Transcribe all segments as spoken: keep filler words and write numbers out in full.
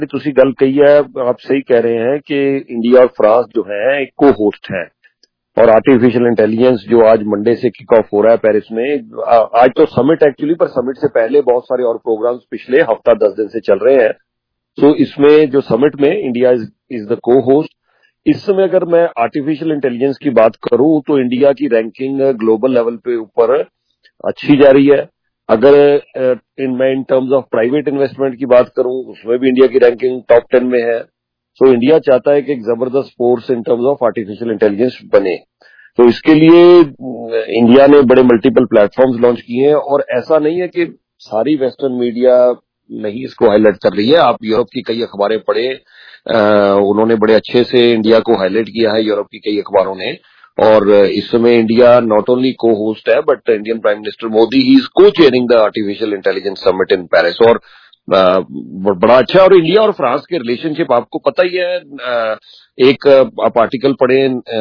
ਤੁਸੀਂ ਗੱਲ ਕਹੀ है, आप सही कह रहे हैं कि इंडिया और फ्रांस जो है एक को होस्ट है और आर्टिफिशियल इंटेलिजेंस जो आज मंडे से किक ऑफ हो रहा है पेरिस में। आज तो समिट एक्चुअली, पर समिट से पहले बहुत सारे और प्रोग्राम्स पिछले हफ्ता दस दिन से चल रहे हैं। तो इसमें जो समिट में India is is the cohost. इस समय अगर मैं आर्टिफिशियल इंटेलिजेंस की बात करूं तो इंडिया की रैंकिंग ग्लोबल लेवल पे ऊपर अच्छी जा रही है। अगर इन मैं in terms of private investment की बात करूं उसमें भी इंडिया की रैंकिंग टॉप टेन में है। तो इंडिया चाहता है कि एक जबरदस्त force in terms of artificial intelligence बने। तो इसके लिए इंडिया ने बड़े मल्टीपल प्लेटफॉर्म्स लॉन्च किए हैं और ऐसा नहीं है कि सारी वेस्टर्न मीडिया नहीं इसको हाईलाइट कर रही है। आप यूरोप की कई अखबारें पढ़े, उन्होंने बड़े अच्छे से इंडिया को हाईलाइट किया है, यूरोप की कई अखबारों ने। और इस समय इंडिया नॉट ओनली को होस्ट है but Indian prime minister Modi he is co-chairing the artificial intelligence summit in Paris. और बड़ा अच्छा है। और इंडिया और फ्रांस के रिलेशनशिप आपको पता ही है। एक आप आर्टिकल पढ़े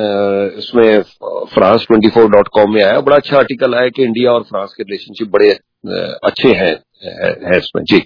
इसमें France twenty four dot com में आया, बड़ा अच्छा आर्टिकल है कि इंडिया और फ्रांस के रिलेशनशिप बड़े अच्छे हैं है इसमें। जी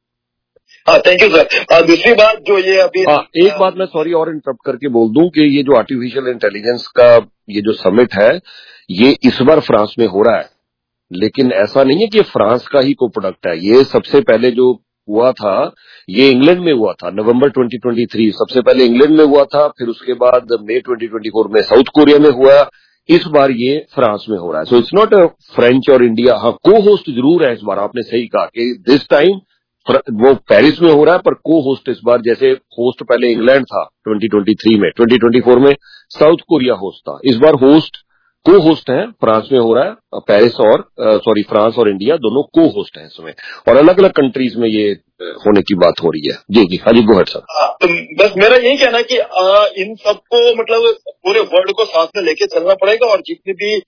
हाँ, थैंक यू सर। दूसरी बात जो ये अभी हाँ, एक बात मैं सॉरी और इंटरप्ट करके बोल दूं कि ये जो आर्टिफिशियल इंटेलिजेंस का ये जो समिट है ये इस बार फ्रांस में हो रहा है, लेकिन ऐसा नहीं है कि फ्रांस का ही को प्रोडक्ट है। ये सबसे पहले जो हुआ था ये इंग्लैंड में हुआ था, नवंबर ट्वेंटी ट्वेंटी थ्री सबसे पहले इंग्लैंड में हुआ था, फिर उसके बाद मई ट्वेंटी ट्वेंटी फोर में साउथ कोरिया में हुआ। इस बार ये फ्रांस में हो रहा है। सो इट्स नॉट फ्रेंच और इंडिया। हाँ, को होस्ट जरूर है इस बार। आपने सही कहा कि दिस टाइम वो पेरिस में हो रहा है पर को होस्ट इस बार, जैसे होस्ट पहले इंग्लैंड था ट्वेंटी ट्वेंटी थ्री में, ट्वेंटी ट्वेंटी फोर में साउथ कोरिया होस्ट था, इस बार होस्ट को होस्ट है फ्रांस में हो रहा है। पेरिस और सॉरी फ्रांस और इंडिया दोनों को होस्ट है इसमें और अलग अलग कंट्रीज में ये होने की बात हो रही है। जी जी हाँ जी, गो अहेड सर। तो बस मेरा यही कहना है कि आ, इन सबको मतलब पूरे वर्ल्ड को साथ में लेके चलना पड़ेगा और जितनी भी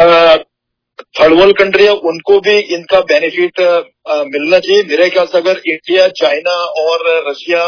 थर्ड वर्ल्ड कंट्री है उनको भी इनका बेनिफिट मिलना चाहिए। मेरे ख्याल से अगर इंडिया, चाइना और रशिया,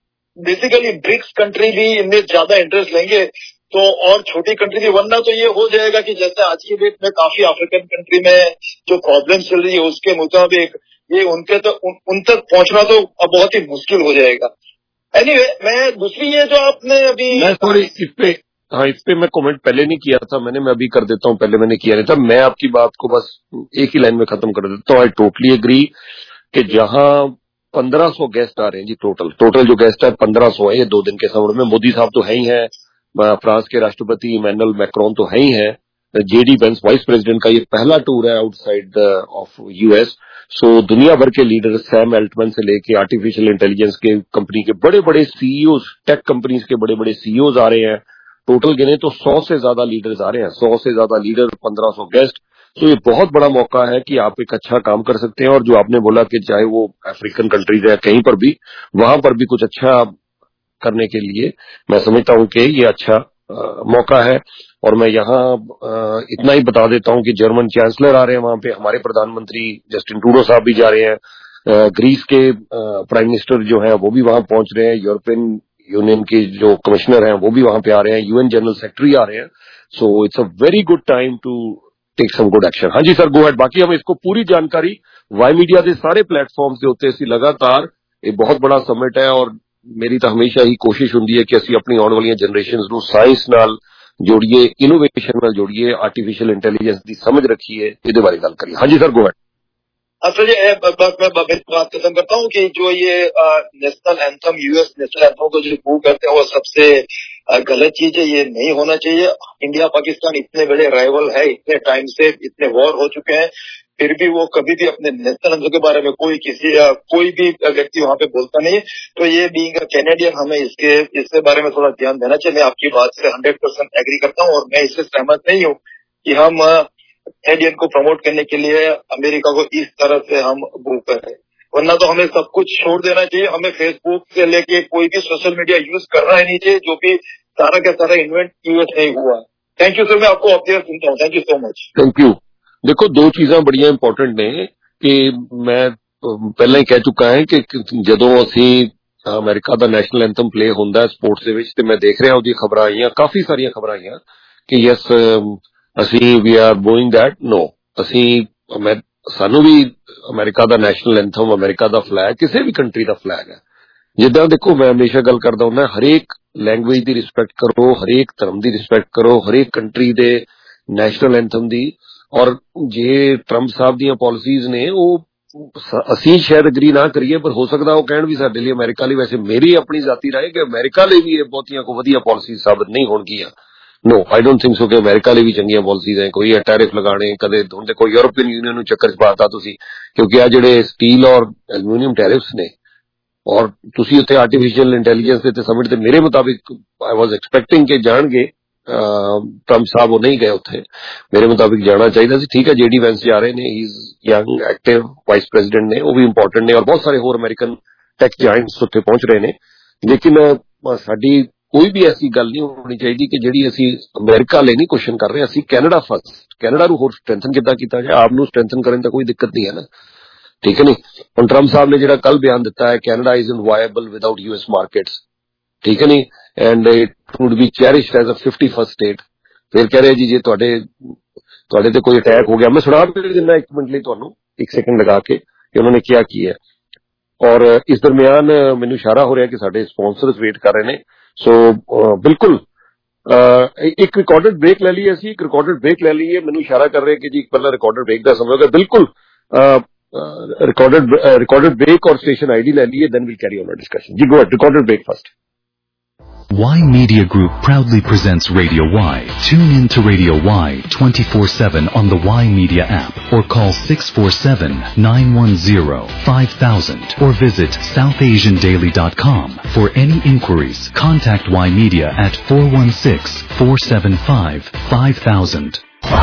बेसिकली ब्रिक्स कंट्री भी इनमें ज्यादा इंटरेस्ट लेंगे तो और छोटी कंट्री भी, वरना तो ये हो जाएगा कि जैसे आज की डेट में काफी अफ्रीकन कंट्री में जो प्रॉब्लम चल रही है उसके मुताबिक ये उनके तो उन, उन तक पहुंचना तो अब बहुत ही मुश्किल हो जाएगा। एनीवे anyway, मैं दूसरी ये जो आपने अभी मैं थोड़ी इस पे हाँ इस पे मैं कमेंट पहले नहीं किया था मैंने, मैं अभी कर देता हूँ, पहले मैंने किया नहीं था। मैं आपकी बात को बस एक ही लाइन में खत्म कर देता हूँ। आई टोटली एग्री कि जहां पंद्रह सौ गेस्ट आ रहे हैं जी, टोटल टोटल जो गेस्ट है पंद्रह सौ है ये दो दिन के समय में। मोदी साहब तो है ही है, फ्रांस के राष्ट्रपति इमैनुअल मैक्रोन तो है ही है, जेडी वेंस वाइस प्रेसिडेंट का ये पहला टूर है आउटसाइड ऑफ यूएस। सो दुनिया भर के लीडर, सैम एल्टमैन से लेके आर्टिफिशियल इंटेलिजेंस के कंपनी के बड़े बड़े सीईओ, टेक कंपनीज के बड़े बड़े सीईओ आ रहे हैं। टोटल गिने तो सौ से ज्यादा लीडर्स आ रहे हैं, सौ से ज्यादा लीडर, पंद्रह सौ गेस्ट। तो ये बहुत बड़ा मौका है कि आप एक अच्छा काम कर सकते हैं। और जो आपने बोला कि चाहे वो अफ्रीकन कंट्रीज है कहीं पर भी, वहां पर भी कुछ अच्छा करने के लिए मैं समझता हूं कि ये अच्छा आ, मौका है। और मैं यहाँ आ, इतना ही बता देता हूं कि जर्मन चांसलर आ रहे हैं वहां पे, हमारे प्रधानमंत्री जस्टिन ट्रूडो साहब भी जा रहे हैं, ग्रीस के प्राइम मिनिस्टर जो है वो भी वहां पहुंच रहे हैं, यूरोपियन यूनियन के जो कमिश्नर हैं वो भी वहां पे आ रहे हैं, यूएन जनरल सेक्रेटरी आ रहे हैं। So it's a very good time to take some good action. हाँ जी सर, गो अहेड। बाकी हम इसको पूरी जानकारी वाई मीडिया के सारे प्लेटफॉर्म से होते हैं लगातार। ये बहुत बड़ा समिट है और मेरी तो हमेशा ही कोशिश होती है कि ਅਸੀਂ ਆਪਣੀ ਆਉਣ ਵਾਲੀਆਂ ਜਨਰੇਸ਼ਨਸ ਨੂੰ ਸਾਇੰਸ ਨਾਲ ਜੋੜੀਏ, ਇਨੋਵੇਸ਼ਨ ਨਾਲ ਜੋੜੀਏ, ਆਰਟੀਫੀਸ਼ੀਅਲ ਇੰਟੈਲੀਜੈਂਸ ਦੀ ਸਮਝ ਰੱਖੀਏ, ਇਹਦੇ ਬਾਰੇ ਗੱਲ करिए। हाँ जी सर, गो अहेड। अच्छा जी, बस मैं बात खत्म करता हूँ कि जो ये national anthem, US national anthem को जो बू करते हैं वो सबसे गलत चीज है, ये नहीं होना चाहिए। इंडिया पाकिस्तान इतने बड़े राइवल है, इतने टाइम से इतने वॉर हो चुके हैं, फिर भी वो कभी भी अपने नेशनल एंथम के बारे में कोई किसी कोई भी व्यक्ति वहां पे बोलता नहीं। तो ये बीइंग अ कैनेडियन हमें इसके इसके बारे में थोड़ा ध्यान देना चाहिए। मैं आपकी बात से हंड्रेड परसेंट एग्री करता हूँ और मैं इससे सहमत नहीं हूँ कि हम कैनेडियन को प्रमोट करने के लिए अमेरिका को इस तरह से हम बू करें, वरना तो हमें सब कुछ छोड़ देना चाहिए। हमें फेसबुक से लेके कोई भी सोशल मीडिया यूज करना ही नहीं चाहिए जो भी सारा का सारा इन्वेंट यूएस नहीं हुआ। थैंक यू सर, मैं आपको अपडेट सुनता हूँ। Thank you so much. Thank you. देखो दो चीज़ां बड़ियां इंपॉर्टेंट ने कि मैं पहले ही कह चुका है कि ਜਦੋਂ ਅਸੀਂ ਅਮਰੀਕਾ ਦਾ ਨੈਸ਼ਨਲ ਐਂਥਮ ਪਲੇ ਹੁੰਦਾ ਸਪੋਰਟਸ ਦੇ ਵਿੱਚ ਤੇ ਮੈਂ ਦੇਖ ਰਿਹਾ ਉਹਦੀ ਖਬਰਾਂ ਆਈਆਂ, ਕਾਫੀ ਸਾਰੀਆਂ ਖਬਰਾਂ ਆਈਆਂ ਕਿ ਯੈਸ ਅਸੀਂ we are doing that. No ਅਸੀਂ ਸਾਨੂੰ ਵੀ ਅਮਰੀਕਾ ਦਾ ਨੈਸ਼ਨਲ ਐਂਥਮ, ਅਮਰੀਕਾ ਦਾ ਫਲੈਗ, ਕਿਸੇ ਵੀ ਕੰਟਰੀ ਦਾ ਫਲੈਗ ਹੈ ਜਿੱਦਾਂ ਦੇਖੋ ਮੈਂ ਹਮੇਸ਼ਾ ਗੱਲ ਕਰਦਾ ਹੁੰਦਾ, ਹਰੇਕ ਲੈਂਗੁਏਜ ਦੀ ਰਿਸਪੈਕਟ ਕਰੋ, ਹਰੇਕ ਧਰਮ ਦੀ ਰਿਸਪੈਕਟ ਕਰੋ, ਹਰੇਕ ਕੰਟਰੀ ਦੇ ਨੈਸ਼ਨਲ ਐਂਥਮ ਦੀ। ਔਰ ਜੇ ਟਰੰਪ ਸਾਹਿਬ ਦੀਆਂ ਪਾਲਿਸੀਜ਼ ਨੇ ਉਹ ਅਸੀਂ ਸ਼ਾਇਦ ਅਗਰੀ ਨਾ ਕਰੀਏ, ਪਰ ਹੋ ਸਕਦਾ ਉਹ ਕਹਿਣ ਵੀ ਸਾਡੇ ਲਈ, ਅਮਰੀਕਾ ਲਈ, ਵੈਸੇ ਮੇਰੀ ਆਪਣੀ ਜ਼ਾਤੀ ਰਾਏ ਕਿ ਅਮਰੀਕਾ ਲਈ ਵੀ ਇਹ ਬਹੁਤੀਆਂ ਕੋ ਵਧੀਆ ਪਾਲਿਸੀਜ਼ ਸਾਬਤ ਨਹੀਂ ਹੋਣਗੀਆਂ। ਨੋ, ਆਈ ਡੋਂਟ ਥਿੰਕ ਸੋ ਕਿ ਅਮਰੀਕਾ ਲਈ ਵੀ ਚੰਗੀਆਂ ਪਾਲਿਸੀਜ਼ ਹੈ। ਕੋਈ ਟੈਰਿਫ ਲਗਾਣੇ ਕਦੇ ਹੁਣ ਦੇਖੋ ਯੂਰੋਪੀਅਨ ਯੂਨੀਅਨ ਨੂੰ ਚੱਕਰ ਚ ਪਾਤਾ ਤੁਸੀਂ, ਕਿਉਂਕਿ ਆ ਜਿਹੜੇ ਸਟੀਲ ਔਰ ਐਲੂਮੀਨੀਅਮ ਟੈਰਿਫਸ ਨੇ, ਔਰ ਤੁਸੀਂ ਉੱਥੇ ਆਰਟੀਫਿਸ਼ੀਅਲ ਇੰਟੈਲੀਜੈਂਸ ਦੇ ਸਮਿਟ ਤੇ ਮੇਰੇ ਮੁਤਾਬਿਕ ਆਈ ਵਾਜ਼ ਐਕਸਪੈਕਟਿੰਗ ਕਿ ਜਾਣਗੇ ਟਰੰਪ ਸਾਹਿਬ, ਉਹ ਨਹੀਂ ਗਏ ਉੱਥੇ। ਮੇਰੇ ਮੁਤਾਬਿਕ ਜਾਣਾ ਚਾਹੀਦਾ ਸੀ। ਠੀਕ ਹੈ, ਜੇ ਡੀ ਵੈਂਸ ਜਾ ਰਹੇ ਨੇ, he is young active vice president ਨੇ, ਉਹ ਵੀ ਇੰਪੋਰਟੈਂਟ ਨੇ, ਔਰ ਬਹੁਤ ਸਾਰੇ ਹੋਰ ਅਮਰੀਕਨ ਟੈਕ ਜਾਇੰਟਸ ਉੱਥੇ ਪਹੁੰਚ ਰਹੇ ਨੇ। ਲੇਕਿਨ ਸਾਡੀ ਕੋਈ ਵੀ ਐਸੀ ਗੱਲ ਨਹੀਂ ਹੋਣੀ ਚਾਹੀਦੀ ਕਿ ਜਿਹੜੀ ਅਸੀਂ ਅਮਰੀਕਾ ਲਈ ਨਹੀਂ ਕੁਐਸਚਨ ਕਰ ਰਹੇ, ਅਸੀਂ ਕੈਨੇਡਾ ਫਸਟ, ਕੈਨੇਡਾ ਨੂੰ ਹੋਰ ਸਟਰੈਂਥਨ ਕਿੱਦਾਂ ਕੀਤਾ ਜਾਏ, ਆਪ ਨੂੰ ਸਟਰੈਂਥਨ ਕਰਨ ਦਾ ਕੋਈ ਦਿੱਕਤ ਨਹੀਂ ਹੈ ਨਾ, ਠੀਕ ਹੈ ਨਹੀਂ। ਹੁਣ ਟਰੰਪ ਸਾਹਿਬ ਨੇ ਜਿਹੜਾ ਕੱਲ ਬਿਆਨ ਦਿੱਤਾ ਹੈ, Canada is in viable without U S markets, ਠੀਕ ਹੈ ਨਹੀਂ, and it would be cherished as a fifty first state. ਫਿਰ ਕਹਿ ਰਹੇ ਜੀ ਜੇ ਤੁਹਾਡੇ ਤੁਹਾਡੇ ਤੇ ਕੋਈ ਅਟੈਕ ਹੋ ਗਿਆ, ਮੈਂ ਸੁਣਾ ਵੀ ਦਿੰਦਾ ਇੱਕ ਮਿੰਟ ਲਈ ਤੁਹਾਨੂੰ, ਇੱਕ ਸੈਕਿੰਡ ਲਗਾ ਕੇ, ਕਿ ਉਹਨਾਂ ਨੇ ਕਿਹਾ ਕੀ ਹੈ। ਔਰ ਇਸ ਦਰਮਿਆਨ ਮੈਨੂੰ ਇਸ਼ਾਰਾ ਹੋ ਰਿਹਾ ਕਿ ਸਾਡੇ ਸਪਾਂਸਰਸ ਵੇਟ ਕਰ ਰਹੇ ਨੇ, ਸੋ ਬਿਲਕੁਲ ਇੱਕ ਰਿਕਾਰਡਡ ਬ੍ਰੇਕ ਲੈ ਲਈਏ, ਅਸੀਂ ਇੱਕ ਰਿਕਾਰਡਡ ਬ੍ਰੇਕ ਲੈ ਲਈਏ। ਮੈਨੂੰ ਇਸ਼ਾਰਾ ਕਰ ਰਹੇ ਕਿ ਜੀ ਪਹਿਲਾਂ ਰਿਕਾਰਡਡ ਬ੍ਰੇਕ ਦਾ ਸਮੇਂ ਹੋਗਾ, ਬਿਲਕੁਲ ਰਿਕਾਰਡਡ ਰਿਕਾਰਡਡ ਬ੍ਰੇਕ ਔਰ ਸਟੇਸ਼ਨ ਆਈਡੀ ਲੈ ਲਈਏ, then we'll carry on our discussion. Ji, go ahead, recorded break first. Y Media Group proudly presents Radio Y. Tune in to Radio Y twenty-four seven on the Y Media app or call six four seven, nine one zero, five thousand or visit south asian daily dot com. For any inquiries, contact Y Media at four one six, four seven five, five thousand.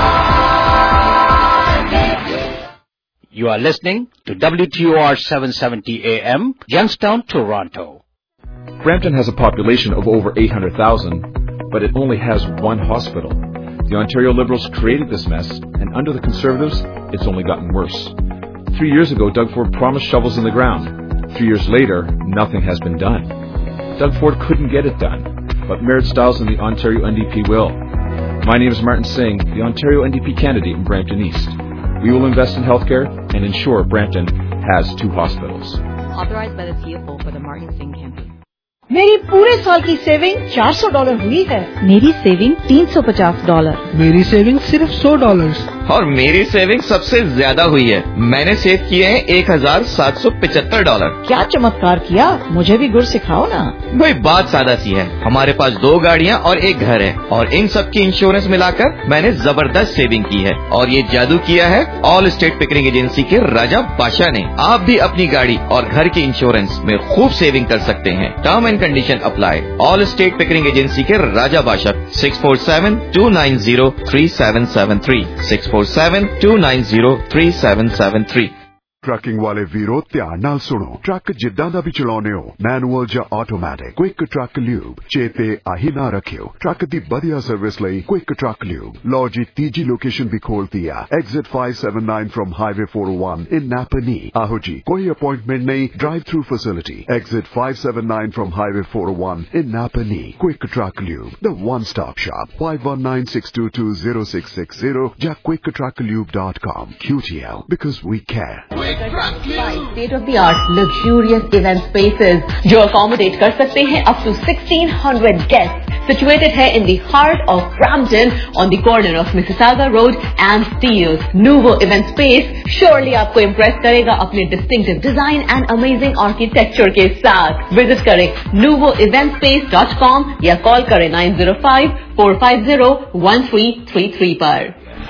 You are listening to W T O R seven seventy A M, Youngstown, Toronto. Brampton has a population of over eight hundred thousand, but it only has one hospital. The Ontario Liberals created this mess, and under the Conservatives, it's only gotten worse. Three years ago, Doug Ford promised shovels in the ground. Three years later, nothing has been done. Doug Ford couldn't get it done, but Merritt Stiles and the Ontario N D P will. My name is Martin Singh, the Ontario N D P candidate in Brampton East. We will invest in healthcare and ensure Brampton has two hospitals. Authorized by the C F O for the Martin Singh campaign. मेरी पूरे साल की saving चार सौ dollar हुई है। मेरी saving तीन सौ पचास डॉलर। मेरी सेविंग सिर्फ सौ डॉलर। और मेरी सेविंग सबसे ज्यादा हुई है, मैंने सेव किए हैं एक हजार सात सौ पिचहत्तर डॉलर। क्या चमत्कार किया, मुझे भी गुर सिखाओ ना। भाई बात सादा सी है, हमारे पास दो गाड़ियाँ और एक घर है, और इन सब की इंश्योरेंस मिलाकर मैंने जबरदस्त सेविंग की है। और ये जादू किया है ऑल स्टेट पिकरिंग एजेंसी के राजा बादशाह ने। आप भी अपनी गाड़ी और घर के इंश्योरेंस में खूब सेविंग कर सकते हैं। Term and condition apply. All state Pickering agency के राजा बादशाह, six four seven two nine zero three seven seven three, six four seven two nine zero three seven seven three. Trucking वाले वीरो ध्यान नाल सुनो, ट्रक जिद्दां दा भी चलाउने हो, मैनुअल जां ऑटोमैटिक, क्विक ट्रक ल्यूब चेते आही ना रखियो। ट्रक दी बढ़िया सर्विस लई क्विक ट्रक ल्यूब। लो जी तीजी लोकेशन भी खोलती है, exit five seven nine from highway four O one in Napanee. आहो जी, कोई अपॉइंटमेंट नहीं, drive through facility, exit five seven nine from highway four O one in Napanee. Quick truck lube, the one stop shop, five one nine six two two zero six six zero या quick truck lube dot com. Q T L, because we care. State of the art luxurious event spaces जो accommodate कर सकते हैं up to sixteen hundred guests, situated है in the heart of Brampton on the corner of Mississauga Road and Steeles. Nuvo event space surely आपको impress करेगा अपने distinctive design and amazing architecture के साथ। Visit करें nuvo event space dot com या call करें nine zero five, four five zero, one three three three पर।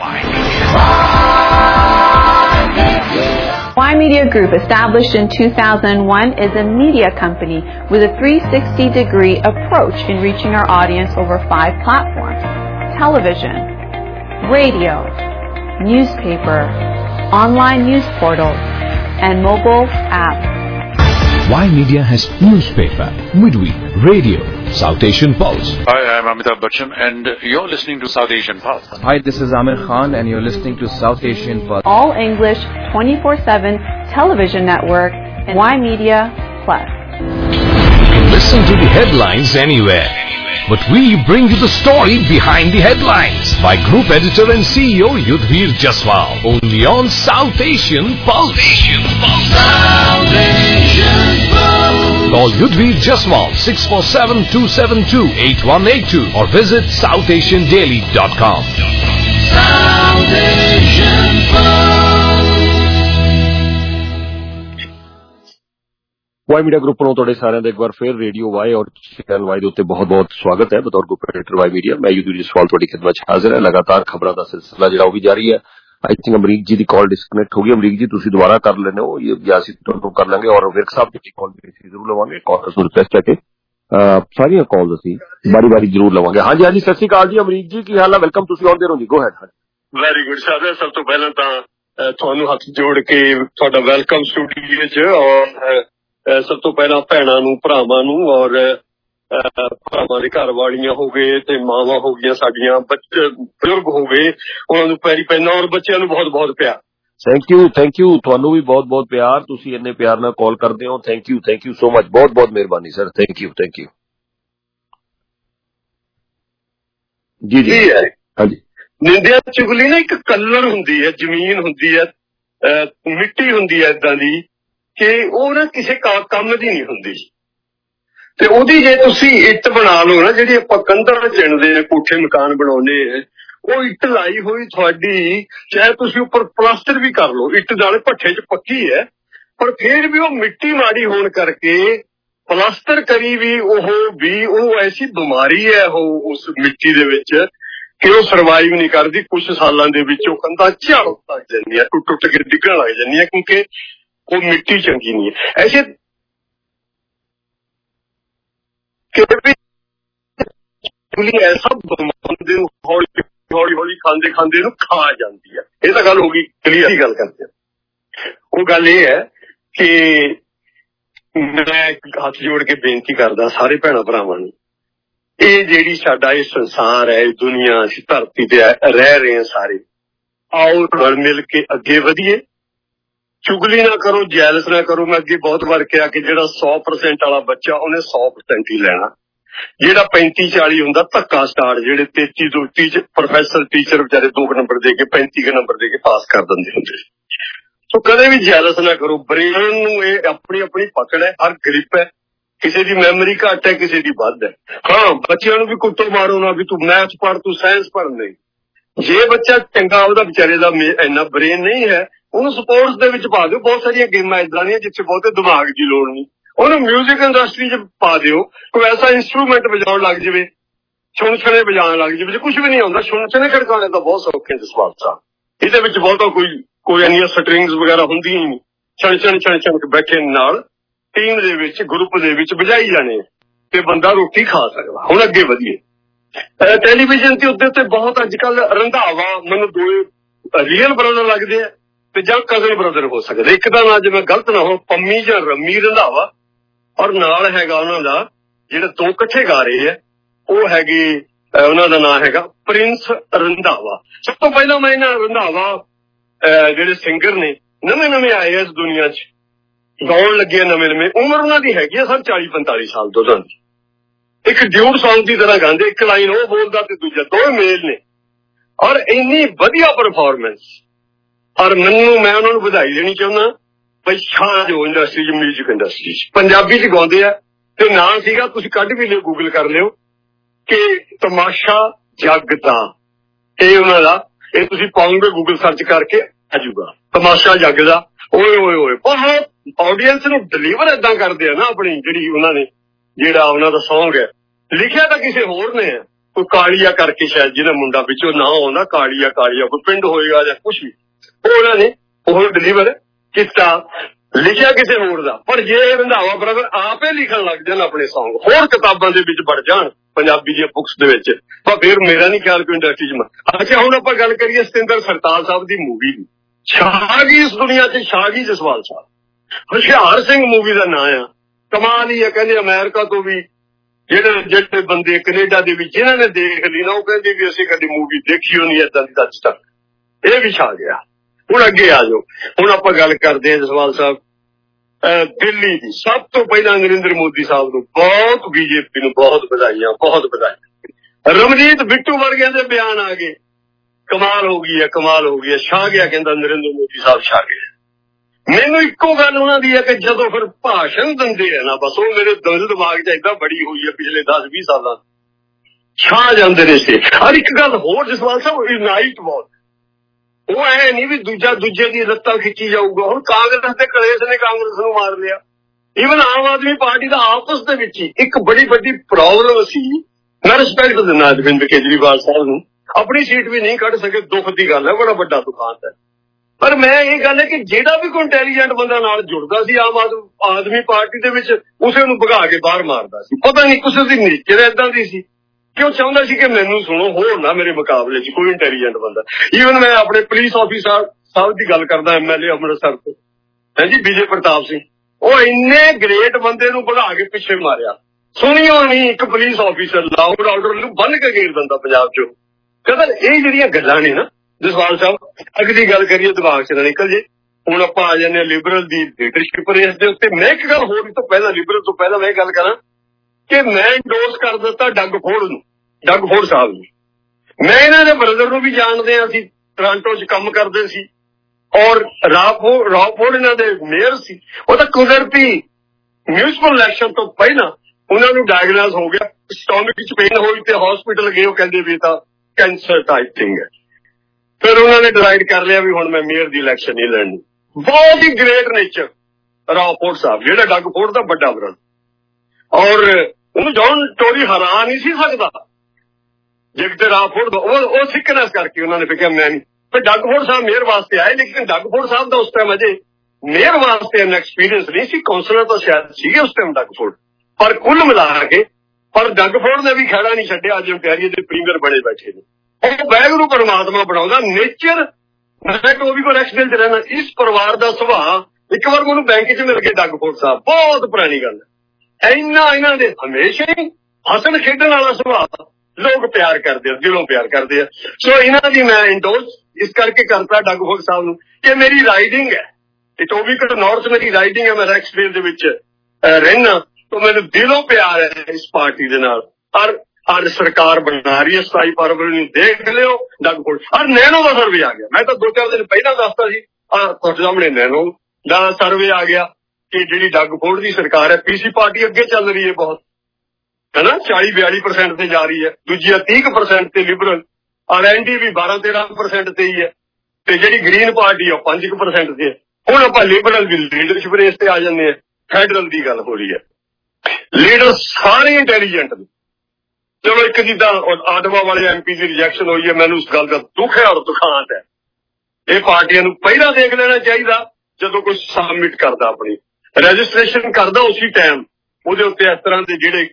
Y Media Group, established in two thousand one, is a media company with a three sixty degree approach in reaching our audience over five platforms: television, radio, newspaper, online news portals, and mobile apps. Y Media has newspaper, midweek, radio, South Asian Pulse. Hi, I'm Amitabh Bachchan and you're listening to South Asian Pulse. Hi, this is Amir Khan and you're listening to South Asian Pulse. All English, twenty-four seven television network and Y Media Plus. You can listen to the headlines anywhere, but we bring you the story behind the headlines by Group Editor and C E O Yudhvir Jaswal, only on South Asian Pulse. South Asian Pulse. South Asian Pulse. Call Yudhvir Jaswal six four seven, two seven two, eight one eight two or visit south asian daily dot com. South Asian Y media group ਨੂੰ ਤੁਹਾਡੇ ਸਾਰਿਆਂ ਦਾ ਇੱਕ ਵਾਰ ਫਿਰ radio Y ਔਰ channel Y ਦੇ ਉੱਤੇ ਬਹੁਤ ਬਹੁਤ ਸਵਾਗਤ ਹੈ। ਬਤੌਰ ਗਰੁੱਪ ਐਡੀਟਰ ਵਾਈ ਮੀਡੀਆ ਮੈਂ ਯੂਧਵੀਰ ਜਸਵਾਲ ਤੁਹਾਡੀ ਖਿਦਮਤ 'ਚ ਹਾਜ਼ਰ ਹੈ। ਲਗਾਤਾਰ ਖਬਰਾਂ ਦਾ ਸਿਲਸਿਲਾ ਜਿਹੜਾ ਉਹ ਵੀ ਜਾਰੀ ਹੈ। आई थिंक अमरीक जी की कॉल डिस्कनेक्ट हो गई। अमरीक जी तुम दोबारा कर लेने हो ये या तो कर लेंगे और विर्क साहब की कॉल भी जरूर लवांगे। कॉल रिक्वेस्ट करके सारी कॉल असी बारी बारी जरूर लवांगे। हाँ जी हाँ जी सत श्री अकाल जी अमरीक जी की हाल है। वेलकम तुम आउंदे रहो जी गो हैड। वेरी गुड साहब सब तो पहले तो ਤੁਹਾਨੂੰ ਹੱਥ ਜੋੜ ਕੇ ਤੁਹਾਡਾ ਵੈਲਕਮ ਸਟੂਡੀਓ 'ਚ ਔਰ ਸਭ ਤੋਂ ਪਹਿਲਾਂ ਭੈਣਾਂ ਨੂੰ ਭਰਾਵਾਂ ਨੂੰ ਔਰ ਭਰਾਵਾਂ ਦੇ ਘਰ ਵਾਲੀਆਂ ਹੋ ਗਏ ਤੇ ਮਾਵਾਂ ਹੋ ਗਈਆਂ ਸਾਡੀਆਂ ਬੱਚੇ ਬਜ਼ੁਰਗ ਹੋ ਗਏ ਉਹਨਾਂ ਨੂੰ ਪੈਰੀ ਪੈਣਾ ਔਰ ਬੱਚਿਆਂ ਨੂੰ ਬਹੁਤ ਬਹੁਤ ਪਿਆਰ। ਥੈਂਕ ਯੂ ਥੈਂਕ ਯੂ ਤੁਹਾਨੂੰ ਵੀ ਬਹੁਤ ਬਹੁਤ ਪਿਆਰ। ਤੁਸੀਂ ਇੰਨੇ ਪਿਆਰ ਨਾਲ ਕਾਲ ਕਰਦੇ ਹੋ। Thank you thank you so much ਬਹੁਤ ਬਹੁਤ ਮਿਹਰਬਾਨੀ sir. Thank you thank you ਜੀ ਜੀ ਹਾਂਜੀ। ਨਿੰਦਿਆ ਚੁਗਲੀ ਨਾ ਇੱਕ ਕਲਰ ਹੁੰਦੀ ਹੈ ਜ਼ਮੀਨ ਹੁੰਦੀ ਹੈ ਮਿੱਟੀ ਹੁੰਦੀ ਹੈ ਏਦਾਂ ਦੀ ਕਿ ਉਹ ਨਾ ਕਿਸੇ ਕੰਮ ਦੀ ਨਹੀਂ ਹੁੰਦੀ ਤੇ ਉਹਦੀ ਜੇ ਤੁਸੀਂ ਇੱਟ ਬਣਾ ਲਓ ਨਾ ਜਿਹੜੀ ਆਪਾਂ ਕੰਧਾਂ ਚਿਣਦੇ ਆ ਕੋਠੇ ਮਕਾਨ ਬਣਾਉਂਦੇ ਆ ਉਹ ਇੱਟ ਲਾਈ ਹੋਈ ਤੁਹਾਡੀ ਚਾਹੇ ਤੁਸੀਂ ਉੱਪਰ ਪਲਾਸਟਰ ਵੀ ਕਰ ਲਓ ਇੱਟ ਨਾਲੇ ਭੱਠੇ 'ਚ ਪੱਕੀ ਹੈ ਪਰ ਫਿਰ ਵੀ ਉਹ ਮਿੱਟੀ ਮਾੜੀ ਹੋਣ ਕਰਕੇ ਪਲਾਸਟਰ ਕਰੀ ਵੀ ਉਹ ਵੀ ਉਹ ਐਸੀ ਬਿਮਾਰੀ ਹੈ ਉਹ ਉਸ ਮਿੱਟੀ ਦੇ ਵਿੱਚ ਕਿ ਉਹ ਸਰਵਾਈਵ ਨਹੀਂ ਕਰਦੀ। ਕੁਝ ਸਾਲਾਂ ਦੇ ਵਿੱਚ ਉਹ ਕੰਧਾਂ ਝੜ ਲੱਗ ਜਾਂਦੀਆਂ ਟੁੱਟ ਟੁੱਟ ਕੇ ਡਿੱਗਣ ਲੱਗ ਜਾਂਦੀਆਂ ਕਿਉਂਕਿ ਉਹ ਮਿੱਟੀ ਚੰਗੀ ਨਹੀਂ ਹੈ। ਐਸੇ ਐਸਾ ਬੰਦੇ ਨੂੰ ਹੌਲੀ ਹੌਲੀ ਹੌਲੀ ਖਾਂਦੇ ਖਾਂਦੇ ਨੂੰ ਖਾ ਜਾਂਦੀ ਹੈ। ਇਹ ਤਾਂ ਗੱਲ ਹੋ ਗਈ ਕਲੀਅਰ ਹੀ ਗੱਲ ਕਰਦੇ ਹਾਂ। ਉਹ ਗੱਲ ਇਹ ਹੈ ਕਿ ਮੈਂ ਹੱਥ ਜੋੜ ਕੇ ਬੇਨਤੀ ਕਰਦਾ ਸਾਰੇ ਭੈਣਾਂ ਭਰਾਵਾਂ ਨੂੰ ਇਹ ਜਿਹੜੀ ਸਾਡਾ ਇਹ ਸੰਸਾਰ ਹੈ ਇਹ ਦੁਨੀਆ ਅਸੀਂ ਧਰਤੀ ਤੇ ਰਹਿ ਰਹੇ ਹਾਂ ਸਾਰੇ ਆਓ ਰਲ ਮਿਲ ਕੇ ਅੱਗੇ ਵਧੀਏ। ਚੁਗਲੀ ਨਾ ਕਰੋ ਜੈਲਸ ਨਾ ਕਰੋ। ਮੈਂ ਅੱਗੇ ਬਹੁਤ ਵਾਰ ਕਿਹਾ ਕਿ ਜਿਹੜਾ ਸੌ ਪਰਸੈਂਟ ਵਾਲਾ ਬੱਚਾ ਉਹਨੇ ਸੌ ਪਰਸੈਂਟ ਹੀ ਲੈਣਾ। ਜਿਹੜਾ ਪੈਂਤੀ ਚਾਲੀ ਹੁੰਦਾ ਧੱਕਾ ਸਟਾਰਟ ਜਿਹੜੇ ਤੇਤੀ ਤੋਂ ਤੀਹ ਪ੍ਰੋਫੈਸਰ ਟੀਚਰ ਵਿਚਾਰੇ ਦੋ ਨੰਬਰ ਦੇ ਕੇ ਪੈਂਤੀ ਕੁ ਨੰਬਰ ਦੇ ਕੇ ਪਾਸ ਕਰ ਦਿੰਦੇ ਹੁੰਦੇ। ਸੋ ਕਦੇ ਵੀ ਜੈਲਸ ਨਾ ਕਰੋ। ਬ੍ਰੇਨ ਨੂੰ ਇਹ ਆਪਣੀ ਆਪਣੀ ਪਕੜ ਹੈ ਹਰ ਗ੍ਰਿਪ ਹੈ। ਕਿਸੇ ਦੀ ਮੈਮਰੀ ਘੱਟ ਹੈ ਕਿਸੇ ਦੀ ਵੱਧ ਹੈ। ਹਾਂ ਬੱਚਿਆਂ ਨੂੰ ਵੀ ਕੁੱਟੋ ਮਾਰੋ ਨਾ ਵੀ ਤੂੰ ਮੈਥ ਪੜ੍ਹ ਤੂੰ ਸਾਇੰਸ ਪੜ੍ਹ ਨਹੀਂ। ਜੇ ਬੱਚਾ ਚੰਗਾ ਉਹਦਾ ਵਿਚਾਰੇ ਦਾ ਇੰਨਾ ਬ੍ਰੇਨ ਨਹੀਂ ਹੈ ਉਹਨੂੰ ਸਪੋਰਟਸ ਦੇ ਵਿੱਚ ਪਾ ਦਿਓ। ਬਹੁਤ ਸਾਰੀਆਂ ਗੇਮਾਂ ਏਦਾਂ ਦੀਆਂ ਜਿੱਥੇ ਬਹੁਤੇ ਦਿਮਾਗ ਦੀ ਲੋੜ ਨਹੀਂ। ਉਹਨੂੰ ਮਿਊਜ਼ਿਕ ਇੰਡਸਟਰੀ 'ਚ ਪਾ ਦਿਓ। ਕੋਈ ਐਸਾ ਇੰਸਟਰੂਮੈਂਟ ਵਜਾਉਣ ਲੱਗ ਜਾਵੇ ਛੁਣ ਛਣੇ ਵਜਾਉਣ ਲੱਗ ਜਾਵੇ ਜੇ ਕੁਝ ਵੀ ਨਹੀਂ ਆਉਂਦਾ ਛੁਣ ਛਣੇ ਖੜਕਾਉਣੇ ਤਾਂ ਬਹੁਤ ਸੌਖੇ ਜਸਵਾਲ ਸਾਹਿਬ। ਇਹਦੇ ਵਿੱਚ ਬਹੁਤਾ ਕੋਈ ਕੋਈ ਇੰਨੀਆਂ ਸਟਰਿੰਗਸ ਵਗੈਰਾ ਹੁੰਦੀਆਂ ਹੀ ਨਹੀਂ। ਛਣ ਛਣ ਛਣ ਛਣ ਕੇ ਬੈਠੇ ਨਾਲ ਟੀਮ ਦੇ ਵਿੱਚ ਗਰੁੱਪ ਦੇ ਵਿੱਚ ਵਜਾਈ ਜਾਣੇ ਤੇ ਬੰਦਾ ਰੋਟੀ ਖਾ ਸਕਦਾ। ਹੁਣ ਅੱਗੇ ਵਧੀਏ। ਟੈਲੀਵਿਜ਼ਨ ਤੇ ਉੱਤੇ ਤੇ ਬਹੁਤ ਅੱਜ ਕੱਲ ਰੰਧਾਵਾ ਮੈਨੂੰ ਦੋ ਰੀਅਲ ਬ੍ਰਦਰ ਲੱਗਦੇ ਆ ਤੇ ਜਾਂ ਕਜ਼ਨ ਬ੍ਰਦਰ ਹੋ ਸਕਦੇ। ਇੱਕ ਦਾ ਨਾਂ ਜੇ ਮੈਂ ਗਲਤ ਨਾ ਹੋ ਪੰਮੀ ਜਾਂ ਰੰਮੀ ਰੰਧਾਵਾ ਔਰ ਨਾਲ ਹੈਗਾ ਉਹਨਾਂ ਦਾ ਜਿਹੜੇ ਦੋ ਇਕੱਠੇ ਗਾ ਰਹੇ ਹੈ ਉਹ ਹੈਗੇ ਉਹਨਾਂ ਦਾ ਨਾਂ ਹੈਗਾ ਪ੍ਰਿੰਸ ਰੰਧਾਵਾ। ਸਭ ਤੋਂ ਪਹਿਲਾਂ ਮੈਂ ਇਹਨਾਂ ਰੰਧਾਵਾ ਜਿਹੜੇ ਸਿੰਗਰ ਨੇ ਨਵੇਂ ਨਵੇਂ ਆਏ ਇਸ ਦੁਨੀਆ 'ਚ ਗਾਉਣ ਲੱਗੇ ਨਵੇਂ ਨਵੇਂ ਉਮਰ ਉਹਨਾਂ ਦੀ ਹੈਗੀ ਆ ਸਰ ਚਾਲੀ ਪੰਤਾਲੀ ਸਾਲ ਦੋਨਾਂ ਦੀ। ਇੱਕ ਡਿਊਟ ਸੌਂਗ ਦੀ ਤਰ੍ਹਾਂ ਗਾਉਂਦੇ ਇੱਕ ਲਾਈਨ ਉਹ ਬੋਲਦਾ ਤੇ ਦੂਜਾ ਦੋਵੇਂ ਮੇਲ ਨੇ ਔਰ ਇੰਨੀ ਵਧੀਆ ਪਰਫਾਰਮੈਂਸ ਔਰ ਮੈਨੂੰ ਮੈਂ ਉਹਨਾਂ ਨੂੰ ਵਧਾਈ ਦੇਣੀ ਚਾਹੁੰਦਾ ਬਈ ਛਾਂ ਜੋ ਇੰਡਸਟਰੀ 'ਚ ਮਿਊਜ਼ਿਕ ਇੰਡਸਟਰੀ 'ਚ ਪੰਜਾਬੀ 'ਚ ਗਾਉਂਦੇ ਆ ਤੇ ਨਾਂ ਸੀਗਾ ਤੁਸੀਂ ਕੱਢ ਵੀ ਲਿਓ ਗੂਗਲ ਕਰ ਲਿਓ ਕਿ ਤਮਾਸ਼ਾ ਜੱਗ ਦਾ ਇਹ ਉਹਨਾਂ ਦਾ ਇਹ ਤੁਸੀਂ ਪਾਉਂਗੇ ਗੂਗਲ ਸਰਚ ਕਰਕੇ ਆ ਜਾਊਗਾ ਤਮਾਸ਼ਾ ਜੱਗ ਦਾ। ਓਏ ਓਏ ਓਏ ਬਹੁਤ ਆਡੀਅנס ਨੂੰ ਡਿਲੀਵਰ ਏਦਾਂ ਕਰਦੇ ਆ ਨਾ ਆਪਣੀ ਜਿਹੜੀ ਉਹਨਾਂ ਨੇ ਜਿਹੜਾ ਉਹਨਾਂ ਦਾ ਸੌਂਗ ਹੈ ਲਿਖਿਆ ਤਾਂ ਕਿਸੇ ਹੋਰ ਨੇ ਹੈ ਕੋਈ ਕਾਲੀਆ ਕਰਕੇ ਸ਼ਾਇਦ ਜਿਹਦਾ ਮੁੰਡਾ ਵਿੱਚੋਂ ਨਾਂ ਆਉਂਦਾ ਕਾਲੀਆ ਕਾਲੀਆ ਕੋਈ ਪਿੰਡ ਹੋਏਗਾ ਜਾਂ ਕੁਛ ਵੀ ਉਹ ਉਹਨਾਂ ਨੇ ਉਹ ਡਿਲੀਵਰ ਕੀਤਾ ਲਿਖਿਆ ਕਿਸੇ ਹੋਰ ਦਾ। ਪਰ ਜੇ ਰੰਧਾਵਾ ਬ੍ਰਦਰ ਆਪੇ ਲਿਖਣ ਲੱਗ ਜਾਣ ਆਪਣੇ ਸੌਂਗ ਹੋਰ ਕਿਤਾਬਾਂ ਦੇ ਵਿੱਚ ਵੜ ਜਾਣ ਪੰਜਾਬੀ ਦੀਆਂ ਬੁੱਕਸ ਦੇ ਵਿੱਚ ਪਰ ਫਿਰ ਮੇਰਾ ਨਹੀਂ ਖਿਆਲ ਕੋਈ ਇੰਡਸਟਰੀ 'ਚ। ਅੱਛਾ ਹੁਣ ਆਪਾਂ ਗੱਲ ਕਰੀਏ ਸਤਿੰਦਰ ਸਰਤਾਜ ਸਾਹਿਬ ਦੀ ਮੂਵੀ ਦੀ ਛਾ ਗਈ ਇਸ ਦੁਨੀਆ 'ਚ ਛਾ ਗਈ ਜਸਵਾਲ ਸਾਹਿਬ। ਹੁਸ਼ਿਆਰ ਸਿੰਘ ਮੂਵੀ ਦਾ ਨਾਂ ਆ ਕਮਾਲ ਹੀ ਆ। ਕਹਿੰਦੇ ਅਮਰੀਕਾ ਤੋਂ ਵੀ ਜਿਹੜੇ ਜਿਹੜੇ ਬੰਦੇ ਕੈਨੇਡਾ ਦੇ ਵਿੱਚ ਜਿਹਨਾਂ ਨੇ ਦੇਖ ਲਈ ਨਾ ਉਹ ਕਹਿੰਦੇ ਵੀ ਅਸੀਂ ਕਦੀ ਮੂਵੀ ਦੇਖੀ ਹੋਣੀ ਏਦਾਂ ਦੀ ਅੱਜ ਤੱਕ। ਇਹ ਵੀ ਛਾ ਗਿਆ। ਹੁਣ ਅੱਗੇ ਆ ਜਾਓ। ਹੁਣ ਆਪਾਂ ਗੱਲ ਕਰਦੇ ਹਾਂ ਜਸਵਾਲ ਸਾਹਿਬ ਦਿੱਲੀ ਦੀ। ਸਭ ਤੋਂ ਪਹਿਲਾਂ ਨਰਿੰਦਰ ਮੋਦੀ ਸਾਹਿਬ ਨੂੰ ਬਹੁਤ ਬੀਜੇਪੀ ਨੂੰ ਬਹੁਤ ਵਧਾਈਆਂ ਬਹੁਤ ਵਧਾਈਆਂ। ਰਮਨੀਤ ਬਿੱਟੂ ਵਰਗਿਆਂ ਦੇ ਬਿਆਨ ਆ ਗਏ ਕਮਾਲ ਹੋ ਗਈ ਹੈ ਕਮਾਲ ਹੋ ਗਈ ਹੈ ਛਾ ਗਿਆ ਕਹਿੰਦਾ ਨਰਿੰਦਰ ਮੋਦੀ ਸਾਹਿਬ ਛਾ ਗਿਆ। ਮੈਨੂੰ ਇੱਕੋ ਗੱਲ ਉਹਨਾਂ ਦੀ ਹੈ ਕਿ ਜਦੋਂ ਫਿਰ ਭਾਸ਼ਣ ਦਿੰਦੇ ਆ ਨਾ, ਬਸ ਉਹ ਮੇਰੇ ਦਿਲ ਦਿਮਾਗ 'ਚ ਏਦਾਂ ਬੜੀ ਹੋਈ ਹੈ ਪਿਛਲੇ ਦਸ ਵੀਹ ਸਾਲਾਂ ਛਾ ਜਾਂਦੇ ਨੇ ਸੇ। ਹਰ ਇੱਕ ਗੱਲ ਹੋਰ ਜਸਵਾਲ ਸਾਹਿਬ ਯੂਨਾਈਟ ਬਹੁਤ, ਉਹ ਐ ਨਹੀਂ ਵੀ ਦੂਜਾ ਦੂਜੇ ਦੀ ਲੱਤਾਂ ਖਿੱਚੀ ਜਾਊਗਾ। ਹੁਣ ਕਾਂਗਰਸ ਦੇ ਕਲੇਸ਼ ਨੇ ਕਾਂਗਰਸ ਨੂੰ ਮਾਰ ਲਿਆ। ਈਵਨ ਆਮ ਆਦਮੀ ਪਾਰਟੀ ਦਾ ਆਪਸ ਦੇ ਵਿੱਚ ਹੀ ਇੱਕ ਬੜੀ ਵੱਡੀ ਪ੍ਰੋਬਲਮ ਸੀ। ਮੈਂ ਰਿਸਪੈਕਟ ਦਿੰਦਾ ਅਰਵਿੰਦ ਕੇਜਰੀਵਾਲ ਸਾਹਿਬ ਨੂੰ, ਆਪਣੀ ਸੀਟ ਵੀ ਨਹੀਂ ਕੱਢ ਸਕੇ, ਦੁੱਖ ਦੀ ਗੱਲ ਹੈ, ਬੜਾ ਵੱਡਾ ਦੁਖਾਂਤ ਹੈ। ਪਰ ਮੈਂ ਇਹ ਗੱਲ ਹੈ ਕਿ ਜਿਹੜਾ ਵੀ ਕੋਈ ਇੰਟੈਲੀਜੈਂਟ ਬੰਦਾ ਨਾਲ ਜੁੜਦਾ ਸੀ ਆਮ ਆਦਮੀ ਪਾਰਟੀ ਦੇ ਵਿੱਚ, ਉਸੇ ਨੂੰ ਭਗਾ ਕੇ ਬਾਹਰ ਮਾਰਦਾ ਸੀ। ਪਤਾ ਨਹੀਂ ਕਿਸੇ ਦੀ ਨੇਚਰ ਏਦਾਂ ਦੀ ਸੀ ਕਿ ਉਹ ਚਾਹੁੰਦਾ ਸੀ ਕਿ ਮੈਨੂੰ ਸੁਣੋ, ਹੋਰ ਨਾ ਮੇਰੇ ਮੁਕਾਬਲੇ 'ਚ ਕੋਈ ਇੰਟੈਲੀਜੈਂਟ ਬੰਦਾ। ਈਵਨ ਮੈਂ ਆਪਣੇ ਪੁਲਿਸ ਆਫੀਸਰ ਸਾਹਿਬ ਦੀ ਗੱਲ ਕਰਦਾ, ਐਮ ਐਲ ਏ ਅੰਮ੍ਰਿਤਸਰ ਤੋਂ, ਹਾਂਜੀ ਵਿਜੇ ਪ੍ਰਤਾਪ ਸਿੰਘ, ਉਹ ਇੰਨੇ ਗ੍ਰੇਟ ਬੰਦੇ ਨੂੰ ਭਗਾ ਕੇ ਪਿੱਛੇ ਮਾਰਿਆ। ਸੁਣੀਓ ਨਹੀਂ ਇੱਕ ਪੁਲਿਸ ਆਫੀਸਰ ਲਾਅ ਆਰਡਰ ਨੂੰ ਬੰਨ ਕੇ ਘੇਰ ਦਿੰਦਾ ਪੰਜਾਬ 'ਚੋਂ। ਕਹਿੰਦਾ ਇਹ ਜਿਹੜੀਆਂ ਗੱਲਾਂ ਨੇ ਨਾ ਜਸਵਾਲ ਸਾਹਿਬ, ਅਗਲੀ ਗੱਲ ਕਰੀਏ ਦਿਮਾਗ 'ਚ ਨਾ ਨਿਕਲ ਜੇ। ਹੁਣ ਆਪਾਂ ਆ ਜਾਂਦੇ ਹਾਂ ਲਿਬਰਲ ਦੀ ਲੀਡਰਸ਼ਿਪ ਰੇਸ ਦੇ ਉੱਤੇ। ਮੈਂ ਇੱਕ ਗੱਲ ਹੋਰ ਤੋਂ ਪਹਿਲਾਂ, ਲਿਬਰਲ ਤੋਂ ਪਹਿਲਾਂ ਮੈਂ ਇਹ ਗੱਲ ਕਰਾਂ ਕਿ ਮੈਂ ਇੰਡੋਰਸ ਕਰ ਦਿੱਤਾ ਡੱਗ ਫੋਰਡ ਨੂੰ, ਡੱਗ ਫੋਰਡ ਸਾਹਿਬ ਨੂੰ। ਮੈਂ ਇਹਨਾਂ ਦੇ ਬ੍ਰਦਰ ਨੂੰ ਵੀ ਜਾਣਦੇ ਹਾਂ, ਅਸੀਂ ਟੋਰਾਂਟੋ 'ਚ ਕੰਮ ਕਰਦੇ ਸੀ, ਔਰ ਰਾਫੋਰਡ ਰਾਫੋਰਡ ਇਹਨਾਂ ਦੇ ਮੇਅਰ ਸੀ। ਉਹ ਤਾਂ ਕੁਦਰਤੀ ਮਿਊਨਿਸਪਲ ਇਲੈਕਸ਼ਨ ਤੋਂ ਪਹਿਲਾਂ ਉਹਨਾਂ ਨੂੰ ਡਾਇਗਨੋਸ ਹੋ ਗਿਆ, ਸਟੋਮਿਕ 'ਚ ਪੇਨ ਹੋਈ ਤੇ ਹਸਪੀਟਲ ਗਏ। ਉਹ ਕਹਿੰਦੇ ਵੀ ਤਾਂ ਕੈਂਸਰ ਟਾਈਪ ਥਿੰਗ ਹੈ। ਫਿਰ ਉਹਨਾਂ ਨੇ ਡਿਸਾਈਡ ਕਰ ਲਿਆ ਵੀ ਹੁਣ ਮੈਂ ਮੇਅਰ ਦੀ ਇਲੈਕਸ਼ਨ ਨਹੀਂ ਲੜਨੀ। ਬਹੁਤ ਹੀ ਗ੍ਰੇਟ ਨੇਚਰ ਰਾਫੋਰਡ ਸਾਹਿਬ, ਜਿਹੜਾ ਡੱਗ ਫੋਰਡ ਦਾ ਵੱਡਾ ਬ੍ਰਦਰ, ਔਰ ਉਹਨੂੰ ਜੌਨ ਟੋਰੀ ਹਰਾ ਨਹੀਂ ਸੀ ਸਕਦਾ ਜੇ ਕਿਤੇ ਰਾਫੋਰਡ ਉਹ ਉਹ ਸਿੱਕਨੈਸ ਕਰਕੇ ਉਹਨਾਂ ਨੇ ਕਿਹਾ ਮੈਂ ਨਹੀਂ। ਫਿਰ ਡੱਗ ਫੋਰਡ ਸਾਹਿਬ ਮੇਅਰ ਵਾਸਤੇ ਆਏ, ਲੇਕਿਨ ਡੱਗ ਫੋਰਡ ਸਾਹਿਬ ਦਾ ਉਸ ਟਾਈਮ ਅਜੇ ਮੇਅਰ ਵਾਸਤੇ ਇੰਨਾ ਐਕਸਪੀਰੀਅੰਸ ਨਹੀਂ ਸੀ। ਕਾਉਂਸਲਰ ਤਾਂ ਸ਼ਾਇਦ ਸੀਗੇ ਉਸ ਟਾਈਮ ਡੱਗ ਫੋਰਡ, ਪਰ ਕੁੱਲ ਮਿਲਾ ਕੇ ਪਰ ਡੱਗ ਫੋਰਡ ਨੇ ਵੀ ਖੜਾ ਨਹੀਂ ਛੱਡਿਆ। ਅੱਜ ontario ਦੇ ਪ੍ਰੀਮੀਅਰ ਬਣੇ ਬੈਠੇ ਨੇ। ਉਹ ਵਾਹਿਗੁਰੂ ਪਰਮਾਤਮਾ ਬਣਾਉਂਦਾ ਨੇਚਰ। ਮੈਂ ਟੋਬੀ ਕੋਲ ਐਕਸੀਡੈਂਟ 'ਚ ਰਹਿਣਾ। ਇਸ ਪਰਿਵਾਰ ਦਾ ਸੁਭਾਅ, ਇੱਕ ਵਾਰ ਮੈਨੂੰ ਬੈਂਕ 'ਚ ਮਿਲ ਕੇ ਡੱਗ ਫੋਰਡ ਸਾਹਿਬ, ਬਹੁਤ ਪੁਰਾਣੀ ਗੱਲ ਹੈ। ਇੰਨਾ ਇਹਨਾਂ ਦੇ ਹਮੇਸ਼ਾ ਹੀ ਹੱਸਣ ਖੇਡਣ ਵਾਲਾ ਸੁਭਾਅ, ਲੋਕ ਪਿਆਰ ਕਰਦੇ ਆ, ਦਿਲੋਂ ਪਿਆਰ ਕਰਦੇ ਆ। ਸੋ ਇਹਨਾਂ ਦੀ ਮੈਂ ਇੰਡੋਰਸ ਇਸ ਕਰਕੇ ਕਰਤਾ ਡੱਗ ਫੋਰਡ ਸਾਹਿਬ ਨੂੰ ਕਿ ਮੇਰੀ ਰਾਈਡਿੰਗ ਹੈ, ਇਹ ਟੋਬੀ ਕੋਲ ਨਾਰਥ ਮੇਰੀ ਰਾਈਡਿੰਗ ਹੈ। ਮੈਂ ਰੈਕਸਡੇਲ ਦੇ ਵਿੱਚ ਰਹਿਣਾ, तो मैंने दिलों प्यार है इस पार्टी के नाल। और और सरकार बना रही है सताई फरवरी ਨੂੰ देख लियो डग फोर्ड। और नैनो का सर्वे आ गया। मैं तो दो चार दिन पहला दसता सी, ਤੁਹਾਡੇ ਸਾਹਮਣੇ नैनो ਦਾ सर्वे आ गया कि ਜਿਹੜੀ डग फोर्ड ਦੀ ਸਰਕਾਰ ਹੈ, पीसी पार्टी ਅੱਗੇ ਚੱਲ ਰਹੀ ਹੈ ਬਹੁਤ, है ना, चाली बयाली परसेंट ਤੇ ਜਾ ਰਹੀ ਹੈ। ਦੂਜੀ तीस परसेंट ਤੇ लिबरल, और एनडी भी बारह तेरह परसेंट ਤੇ ਹੀ ਹੈ, ਤੇ ਜਿਹੜੀ ग्रीन पार्टी है पांच परसेंट ਤੇ। ਹੁਣ ਆਪਾਂ लिबरल ਦੀ ਲੀਡਰਸ਼ਿਪ ਰੇਸ ਤੇ ਆ ਜਾਂਦੇ ਆ। ਫੈਡਰਲ ਦੀ ਗੱਲ ਹੋ ਰਹੀ ਹੈ, ਲੀਡਰ ਸਾਰੇ ਇੰਟੈਲੀਜੈਂਟ ਨੇ। ਚਲੋ ਇੱਕ ਜਿੱਦਾਂ ਆਡਵਾ ਵਾਲੇ ਐਮਪੀ ਦੀ ਰਿਜੈਕਸ਼ਨ ਹੋਈ ਹੈ, ਮੈਨੂੰ ਉਸ ਗੱਲ ਦਾ ਦੁੱਖ ਹੈ ਔਰ ਦੁਖਾਂਤ ਹੈ। ਇਹ ਪਾਰਟੀਆਂ ਨੂੰ ਪਹਿਲਾਂ ਦੇਖ ਲੈਣਾ ਚਾਹੀਦਾ, ਜਦੋਂ ਕੋਈ ਸਬਮਿਟ ਕਰਦਾ, ਆਪਣੀ ਰਜਿਸਟ੍ਰੇਸ਼ਨ ਕਰਦਾ, ਉਸੇ ਟਾਈਮ ਉਹਦੇ ਉੱਤੇ ਇਸ ਤਰ੍ਹਾਂ ਦੇ ਜਿਹੜੇ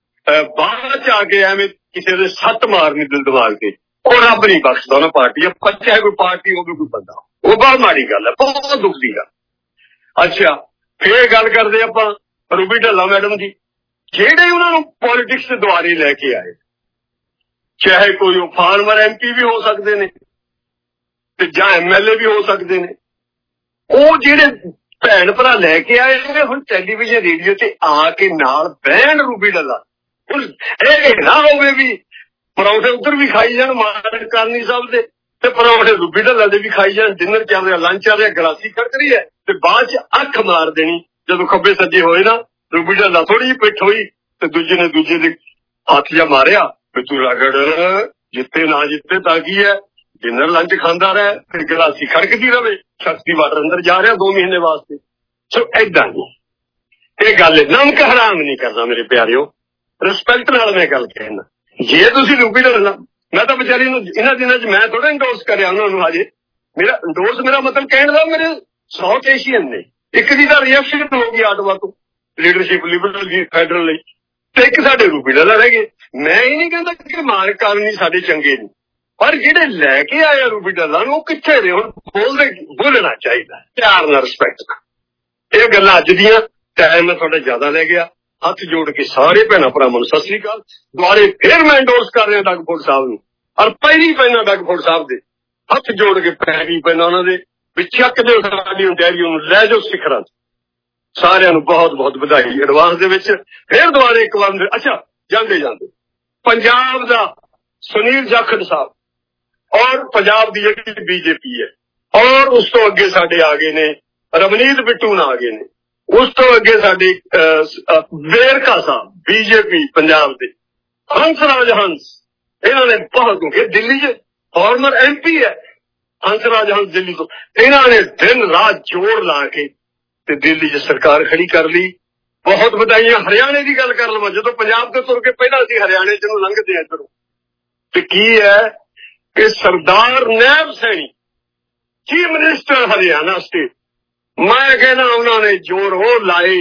ਬਾਹਰ ਚ ਆ ਕੇ ਐਵੇਂ ਕਿਸੇ ਦੇ ਸੱਟ ਮਾਰਨੀ ਦਿਲ ਦਿਮਾਗ ਤੇ, ਉਹ ਰੱਬ ਨਹੀਂ ਬਖਸ਼ਦਾ ਉਹਨਾਂ ਪਾਰਟੀਆਂ। ਚਾਹੇ ਕੋਈ ਪਾਰਟੀ ਹੋਵੇ ਕੋਈ ਬੰਦਾ, ਉਹ ਬਹੁਤ ਮਾੜੀ ਗੱਲ ਹੈ, ਬਹੁਤ ਦੁੱਖ ਦੀ ਗੱਲ। ਅੱਛਾ, ਫੇਰ ਗੱਲ ਕਰਦੇ ਆਪਾਂ ਰੂਬੀ ਢੱਲਾ ਮੈਡਮ ਦੀ, ਜਿਹੜੇ ਉਹਨਾਂ ਨੂੰ ਪੋਲੀਟਿਕਸ ਦੇ ਦੁਆਰੇ ਲੈ ਕੇ ਆਏ। ਚਾਹੇ ਕੋਈ ਉਹ ਫਾਰਮਰ ਐਮਪੀ ਵੀ ਹੋ ਸਕਦੇ ਨੇ ਤੇ ਜਾਂ ਐਮਐਲਏ ਵੀ ਹੋ ਸਕਦੇ ਨੇ। ਉਹ ਜਿਹੜੇ ਭੈਣ ਭਰਾ ਲੈ ਕੇ ਆਏ ਨੇ, ਹੁਣ ਟੈਲੀਵਿਜ਼ਨ ਰੇਡੀਓ ਤੇ ਆ ਕੇ ਨਾਲ ਬਹਿਣ ਰੂਬੀ ਢੱਲਾ। ਹੁਣ ਇਹ ਨਾ ਹੋਵੇ ਵੀ ਪਰੌਂਠੇ ਉੱਧਰ ਵੀ ਖਾਈ ਜਾਣ ਮਾਨ ਕਰਨੀ ਸਾਹਿਬ ਦੇ, ਤੇ ਪਰੌਂਠੇ ਰੂਬੀ ਢੱਲਾ ਦੇ ਵੀ ਖਾਈ ਜਾਣ। ਡਿਨਰ ਚੱਲ ਰਿਹਾ, ਲੰਚ ਚੱਲ ਰਿਹਾ, ਗਲਾਸੀ ਖੜਕ ਰਹੀ ਹੈ, ਤੇ ਬਾਅਦ ਚ ਅੱਖ ਮਾਰ ਦੇਣੀ ਜਦੋਂ ਖੱਬੇ ਸੱਜੇ ਹੋਏ ਨਾ। ਰੂਬੀ ਢੱਲਾ ਥੋੜੀ ਜਿਹੀ ਪਿੱਠ ਹੋਈ ਤੇ ਦੂਜੇ ਨੇ ਦੂਜੇ ਦੇ ਹੱਥ ਜਾ ਮਾਰਿਆ ਵੀ ਤੂੰ ਰਗੜ, ਜਿੱਤੇ ਨਾ ਜਿੱਤੇ ਤਾਂ ਕੀ ਹੈ, ਡਿਨਰ ਲੰਚ ਖਾਂਦਾ ਰਹੇ, ਫਿਰ ਗਲਾਸੀ ਖੜਕਦੀ ਰਵੇ, ਸ਼ਕਤੀ ਵਾਟਰ ਅੰਦਰ ਜਾ ਰਿਹਾ ਦੋ ਮਹੀਨੇ ਵਾਸਤੇ। ਸੋ ਏਦਾਂ ਨਹੀਂ, ਇਹ ਗੱਲ ਨਮਕ ਹਰਾਮ ਨਹੀਂ ਕਰਨਾ ਮੇਰੇ ਪਿਆਰਿਓ, ਰਿਸਪੈਕਟ ਨਾਲ ਮੈਂ ਗੱਲ ਕਹਿਣਾ। ਜੇ ਤੁਸੀਂ ਰੂਬੀ ਢੱਲਾ, ਮੈਂ ਤਾਂ ਵਿਚਾਰੀ ਨੂੰ ਇਹਨਾਂ ਦਿਨਾਂ 'ਚ ਮੈਂ ਥੋੜਾ ਇੰਡੋਰਸ ਕਰਿਆ ਉਹਨਾਂ ਨੂੰ। ਹਜੇ ਮੇਰਾ ਇੰਡੋਰਸ, ਮੇਰਾ ਮਤਲਬ ਕਹਿਣ ਦਾ, ਮੇਰੇ ਸਾਊਥ ਏਸ਼ੀਅਨ ਨੇ। ਇੱਕ ਦੀ ਤਾਂ ਰਿਐਕਸ਼ਨ ਹੋ ਗਈ ਆਟਵਾ ਤੋਂ ਲੀਡਰਸ਼ਿਪ ਲਿਬਰਲ ਦੀ ਫੈਡਰਲ ਲਈ, ਤੇ ਇੱਕ ਸਾਡੇ ਰੂਬੀ ਢੱਲਾ ਰਹਿ ਗਏ। ਮੈਂ ਇਹ ਨਹੀਂ ਕਹਿੰਦਾ ਕਿ ਮਾਰ ਕਾਰਨ ਸਾਡੇ ਚੰਗੇ ਨੇ, ਪਰ ਜਿਹੜੇ ਲੈ ਕੇ ਆਏ ਆ ਰੂਬੀ ਢੱਲਾ ਨੂੰ, ਉਹ ਕਿੱਥੇ ਨੇ? ਹੁਣ ਬੋਲਦੇ, ਬੋਲਣਾ ਚਾਹੀਦਾ ਪਿਆਰ ਨਾਲ, ਰਿਸਪੈਕਟ ਨਾਲ। ਇਹ ਗੱਲਾਂ ਅੱਜ ਦੀਆਂ, ਟਾਈਮ ਮੈਂ ਤੁਹਾਡਾ ਜ਼ਿਆਦਾ ਲੈ ਗਿਆ। ਹੱਥ ਜੋੜ ਕੇ ਸਾਰੇ ਭੈਣਾਂ ਭਰਾਵਾਂ ਨੂੰ ਸਤਿ ਸ੍ਰੀ ਅਕਾਲ। ਦੁਬਾਰੇ ਫੇਰ ਮੈਂ ਇੰਡੋਰਸ ਕਰ ਰਿਹਾ ਡੱਗ ਫੋਰਡ ਸਾਹਿਬ ਨੂੰ, ਔਰ ਪੈਰੀ ਪੈਣਾ ਡੱਗ ਫੋਰਡ ਸਾਹਿਬ ਦੇ, ਹੱਥ ਜੋੜ ਕੇ ਪੈਰੀ ਪੈਣਾ ਉਹਨਾਂ ਦੇ ਵੀ ਚੱਕ ਦਿਓ ਸਾਡੀ ontario ਨੂੰ, ਲੈ ਜਾਓ ਸਿਖਰਾਂ। ਸਾਰਿਆਂ ਨੂੰ ਬਹੁਤ ਬਹੁਤ ਵਧਾਈ ਐਡਵਾਂਸ ਦੇ ਵਿੱਚ। ਫੇਰ ਦੁਬਾਰੇ ਇੱਕ ਵਾਰ, ਅੱਛਾ ਜਾਂਦੇ ਜਾਂਦੇ ਪੰਜਾਬ ਦਾ ਸੁਨੀਲ ਜਾਖੜ ਸਾਹਿਬ, ਔਰ ਪੰਜਾਬ ਦੀ ਜਿਹੜੀ ਬੀਜੇਪੀ ਹੈ, ਔਰ ਉਸ ਤੋਂ ਅੱਗੇ ਸਾਡੇ ਆ ਗਏ ਨੇ ਰਵਨੀਤ ਬਿੱਟੂ ਨਾਲ ਆ ਗਏ ਨੇ। ਉਸ ਤੋਂ ਅੱਗੇ ਸਾਡੇ ਵੇਰਕਾ ਸਾਹਿਬ ਬੀਜੇਪੀ ਪੰਜਾਬ ਦੇ, ਹੰਸਰਾਜ ਹੰਸ, ਇਹਨਾਂ ਨੇ ਬਹੁਤ ਕਿਉਂਕਿ ਦਿੱਲੀ ਚ ਫਾਰਮਰ ਐਮ ਪੀ ਹੈ ਹੰਸਰਾਜ ਹੰਸ ਦਿੱਲੀ ਤੋਂ, ਇਹਨਾਂ ਨੇ ਦਿਨ ਰਾਤ ਜ਼ੋਰ ਲਾ ਕੇ ਤੇ ਦਿੱਲੀ ਚ ਸਰਕਾਰ ਖੜੀ ਕਰ ਲਈ। ਬਹੁਤ ਵਧਾਈਆਂ। ਹਰਿਆਣੇ ਦੀ ਗੱਲ ਕਰ ਲਵਾਂ, ਜਦੋਂ ਪੰਜਾਬ ਤੋਂ ਤੁਰ ਕੇ ਪਹਿਲਾਂ ਅਸੀਂ ਹਰਿਆਣੇ ਚ ਨੂੰ ਲੰਘਦੇ ਆ ਇੱਧਰੋਂ, ਤੇ ਕੀ ਹੈ ਕਿ ਸਰਦਾਰ Nayab Saini chief minister Haryana state, ਮੈਂ ਕਹਿੰਦਾ ਉਹਨਾਂ ਨੇ ਜ਼ੋਰ ਉਹ ਲਾਏ,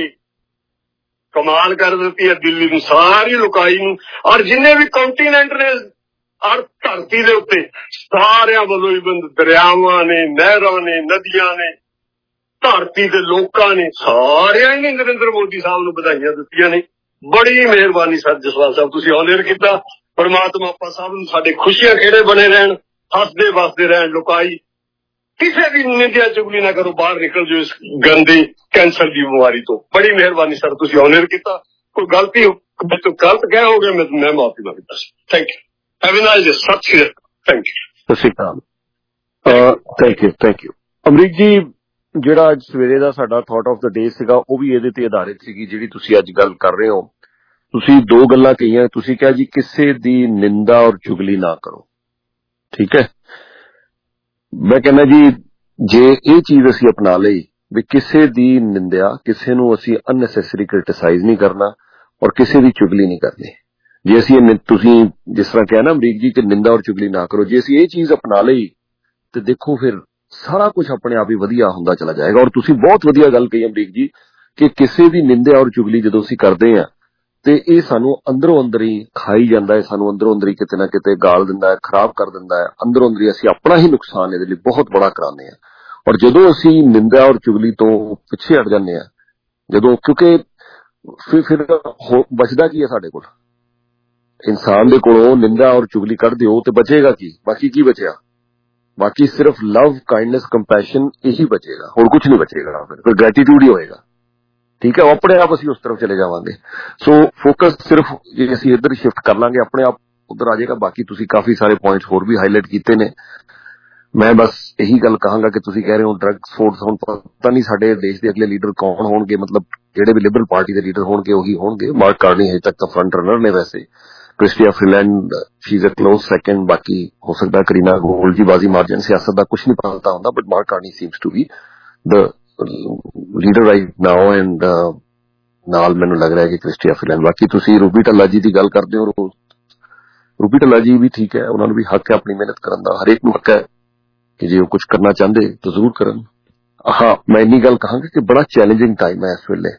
ਕਮਾਲ ਕਰ ਦਿੱਤੀ ਹੈ ਦਿੱਲੀ ਨੂੰ, ਸਾਰੀ ਲੁਕਾਈ ਨੂੰ। ਔਰ ਜਿੰਨੇ ਵੀ ਕੰਟੀਨੈਂਟ ਨੇ ਔਰ ਧਰਤੀ ਦੇ ਉੱਤੇ ਸਾਰਿਆਂ ਵੱਲੋਂ ਹੀ ਬੰਦ, ਦਰਿਆਵਾਂ ਨੇ, ਨਹਿਰਾਂ ਨੇ, ਨਦੀਆਂ ਨੇ, ਧਰਤੀ ਦੇ ਲੋਕਾਂ ਨੇ ਸਾਰਿਆਂ ਹੀ ਨਰਿੰਦਰ ਮੋਦੀ ਸਾਹਿਬ ਨੂੰ ਵਧਾਈਆਂ ਦਿੱਤੀਆਂ ਨੇ। ਬੜੀ ਮਿਹਰਬਾਨੀ ਸਰ ਜਸਵਾਲ ਸਾਹਿਬ, ਤੁਸੀਂ ਆਨਰ ਕੀਤਾ। ਪਰਮਾਤਮਾ ਆਪਾਂ ਸਭ ਨੂੰ ਸਾਡੇ ਖੁਸ਼ੀਆਂ ਖੇੜੇ ਬਣੇ ਰਹਿਣ, ਹੱਸਦੇ ਵਸਦੇ ਰਹਿਣ। ਲੁਕਾਈ ਕਿਸੇ ਦੀ ਨਿੰਦਿਆ ਚੁਗਲੀ ਨਾ ਕਰੋ, ਬਾਹਰ ਨਿਕਲ ਜਾਓ ਇਸ ਗੰਦੇ ਕੈਂਸਰ ਦੀ ਬਿਮਾਰੀ ਤੋਂ। ਬੜੀ ਮਿਹਰਬਾਨੀ ਸਰ, ਤੁਸੀਂ ਆਨਰ ਕੀਤਾ। ਕੋਈ ਗਲਤੀ ਗਲਤ ਕਹਿ ਹੋ ਗਿਆ ਮੈਂ ਮੈਂ ਮਾਫੀ ਮੰਗਦਾ। Thank you. Have a nice day. Sat Sri Akal. Thank you. Sat Sri Akal. Thank you thank you Amrik ji. ਜਿਹੜਾ ਅੱਜ ਸਵੇਰੇ ਦਾ ਸਾਡਾ ਥਾਟ ਆਫ ਦਾ ਡੇ ਸੀਗਾ ਉਹ ਵੀ ਇਹਦੇ ਤੇ ਆਧਾਰਿਤ ਸੀਗੀ ਜਿਹੜੀ ਤੁਸੀਂ ਅੱਜ ਗੱਲ ਕਰ ਰਹੇ ਹੋ। ਤੁਸੀਂ ਦੋ ਗੱਲਾਂ ਕਹੀਆਂ। ਤੁਸੀਂ ਕਿਹਾ ਜੀ ਕਿਸੇ ਦੀ ਨਿੰਦਾ ਔਰ ਚੁਗਲੀ ਨਾ ਕਰੋ, ਠੀਕ ਹੈ। ਮੈਂ ਕਹਿੰਦਾ ਜੀ ਜੇ ਇਹ ਚੀਜ਼ ਅਸੀਂ ਅਪਣਾ ਲਈ ਵੀ ਕਿਸੇ ਦੀ ਨਿੰਦਿਆ, ਕਿਸੇ ਨੂੰ ਅਸੀਂ ਅਨਨੈਸੈਸਰੀ ਕ੍ਰਿਟਿਸਾਈਜ਼ ਨਹੀਂ ਕਰਨਾ ਔਰ ਕਿਸੇ ਦੀ ਚੁਗਲੀ ਨਹੀਂ ਕਰਨੀ। ਜੇ ਅਸੀਂ ਤੁਸੀਂ ਜਿਸ ਤਰ੍ਹਾਂ ਕਿਹਾ ਨਾ ਅਮਰੀਕ ਜੀ ਕਿ ਨਿੰਦਾ ਔਰ ਚੁਗਲੀ ਨਾ ਕਰੋ, ਜੇ ਅਸੀਂ ਇਹ ਚੀਜ਼ ਅਪਣਾ ਲਈ ਤੇ ਦੇਖੋ ਫਿਰ ਸਾਰਾ ਕੁਝ ਆਪਣੇ ਆਪ ਹੀ ਵਧੀਆ ਹੁੰਦਾ ਚਲਾ ਜਾਏਗਾ। ਔਰ ਤੁਸੀਂ ਬਹੁਤ ਵਧੀਆ ਗੱਲ ਕਹੀ ਅਮਰੀਕ ਜੀ ਕਿ ਕਿਸੇ ਦੀ ਨਿੰਦਿਆ ਔਰ ਚੁਗਲੀ ਜਦੋਂ ਅਸੀਂ ਕਰਦੇ ਹਾਂ ਤੇ ਇਹ ਸਾਨੂੰ ਅੰਦਰੋਂ ਅੰਦਰ ਹੀ ਖਾਈ ਜਾਂਦਾ ਹੈ, ਸਾਨੂੰ ਅੰਦਰੋਂ ਅੰਦਰ ਹੀ ਕਿਤੇ ਨਾ ਕਿਤੇ ਗਾਲ ਦਿੰਦਾ ਹੈ, ਖਰਾਬ ਕਰ ਦਿੰਦਾ ਹੈ। ਅੰਦਰੋਂ ਅੰਦਰ ਹੀ ਅਸੀਂ ਆਪਣਾ ਹੀ ਨੁਕਸਾਨ ਇਹਦੇ ਲਈ ਬਹੁਤ ਬੜਾ ਕਰਾਉਂਦੇ ਹਾਂ। ਔਰ ਜਦੋਂ ਅਸੀਂ ਨਿੰਦਾ ਔਰ ਚੁਗਲੀ ਤੋਂ ਪਿੱਛੇ ਹਟ ਜਾਂਦੇ ਹਾਂ, ਜਦੋਂ ਕਿਉਂਕਿ ਫਿਰ ਫਿਰ ਬਚਦਾ ਕੀ ਹੈ ਸਾਡੇ ਕੋਲ? ਇਨਸਾਨ ਦੇ ਕੋਲੋਂ ਨਿੰਦਾ ਔਰ ਚੁਗਲੀ ਕੱਢ ਦਿਓ ਤੇ ਬਚੇਗਾ ਕੀ? ਬਾਕੀ ਕੀ ਬਚਿਆ? ਬਾਕੀ ਸਿਰਫ ਲਵ, ਕਾਈਂਡਨੈਸ, ਕੰਪੈਸ਼ਨ ਇਹੀ ਬਚੇਗਾ, ਹੋਰ ਕੁਝ ਨਹੀਂ ਬਚੇਗਾ। ਫਿਰ ਗ੍ਰੈਟੀਟਿਊਡ ਹੀ ਹੋਏਗਾ, ਠੀਕ ਹੈ। ਆਪਣੇ ਆਪ ਅਸੀਂ ਉਸ ਤਰਫ ਚਲੇ ਜਾਵਾਂਗੇ। ਸੋ ਫੋਕਸ ਸਿਰਫ ਜੇ ਅਸੀਂ ਇੱਧਰ ਸ਼ਿਫਟ ਕਰ ਲਾਂਗੇ ਆਪਣੇ ਆਪ ਉੱਧਰ ਆ ਜਾਏਗਾ। ਬਾਕੀ ਤੁਸੀਂ ਕਾਫੀ ਸਾਰੇ ਪੁਆਇੰਟਸ ਹੋਰ ਵੀ ਹਾਈਲਾਈਟ ਕੀਤੇ ਨੇ। ਮੈਂ ਬਸ ਇਹੀ ਗੱਲ ਕਹਾਂਗਾ ਕਿ ਤੁਸੀਂ ਕਹਿ ਰਹੇ ਹੋ ਡਰੱਗ ਸਪੋਰਟਸ, ਹੁਣ ਪਤਾ ਨਹੀਂ ਸਾਡੇ ਦੇਸ਼ ਦੇ ਅਗਲੇ ਲੀਡਰ ਕੌਣ ਹੋਣਗੇ, ਮਤਲਬ ਜਿਹੜੇ ਵੀ ਲਿਬਰਲ ਪਾਰਟੀ ਦੇ ਲੀਡਰ ਹੋਣਗੇ ਉਹੀ ਹੋਣਗੇ। ਮਾਰਕ ਕਾਰਨੀ ਹਜੇ ਤੱਕ ਤਾਂ ਫਰੰਟ ਰਨਰ ਨੇ ਵੈਸੇ। Chrystia Freeland she is a close second. ਬਾਕੀ ਹੋ ਸਕਦਾ ਕਰੀਨਾ ਗੋਲ ਜੀ ਬਾਜ਼ੀ ਮਾਰ ਜਾਣ, ਸਿਆਸਤ ਦਾ ਕੁਝ ਨਹੀਂ ਪਤਾ ਹੁੰਦਾ, but Mark Carney seems to be the leader right now and ਨਾਲ ਮੈਨੂੰ ਲੱਗ ਰਿਹਾ ਕਿ ਕ੍ਰਿਸਟੀਆ ਫਰੀਲੈਂਡ। ਬਾਕੀ ਤੁਸੀਂ ਰੂਬੀ ਢੱਲਾ ਜੀ ਦੀ ਗੱਲ ਕਰਦੇ ਹੋ, ਰੂਬੀ ਢੱਲਾ ਜੀ ਵੀ ਠੀਕ ਹੈ, ਉਹਨਾਂ ਨੂੰ ਵੀ ਹੱਕ ਹੈ ਆਪਣੀ ਮਿਹਨਤ ਕਰਨ ਦਾ, ਹਰੇਕ ਨੂੰ ਹੱਕ ਹੈ ਕਿ ਜੇ ਉਹ ਕੁਝ ਕਰਨਾ ਚਾਹੁੰਦੇ ਤਾਂ ਜ਼ਰੂਰ ਕਰਨ। ਹਾਂ, ਮੈਂ ਇੰਨੀ ਗੱਲ ਕਹਾਂਗਾ ਕਿ ਬੜਾ ਚੈਲੰਜਿੰਗ ਟਾਈਮ ਹੈ ਇਸ ਵੇਲੇ।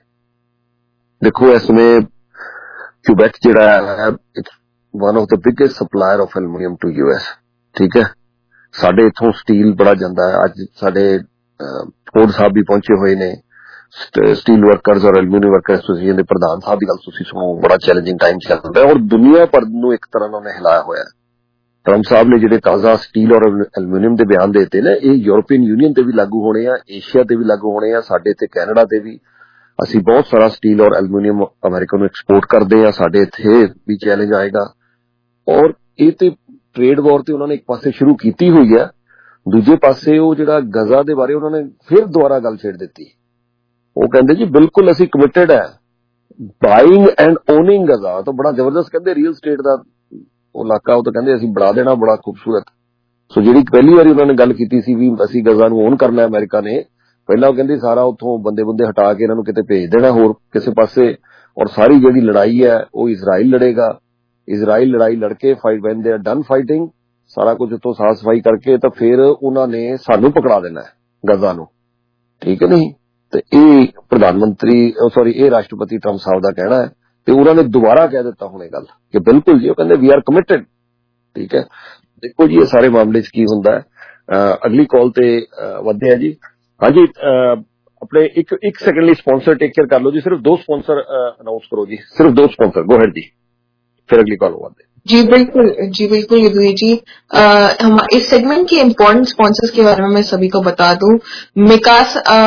ਦੇਖੋ ਇਸ ਸਮੇਂ क्यूबेक ਜਿਹੜਾ ਹੈ it's one of the biggest supplier of aluminium to U S, ਠੀਕ ਹੈ। ਸਾਡੇ ਇੱਥੋਂ ਸਟੀਲ ਬੜਾ ਜਾਂਦਾ ਹੈ। ਅੱਜ ਸਾਡੇ ਫੋਰਡ ਸਾਹਿਬ ਵੀ ਪਹੁੰਚੇ ਹੋਏ ਨੇ, ਸਟੀਲ ਵਰਕਰਸ ਔਰ ਐਲੂਮੀਨੀਅਮ ਵਰਕਰਸ ਐਸੋਸੀਏਸ਼ਨ ਦੇ ਪ੍ਰਧਾਨ ਸਾਹਿਬ ਦੀ ਗੱਲ ਤੁਸੀਂ ਸੁਣੋ। ਬੜਾ ਚੈਲੰਜਿੰਗ ਟਾਈਮ ਚੱਲ ਰਿਹਾ ਔਰ ਦੁਨੀਆ ਭਰ ਨੂੰ ਇੱਕ ਤਰ੍ਹਾਂ ਨਾਲ ਉਹਨੇ ਹਿਲਾਇਆ ਹੋਇਆ। ਟਰੰਪ ਸਾਹਿਬ ਨੇ ਜਿਹੜੇ ਤਾਜ਼ਾ ਸਟੀਲ ਔਰ ਐਲੂਮੀਨੀਅਮ ਦੇ ਬਿਆਨ ਦੇ ਦਿੱਤੇ ਨੇ, ਇਹ ਯੂਰਪੀਅਨ ਯੂਨੀਅਨ ਤੇ ਵੀ ਲਾਗੂ ਹੋਣੇ ਆ, ਏਸ਼ੀਆ ਤੇ ਵੀ ਲਾਗੂ ਹੋਣੇ ਆ, ਸਾਡੇ ਇੱਥੇ ਕੈਨੇਡਾ ਤੇ ਵੀ। ਅਸੀਂ ਬਹੁਤ ਸਾਰਾ ਸਟੀਲ ਔਰ ਐਲੂਮੀਨੀਅਮ ਅਮਰੀਕਾ ਨੂੰ ਐਕਸਪੋਰਟ ਕਰਦੇ ਆ, ਸਾਡੇ ਇੱਥੇ ਵੀ ਚੈਲੰਜ ਆਏਗਾ। ਔਰ ਇਹ ਤੇ ਟ੍ਰੇਡ ਵਾਰ ਤੇ ਉਹਨਾਂ ਨੇ ਇੱਕ ਪਾਸੇ ਸ਼ੁਰੂ ਕੀਤੀ ਹੋਈ ਹੈ, ਦੂਜੇ ਪਾਸੇ ਉਹ ਜਿਹੜਾ ਗਜ਼ਾ ਦੇ ਬਾਰੇ ਉਹਨਾਂ ਨੇ ਫਿਰ ਦੁਬਾਰਾ ਗੱਲ ਛੇੜ ਦਿੱਤੀ। ਉਹ ਕਹਿੰਦੇ ਜੀ ਬਿਲਕੁਲ ਅਸੀਂ ਕਮਿਟਡ ਹੈ ਬਾਇੰਗ ਐਂਡ ਓਨਿੰਗ ਗਜ਼ਾ। ਤਾਂ ਬੜਾ ਜ਼ਬਰਦਸਤ ਕਹਿੰਦੇ ਰੀਅਲ ਸਟੇਟ ਦਾ ਉਹ ਇਲਾਕਾ, ਉਹ ਤਾਂ ਕਹਿੰਦੇ ਅਸੀਂ ਬਣਾ ਦੇਣਾ ਬੜਾ ਖੂਬਸੂਰਤ। ਸੋ ਜਿਹੜੀ ਪਹਿਲੀ ਵਾਰੀ ਉਹਨਾਂ ਨੇ ਗੱਲ ਕੀਤੀ ਸੀ ਵੀ ਅਸੀਂ ਗਜ਼ਾ ਨੂੰ ਓਨ ਕਰਨਾ ਅਮਰੀਕਾ ਨੇ, ਪਹਿਲਾਂ ਉਹ ਕਹਿੰਦੇ ਸਾਰਾ ਉੱਥੋਂ ਬੰਦੇ ਬੰਦੇ ਹਟਾ ਕੇ ਇਹਨਾਂ ਨੂੰ ਕਿਤੇ ਭੇਜ ਦੇਣਾ ਹੋਰ ਕਿਸੇ ਪਾਸੇ। ਔਰ ਸਾਰੀ ਜਿਹੜੀ ਲੜਾਈ ਹੈ ਉਹ ਇਜ਼ਰਾਈਲ ਲੜੇਗਾ। ਇਜ਼ਰਾਈਲ ਲੜਾਈ ਲੜਕੇ fight when they are done fighting, ਸਾਰਾ ਕੁਝ ਉੱਥੋਂ ਸਾਫ਼ ਸਫਾਈ ਕਰਕੇ ਤਾਂ ਫਿਰ ਉਹਨਾਂ ਨੇ ਸਾਨੂੰ ਪਕੜਾ ਦੇਣਾ ਹੈ ਗਜ਼ਾ ਨੂੰ, ਠੀਕ ਹੈ ਨਹੀਂ। ਤੇ ਇਹ ਪ੍ਰਧਾਨ ਮੰਤਰੀ ਸੌਰੀ ਇਹ ਰਾਸ਼ਟਰਪਤੀ ਟਰੰਪ ਸਾਹਿਬ ਦਾ ਕਹਿਣਾ ਹੈ ਤੇ ਉਹਨਾਂ ਨੇ ਦੁਬਾਰਾ ਕਹਿ ਦਿੱਤਾ ਹੁਣ ਇਹ ਗੱਲ ਕਿ ਬਿਲਕੁਲ ਜੀ, ਉਹ ਕਹਿੰਦੇ ਵੀ ਆਰ ਕਮਿਟਡ, ਠੀਕ ਹੈ। ਦੇਖੋ ਜੀ ਇਹ ਸਾਰੇ ਮਾਮਲੇ 'ਚ ਕੀ ਹੁੰਦਾ ਹੈ। ਅਗਲੀ ਕਾਲ ਤੇ ਵਧਦੇ ਆ ਜੀ। ਹਾਂਜੀ ਆਪਣੇ ਇੱਕ ਇੱਕ ਸੈਕਿੰਡ ਲਈ ਸਪਾਂਸਰ ਟੇਕ ਕੇਅਰ ਕਰ ਲਓ ਜੀ, ਸਿਰਫ ਦੋ ਸਪਾਂਸਰ ਅਨਾउंस करो जी, सिर्फ दो स्पॉन्सर। गो हेड जी, फिर अगली कॉल होगा जी। बिल्कुल जी, बिल्कुल युद्धवीर जी। आ, हम इस सेगमेंट के इम्पोर्टेंट स्पॉन्सर्स के बारे में मैं सभी को बता दूं। मिकास आ,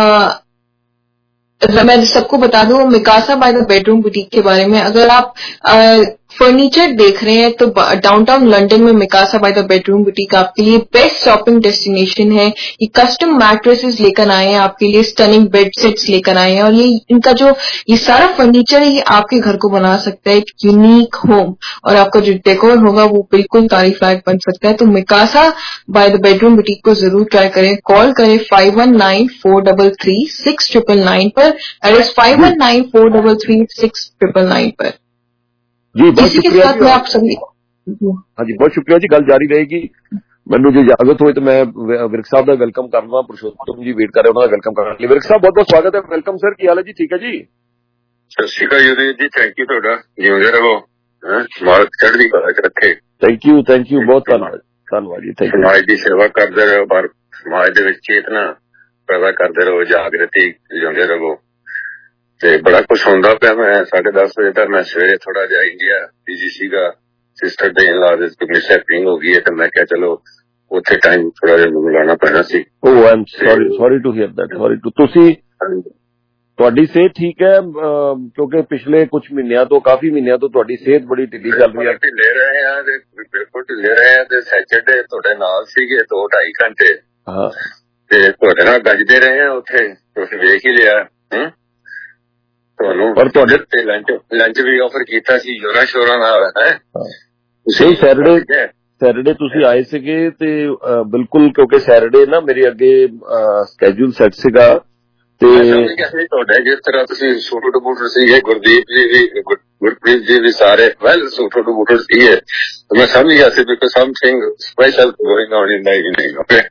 मैं सबको बता दूं Mikasa by the Bedroom Boutique के बारे में। अगर आप आ, फर्नीचर देख रहे हैं तो डाउनटाउन लंदन में Mikasa by the Bedroom Boutique आपके लिए बेस्ट शॉपिंग डेस्टिनेशन है। ये कस्टम मैट्रेसेस लेकर आए हैं आपके लिए, स्टनिंग बेड सेट्स लेकर आए हैं और ये इनका जो ये सारा फर्नीचर है ये आपके घर को बना सकता है एक यूनिक होम, और आपका जो डेकोर होगा वो बिल्कुल तारीफ लायक बन सकता है। तो Mikasa by the Bedroom Boutique को जरूर ट्राई करें। कॉल करें five one nine four double three six triple nine पर, it is five one nine four double three six triple nine पर। जी बहुत इसी के शुक्रिया साथ मैं आप सभी हाँ जी बहुत शुक्रिया जी, गल जारी रहेगी। मैनू जो इजाजत होए तो मैं विरक साहब का वेलकम कर लवां। पुरुषोत्तम जी वेट कर रहे उन्होंने वेलकम करने लिए। विरक साहब बहुत बहुत स्वागत है। वेलकम सर, की हाल है जी? ठीक है जी, सत श्री अकाल युवराज जी, थैंक यू तुहाडा, जिउंदे रहो, मालक चढ़दी कला च रखे। थैंक यू थैंक यू बहुत धन्यवाद धन्यवाद जी। Thank you. समाज की सेवा करते रहो, पर समाज दे विच चेतना पैदा करते रहो, जागृति जिउंदे रहो। ਤੇ ਬੜਾ ਕੁਛ ਹੁੰਦਾ ਪਿਆ। ਮੈਂ ਸਾਢੇ ਦਸ ਵਜੇ ਤੱਕ ਮੈਂ ਸਵੇਰੇ ਥੋੜਾ ਜਿਹਾ ਇੰਡੀਆ ਬਿਜੀ ਸੀਗਾ, ਸਿਸਟਰ ਦੇ ਇਨ-ਲਾ ਦੇ ਮਿਸ ਹੈਪਨਿੰਗ ਹੋ ਗਈ ਹੈ ਤੇ ਮੈਂ ਕਿਹਾ ਚਲੋ ਉੱਥੇ ਟਾਈਮ ਥੋੜਾ ਜਿਹਾ ਮੈਨੂੰ ਲਾਉਣਾ ਪੈਣਾ ਸੀ। Oh I am sorry sorry to hear that sorry to ਤੁਸੀਂ ਤੁਹਾਡੀ ਸਿਹਤ ਠੀਕ ਹੈ? ਕਿਉਂਕਿ ਪਿਛਲੇ ਕੁਝ ਮਹੀਨਿਆਂ ਤੋਂ ਕਾਫੀ ਮਹੀਨਿਆਂ ਤੋਂ ਤੁਹਾਡੀ ਸਿਹਤ ਬੜੀ ਢਿੱਲੀ ਚੱਲ ਰਹੀ ਹੈ। ਢਿੱਲੇ ਰਹੇ ਆ ਤੇ ਬਿਲਕੁਲ ਢਿੱਲੇ ਰਹੇ ਆ ਤੇ ਸੈਚਰਡੇ ਤੁਹਾਡੇ ਨਾਲ ਸੀਗੇ ਦੋ ਢਾਈ ਘੰਟੇ ਹਾਂ ਤੇ ਤੁਹਾਡੇ ਨਾਲ ਗੱਜਦੇ ਰਹੇ ਆ ਉੱਥੇ, ਤੁਸੀਂ ਵੇਖ ਹੀ ਲਿਆ। ਤੁਹਾਨੂੰ ਪਰ ਤੁਹਾਡੇ ਤੇ ਲੰਚ ਲੰਚ ਵੀ ਆਫਰ ਕੀਤਾ ਸੀ ਜੋਰਾਂ ਸ਼ੋਰਾਂ ਨਾਲ ਹੈ। ਤੁਸੀਂ ਸੈਟਰਡੇ ਸੈਟਰਡੇ ਤੁਸੀਂ ਆਏ ਸੀਗੇ ਤੇ ਬਿਲਕੁਲ, ਕਿਉਂਕਿ ਸੈਟਰਡੇ ਨਾ ਮੇਰੇ ਅੱਗੇ ਸਕੇਜੂਲ ਸੈੱਟ ਸੀਗਾ ਤੇ ਤੁਹਾਡੇ ਜਿਸ ਤਰ੍ਹਾਂ ਤੁਸੀਂ ਸੂਟ ਬੂਟ ਸੀਗੇ, ਗੁਰਦੀਪ ਜੀ ਵੀ ਗੁਰਪ੍ਰੀਤ ਜੀ ਵੀ ਸਾਰੇ ਵੈਲ ਸੂਟ ਬੂਟ ਸੀਗੇ, ਮੈਂ ਸਮਝ ਗਿਆ ਸੀ because something special going on in the evening. Okay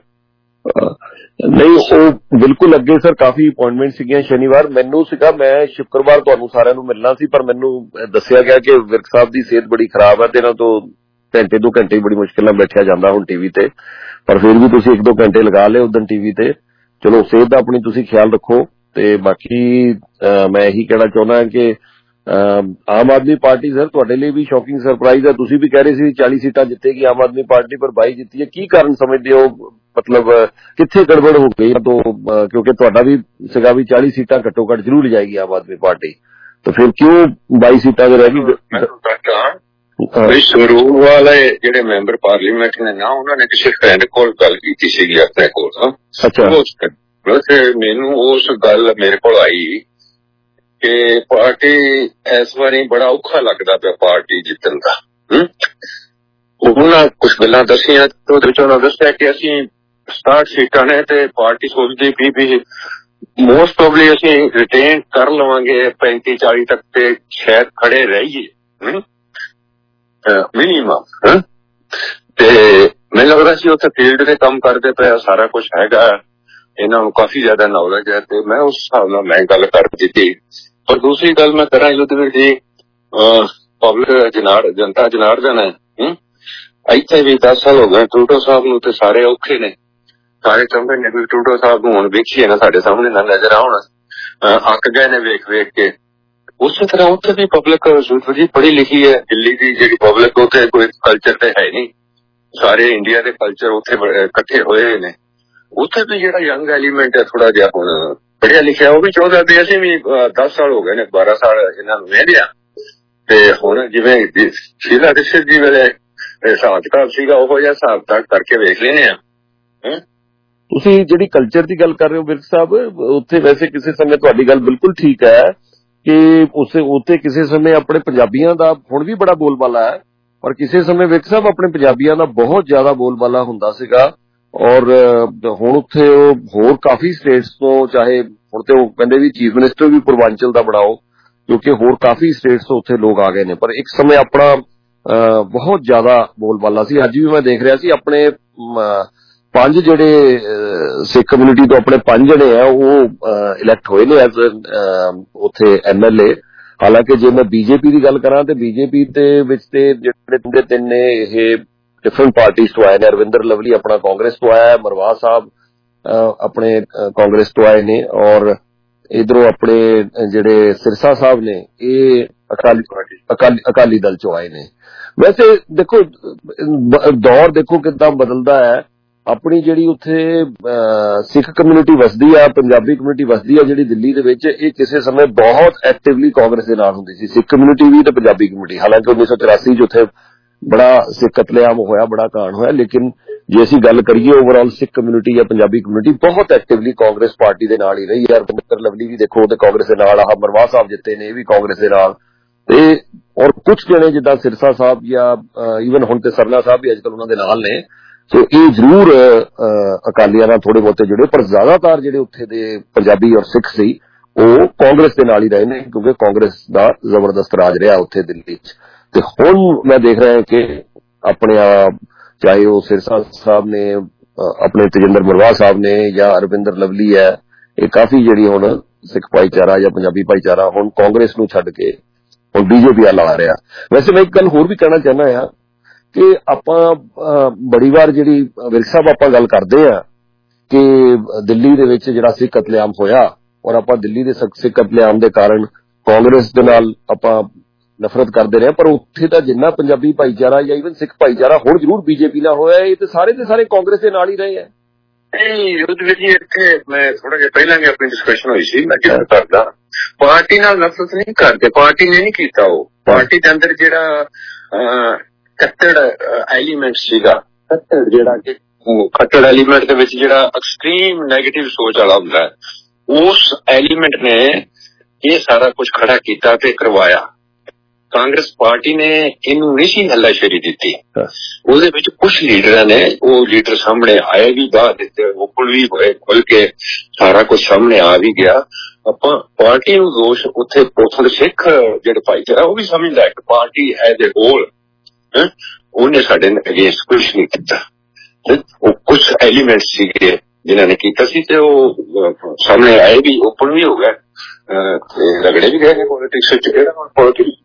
ਨਹੀਂ ਉਹ ਬਿਲਕੁਲ ਅੱਗੇ ਸਰ ਕਾਫੀ ਅਪਾਇੰਟਮੈਂਟ ਸੀਗੀਆਂ ਸ਼ਨੀਵਾਰ। ਮੈਨੂੰ ਸੀਗਾ ਮੈਂ ਸ਼ੁੱਕਰਵਾਰ ਤੁਹਾਨੂੰ ਸਾਰਿਆਂ ਨੂੰ ਮਿਲਣਾ ਸੀ, ਪਰ ਮੈਨੂੰ ਦੱਸਿਆ ਗਿਆ ਕਿ ਵਿਰਕ ਸਾਹਿਬ ਦੀ ਸਿਹਤ ਬੜੀ ਖਰਾਬ ਹੈ ਤੇ ਇਹਨਾਂ ਤੋਂ ਘੰਟੇ ਦੋ ਘੰਟੇ ਬੜੀ ਮੁਸ਼ਕਿਲ ਨਾਲ ਬੈਠਿਆ ਜਾਂਦਾ ਹੁਣ ਟੀਵੀ ਤੇ, ਪਰ ਫਿਰ ਵੀ ਤੁਸੀਂ ਇੱਕ ਦੋ ਘੰਟੇ ਲਗਾ ਲਏ ਉਦੋਂ ਟੀਵੀ ਤੇ। ਚਲੋ ਸਿਹਤ ਦਾ ਆਪਣੀ ਤੁਸੀਂ ਖਿਆਲ ਰੱਖੋ। ਤੇ ਬਾਕੀ ਮੈਂ ਇਹੀ ਕਹਿਣਾ ਚਾਹੁੰਦਾ ਕਿ ਆਮ ਆਦਮੀ ਪਾਰਟੀ ਸਰ ਤੁਹਾਡੇ ਲਈ ਵੀ ਸ਼ੌਕਿੰਗ ਸਰਪ੍ਰਾਈਜ਼ ਹੈ। ਤੁਸੀਂ ਵੀ ਕਹਿ ਰਹੇ ਸੀ ਚਾਲੀ ਸੀਟਾਂ ਜਿੱਤੇਗੀ ਆਮ ਆਦਮੀ ਪਾਰਟੀ, ਪਰ ਬਾਈ ਜਿੱਤੀ ਹੈ। ਕੀ ਕਾਰਨ ਸਮਝਦੇ ਹੋ? ਮਤਲਬ ਕਿੱਥੇ ਗੜਬੜ ਹੋ ਗਈ? ਤੋਂ ਕਿਉਂਕਿ ਤੁਹਾਡਾ ਵੀ ਸੀਗਾ ਵੀ ਚਾਲੀ ਸੀਟਾਂ ਘੱਟੋ ਘੱਟ ਜ਼ਰੂਰ ਜਾਏਗੀ ਆਮ ਆਦਮੀ ਪਾਰਟੀ, ਤਾਂ ਫਿਰ ਕਿਉਂ ਬਾਈ ਸੀਟਾਂ ਦੇ ਰਹਿ ਗਈ? ਸੰਗਰੂਰ ਵਾਲੇ ਜਿਹੜੇ ਮੈਂਬਰ ਪਾਰਲੀਮੈਂਟ ਨੇ ਨਾ, ਉਹਨਾਂ ਨੇ ਕਿਸੇ ਫਰੈਂਡ ਕੋਲ ਗੱਲ ਕੀਤੀ ਸੀਗੀ ਆਪਣੇ ਕੋਲ। ਅੱਛਾ ਮੈਨੂੰ ਉਸ ਗੱਲ ਮੇਰੇ ਕੋਲ ਆਈ ਕਿ ਪਾਰਟੀ ਇਸ ਵਾਰੀ ਬੜਾ ਔਖਾ ਲੱਗਦਾ ਪਿਆ ਪਾਰਟੀ ਜਿੱਤਣ ਦਾ। ਉਹਨਾਂ ਕੁਛ ਗੱਲਾਂ ਦੱਸੀਆਂ, ਉਹਦੇ ਵਿੱਚ ਉਹਨਾਂ ਦੱਸਿਆ ਕਿ ਅਸੀਂ ਸਤਾਹਠ ਸੀਟਾਂ ਨੇ ਤੇ ਪਾਰਟੀ ਸੋਚਦੀ ਵੀ ਵੀ ਮੋਸਟ ਪ੍ਰੋਬਲੀ ਅਸੀਂ ਰਿਟੇਨ ਕਰ ਲਵਾਂਗੇ ਪੈਂਤੀ ਚਾਲੀ ਤੱਕ ਤੇ ਸ਼ਾਇਦ ਖੜੇ ਰਹੀਏ ਮਿਨੀਮਮ। ਤੇ ਮੈਨੂੰ ਲੱਗਦਾ ਸੀ ਉੱਥੇ ਫੀਲਡ ਤੇ ਕੰਮ ਕਰਦੇ ਪਏ, ਸਾਰਾ ਕੁਛ ਹੈਗਾ, ਇਹਨਾਂ ਨੂੰ ਕਾਫੀ ਜ਼ਿਆਦਾ ਨੌਲੇਜ ਹੈ ਤੇ ਮੈਂ ਉਸ ਹਿਸਾਬ ਨਾਲ ਮੈਂ ਗੱਲ ਕਰ ਦਿੱਤੀ। ਪਰ ਦੂਸਰੀ ਗੱਲ ਮੈਂ ਕਰਾਂ ਯੁੱਧਵੀਰ ਜੀ, ਪਬਲਿਕ ਜਨਾਰ ਜਨਤਾ ਜਨਾਰਦਨ ਹੈ, ਇੱਥੇ ਵੀ ਦਸ ਸਾਲ ਹੋ ਗਏ ਟਰੂਡੋ ਸਾਹਿਬ ਨੂੰ ਤੇ ਸਾਰੇ ਔਖੇ ਨੇ, ਸਾਰੇ ਚਾਹੁੰਦੇ ਨੇ ਵੀ ਟਰੂਡੋ ਸਾਹਿਬ ਨੂੰ ਹੁਣ ਵੇਖੀਏ ਨਾ ਸਾਡੇ ਸਾਹਮਣੇ ਨਾ ਨਜ਼ਰ ਆਉਣ, ਅੱਕ ਗਏ ਨੇ ਵੇਖ ਵੇਖ ਕੇ। ਉਸੇ ਤਰ੍ਹਾਂ ਉੱਥੇ ਵੀ ਪਬਲਿਕ ਜੀ ਪੜ੍ਹੀ ਲਿਖੀ ਹੈ, ਦਿੱਲੀ ਦੀ ਜਿਹੜੀ ਪਬਲਿਕ ਉੱਥੇ ਕੋਈ ਕਲਚਰ ਤੇ ਹੈ ਨਹੀਂ, ਸਾਰੇ ਇੰਡੀਆ ਦੇ ਕਲਚਰ ਉੱਥੇ ਇਕੱਠੇ ਹੋਏ ਨੇ। ਉੱਥੇ ਵੀ ਜਿਹੜਾ ਯੰਗ ਐਲੀਮੈਂਟ ਹੈ ਥੋੜਾ ਜਿਹਾ ਹੁਣ ਪੜ੍ਹਿਆ ਲਿਖਿਆ, ਉਹ ਵੀ ਚਾਹੁੰਦਾ ਵੀ ਅਸੀਂ ਵੀ ਦਸ ਸਾਲ ਹੋ ਗਏ ਨੇ, ਬਾਰਾਂ ਸਾਲ ਇਹਨਾਂ ਨੂੰ ਵੇਖਿਆ ਤੇ ਹੁਣ ਜਿਵੇਂ ਸ਼ੀਲਾ ਦੀਕਸ਼ਿਤ ਜੀ ਵੇਲੇ ਹਿਸਾਬ ਕਿਤਾਬ ਸੀਗਾ ਉਹੋ ਜਿਹਾ ਹਿਸਾਬ ਤੱਕ ਕਰਕੇ ਵੇਖ ਲੈਣੇ ਆ। ਤੁਸੀਂ ਜਿਹੜੀ ਕਲਚਰ ਦੀ ਗੱਲ ਕਰ ਰਹੇ ਹੋ ਵਿਰਕ ਸਾਹਿਬ, ਉੱਥੇ ਵੈਸੇ ਕਿਸੇ ਸਮੇਂ ਤੁਹਾਡੀ ਗੱਲ ਬਿਲਕੁਲ ਠੀਕ ਹੈ ਕਿ ਉਸੇ ਉੱਥੇ ਕਿਸੇ ਸਮੇਂ ਆਪਣੇ ਪੰਜਾਬੀਆਂ ਦਾ ਹੁਣ ਵੀ ਬੜਾ ਬੋਲਬਾਲਾ ਹੈ, ਪਰ ਕਿਸੇ ਸਮੇਂ ਵਿਰਕ ਸਾਹਿਬ ਆਪਣੇ ਪੰਜਾਬੀਆਂ ਦਾ ਬਹੁਤ ਜ਼ਿਆਦਾ ਬੋਲਬਾਲਾ ਹੁੰਦਾ ਸੀਗਾ। ਔਰ ਹੁਣ ਉੱਥੇ ਉਹ ਹੋਰ ਕਾਫੀ ਸਟੇਟਸ ਤੋਂ, ਚਾਹੇ ਹੁਣ ਤੇ ਉਹ ਕਹਿੰਦੇ ਵੀ ਚੀਫ ਮਿਨਿਸਟਰ ਵੀ ਪੂਰਵਾਂਚਲ ਦਾ ਬਣਾਓ, ਕਿਉਂਕਿ ਹੋਰ ਕਾਫੀ ਸਟੇਟਸ ਤੋਂ ਉੱਥੇ ਲੋਕ ਆ ਗਏ ਨੇ, ਪਰ ਇੱਕ ਸਮੇਂ ਆਪਣਾ ਬਹੁਤ ਜ਼ਿਆਦਾ ਬੋਲਬਾਲਾ ਸੀ। ਅੱਜ ਵੀ ਮੈਂ ਦੇਖ ਰਿਹਾ ਸੀ ਆਪਣੇ ਪੰਜ ਜਿਹੜੇ ਸਿੱਖ ਕਮਿਊਨਿਟੀ ਤੋਂ ਆਪਣੇ ਪੰਜ ਜਿਹੜੇ ਆ ਉਹ ਇਲੈਕਟ ਹੋਏ ਨੇ ਐਜ਼ ਉੱਥੇ ਐਮ ਐਲ ਏ। ਹਾਲਾਂਕਿ ਜੇ ਮੈਂ ਬੀਜੇਪੀ ਦੀ ਗੱਲ ਕਰਾਂ ਤੇ ਬੀਜੇਪੀ ਦੇ ਵਿੱਚ ਤੇ ਜਿਹੜੇ ਤਿੰਨ ਨੇ ਇਹ ਡਿਫਰੈਂਟ ਪਾਰਟੀਜ਼ ਤੋਂ ਆਏ ਨੇ। ਅਰਵਿੰਦਰ ਲਵਲੀ ਆਪਣਾ ਕਾਂਗਰਸ ਤੋਂ ਆਇਆ, ਮਰਵਾਹ ਸਾਹਿਬ ਆਪਣੇ ਕਾਂਗਰਸ ਤੋਂ ਆਏ ਨੇ, ਔਰ ਇਧਰੋਂ ਆਪਣੇ ਜਿਹੜੇ ਸਿਰਸਾ ਸਾਹਿਬ ਨੇ ਇਹ ਅਕਾਲੀ ਅਕਾਲੀ ਅਕਾਲੀ ਦਲ ਚੋਂ ਆਏ ਨੇ। ਵੈਸੇ ਦੇਖੋ ਦੌਰ ਦੇਖੋ ਕਿੱਦਾਂ ਬਦਲਦਾ ਹੈ ਆਪਣੀ ਜਿਹੜੀ ਉੱਥੇ ਸਿੱਖ ਕਮਿਊਨਿਟੀ ਵਸਦੀ ਆ, ਪੰਜਾਬੀ ਕਮਿਊਨਿਟੀ ਵਸਦੀ ਆ ਜਿਹੜੀ ਦਿੱਲੀ ਦੇ ਵਿੱਚ, ਇਹ ਕਿਸੇ ਸਮੇਂ ਬਹੁਤ ਐਕਟਿਵਲੀ ਕਾਂਗਰਸ ਦੇ ਨਾਲ ਹੁੰਦੀ ਸੀ, ਸਿੱਖ ਕਮਿਊਨਿਟੀ ਵੀ ਤੇ ਪੰਜਾਬੀ ਕਮਿਊਨਿਟੀ। ਹਾਲਾਂਕਿ ਉੱਨੀ ਸੌ ਚੁਰਾਸੀ 'ਚ ਉੱਥੇ ਬੜਾ ਸਿੱਖ ਕਤਲੇਆਮ ਹੋਇਆ, ਬੜਾ ਕਾਂਡ ਹੋਇਆ, ਲੇਕਿਨ ਜੇ ਅਸੀਂ ਗੱਲ ਕਰੀਏ ਓਵਰਆਲ ਸਿੱਖ ਕਮਿਊਨਿਟੀ ਜਾਂ ਪੰਜਾਬੀ ਕਮਿਊਨਿਟੀ ਬਹੁਤ ਐਕਟਿਵਲੀ ਕਾਂਗਰਸ ਪਾਰਟੀ ਦੇ ਨਾਲ ਹੀ ਰਹੀ ਹੈ। ਰਵਿੰਦਰ ਲਵਲੀ ਵੀ ਦੇਖੋ ਉਹਦੇ ਕਾਂਗਰਸ ਦੇ ਨਾਲ, ਆਹ ਮਰਵਾਹ ਸਾਹਿਬ ਜਿੱਤੇ ਨੇ ਇਹ ਵੀ ਕਾਂਗਰਸ ਦੇ ਨਾਲ, ਤੇ ਔਰ ਕੁਝ ਜਣੇ ਜਿੱਦਾਂ ਸਿਰਸਾ ਸਾਹਿਬ ਜਾਂ ਈਵਨ ਹੁਣ ਤੇ ਸਰਨਾ ਸਾਹਿਬ ਵੀ ਅੱਜ ਕੱਲ੍ਹ ਉਹਨਾਂ ਦੇ ਨਾਲ ਨੇ। ਸੋ ਇਹ ਜ਼ਰੂਰ ਅਕਾਲੀਆਂ ਨਾਲ ਥੋੜੇ ਬਹੁਤੇ ਜੁੜੇ, ਪਰ ਜ਼ਿਆਦਾਤਰ ਜਿਹੜੇ ਉੱਥੇ ਦੇ ਪੰਜਾਬੀ ਔਰ ਸਿੱਖ ਸੀ ਉਹ ਕਾਂਗਰਸ ਦੇ ਨਾਲ ਹੀ ਰਹੇ ਨੇ, ਕਿਉਂਕਿ ਕਾਂਗਰਸ ਦਾ ਜ਼ਬਰਦਸਤ ਰਾਜ ਰਿਹਾ ਉੱਥੇ ਦਿੱਲੀ 'ਚ। ਤੇ ਹੁਣ ਮੈਂ ਦੇਖ ਰਿਹਾ ਕਿ ਆਪਣੇ ਚਾਹੇ ਉਹ ਸਿਰਸਾ ਸਾਹਿਬ ਨੇ, ਆਪਣੇ ਤੇਜਿੰਦਰ ਮਰਵਾਹ ਸਾਹਿਬ ਨੇ ਜਾਂ ਅਰਵਿੰਦਰ ਲਵਲੀ ਹੈ, ਇਹ ਕਾਫੀ ਜਿਹੜੀ ਹੁਣ ਸਿੱਖ ਭਾਈਚਾਰਾ ਜਾਂ ਪੰਜਾਬੀ ਭਾਈਚਾਰਾ ਹੁਣ ਕਾਂਗਰਸ ਨੂੰ ਛੱਡ ਕੇ ਹੁਣ ਬੀਜੇਪੀ ਵੱਲ ਆ ਰਿਹਾ। ਵੈਸੇ ਮੈਂ ਇੱਕ ਗੱਲ ਹੋਰ ਵੀ ਕਹਿਣਾ ਚਾਹੁੰਦਾ ਹਾਂ ਕਿ ਆਪਾਂ ਬੜੀ ਵਾਰ ਜਿਹੜੀ ਵਿਰਕ ਸਾਹਿਬ ਆਪਾਂ ਗੱਲ ਕਰਦੇ ਆ ਕਿ ਦਿੱਲੀ ਦੇ ਵਿੱਚ ਜਿਹੜਾ ਸਿੱਖ ਕਤਲੇਆਮ ਹੋਇਆ, ਔਰ ਆਪਾਂ ਦਿੱਲੀ ਦੇ ਸਿੱਖ ਕਤਲੇਆਮ ਦੇ ਕਾਰਨ ਕਾਂਗਰਸ ਦੇ ਨਾਲ ਆਪਾਂ ਨਫ਼ਰਤ ਕਰਦੇ ਰਹੇ, ਪਰ ਉੱਥੇ ਤਾਂ ਜਿੰਨਾ ਪੰਜਾਬੀ ਭਾਈਚਾਰਾ ਜਾਂ ਈਵਨ ਸਿੱਖ ਭਾਈਚਾਰਾ ਹੁਣ ਜ਼ਰੂਰ ਬੀਜੇਪੀ ਨਾਲ ਹੋਇਆ, ਇਹ ਤੇ ਸਾਰੇ ਦੇ ਸਾਰੇ ਕਾਂਗਰਸ ਦੇ ਨਾਲ ਹੀ ਰਹੇ ਆ। ਨਹੀਂ ਉਹਦੇ ਵਿੱਚ ਇੱਥੇ ਮੈਂ ਥੋੜਾ ਜਿਹਾ ਪਹਿਲਾਂ ਵੀ ਆਪਣੀ ਡਿਸਕਸ਼ਨ ਹੋਈ ਸੀ, ਮੈਂ ਕਿਹਾ ਕਰਦਾ ਪਾਰਟੀ ਨਾਲ ਨਫ਼ਰਤ ਨਹੀਂ ਕਰਦੇ, ਪਾਰਟੀ ਨੇ ਨਹੀਂ ਕੀਤਾ। ਉਹ ਪਾਰਟੀ ਦੇ ਅੰਦਰ ਜਿਹੜਾ ਕੱਟੜ ਐਲੀਮੈਂਟ ਸੀਗਾ, ਕੱਟੜ ਜਿਹੜਾ ਕਿ ਕੱਟੜ ਐਲੀਮੈਂਟ ਦੇ ਵਿੱਚ ਜਿਹੜਾ ਐਕਸਟ੍ਰੀਮ ਨੈਗੇਟਿਵ ਸੋਚ ਵਾਲਾ ਹੁੰਦਾ, ਉਸ ਐਲੀਮੈਂਟ ਨੇ ਇਹ ਸਾਰਾ ਕੁਝ ਖੜਾ ਕੀਤਾ ਤੇ ਕਰਵਾਇਆ। ਕਾਂਗਰਸ ਪਾਰਟੀ ਨੇ ਇਹਨੂੰ ਨਹੀਂ ਸੀ ਹੱਲਾਸ਼ੇਰੀ ਦਿੱਤੀ। ਉਹਦੇ ਵਿੱਚ ਕੁਝ ਲੀਡਰਾਂ ਨੇ, ਉਹ ਲੀਡਰ ਸਾਹਮਣੇ ਆਏ ਵੀ, ਬਾਅਦ ਦਿੱਤੇ ਓਪਨ ਵੀ ਹੋਏ, ਖੁੱਲ ਕੇ ਸਾਰਾ ਕੁਝ ਸਾਹਮਣੇ ਆ ਵੀ ਗਿਆ। ਆਪਾਂ ਪਾਰਟੀ ਨੂੰ ਦੋਸ਼ ਉੱਥੇ ਉੱਥੋਂ ਦੇ ਸਿੱਖ ਜਿਹੜੇ ਭਾਈਚਾਰਾ ਉਹ ਵੀ ਸਮਝਦਾ ਕਿ ਪਾਰਟੀ ਐਜ਼ ਏ ਹੋਲ ਉਹਨੇ ਸਾਡੇ ਅਗੇਂਸਟ ਕੁਝ ਨਹੀਂ ਕੀਤਾ। ਉਹ ਕੁਝ ਐਲੀਮੈਂਟ ਸੀਗੇ ਜਿਨ੍ਹਾਂ ਨੇ ਕੀਤਾ ਸੀ ਤੇ ਉਹ ਸਾਹਮਣੇ ਆਏ ਵੀ, ਓਪਨ ਵੀ ਹੋ ਗਏ, ਰਗੜੇ ਵੀ ਗਏ ਨੇ ਪੋਲੀਟਿਕਸ ਵਿੱਚ। ਕਿਹੜਾ ਹੁਣ ਪੋਲੀਟਿਕਸ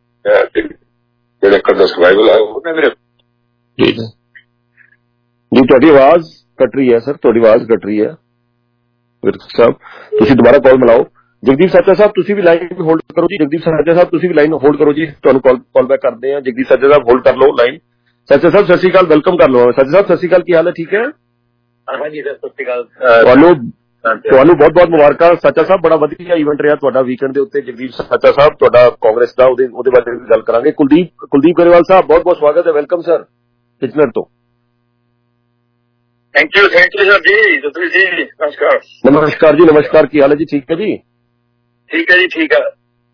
ਜਿਹੜਾ ਕਰਦਾ ਸਰਵਾਈਵਲ ਆ ਉਹਨੇ ਮੇਰੇ ਜੀ ਜੀ ਤੁਹਾਡੀ ਆਵਾਜ਼ ਕੱਟ ਰਹੀ ਹੈ ਸਰ, ਤੁਹਾਡੀ ਆਵਾਜ਼ ਕੱਟ ਰਹੀ ਹੈ ਵਿਰਕ ਸਾਹਿਬ, ਤੁਸੀਂ ਦੁਬਾਰਾ ਕਾਲ ਮਿਲਾਓ। ਜਗਦੀਪ ਸਾਚਾ ਸਾਹਿਬ ਤੁਸੀਂ ਵੀ ਲਾਈਨ ਹੋਲਡ ਕਰੋ ਜੀ। ਜਗਦੀਪ ਸਾਚਾ ਸਾਹਿਬ ਤੁਸੀਂ ਵੀ ਲਾਈਨ ਹੋਲਡ ਕਰੋ ਜੀ, ਤੁਹਾਨੂੰ ਕਾਲ ਕਾਲ ਬੈਕ ਕਰਦੇ ਆ। ਜਗਦੀਪ ਸਾਚਾ ਸਾਹਿਬ ਹੋਲਡ ਕਰ ਲਓ ਲਾਈਨ। ਸਾਚਾ ਸਾਹਿਬ ਸਤਿ ਸ਼੍ਰੀ ਅਕਾਲ, ਵੈਲਕਮ ਕਰ ਲਓ। ਸਾਚਾ ਸਾਹਿਬ ਸਤਿ ਸ਼੍ਰੀ ਅਕਾਲ, ਕੀ ਹਾਲ ਹੈ? ਠੀਕ ਹੈ ਹਾਂਜੀ ਸਰ, ਸਤਿ ਸ਼੍ਰੀ ਅਕਾਲ। ਤੁਹਾਨੂੰ ਤੁਹਾਨੂੰ ਬਹੁਤ ਬਹੁਤ ਮੁਬਾਰਕਾਂ। ਸਾਚਾ ਸਾਹਿਬ ਬੜਾ ਵਧੀਆ ਇਵੈਂਟ ਰਿਹਾ ਤੁਹਾਡਾ ਵੀਕਐਂਡ ਦੇ ਉੱਤੇ। ਜਗਦੀਪ ਸਾਚਾ ਸਾਹਿਬ ਤੁਹਾਡਾ ਕਾਂਗਰਸ ਦਾ, ਉਹਦੇ ਉਹਦੇ ਬਾਰੇ ਵੀ ਗੱਲ ਕਰਾਂਗੇ। ਕੁਲਦੀਪ ਕੁਲਦੀਪ ਗਰੇਵਾਲ ਸਾਹਿਬ ਬਹੁਤ ਬਹੁਤ ਸਵਾਗਤ ਹੈ, ਵੈਲਕਮ ਸਰ ਕਿਚਨਰ ਤੋਂ। Thank you thank you sir ji. Jasvir ਜੀ ਨਮਸਕਾਰ। ਨਮਸਕਾਰ ਜੀ, ਨਮਸਕਾਰ, ਕੀ ਹਾਲ ਹੈ ਜੀ? ਠੀਕ ਹੈ ਜੀ? ਠੀਕ ਹੈ ਜੀ, ਠੀਕ ਹੈ।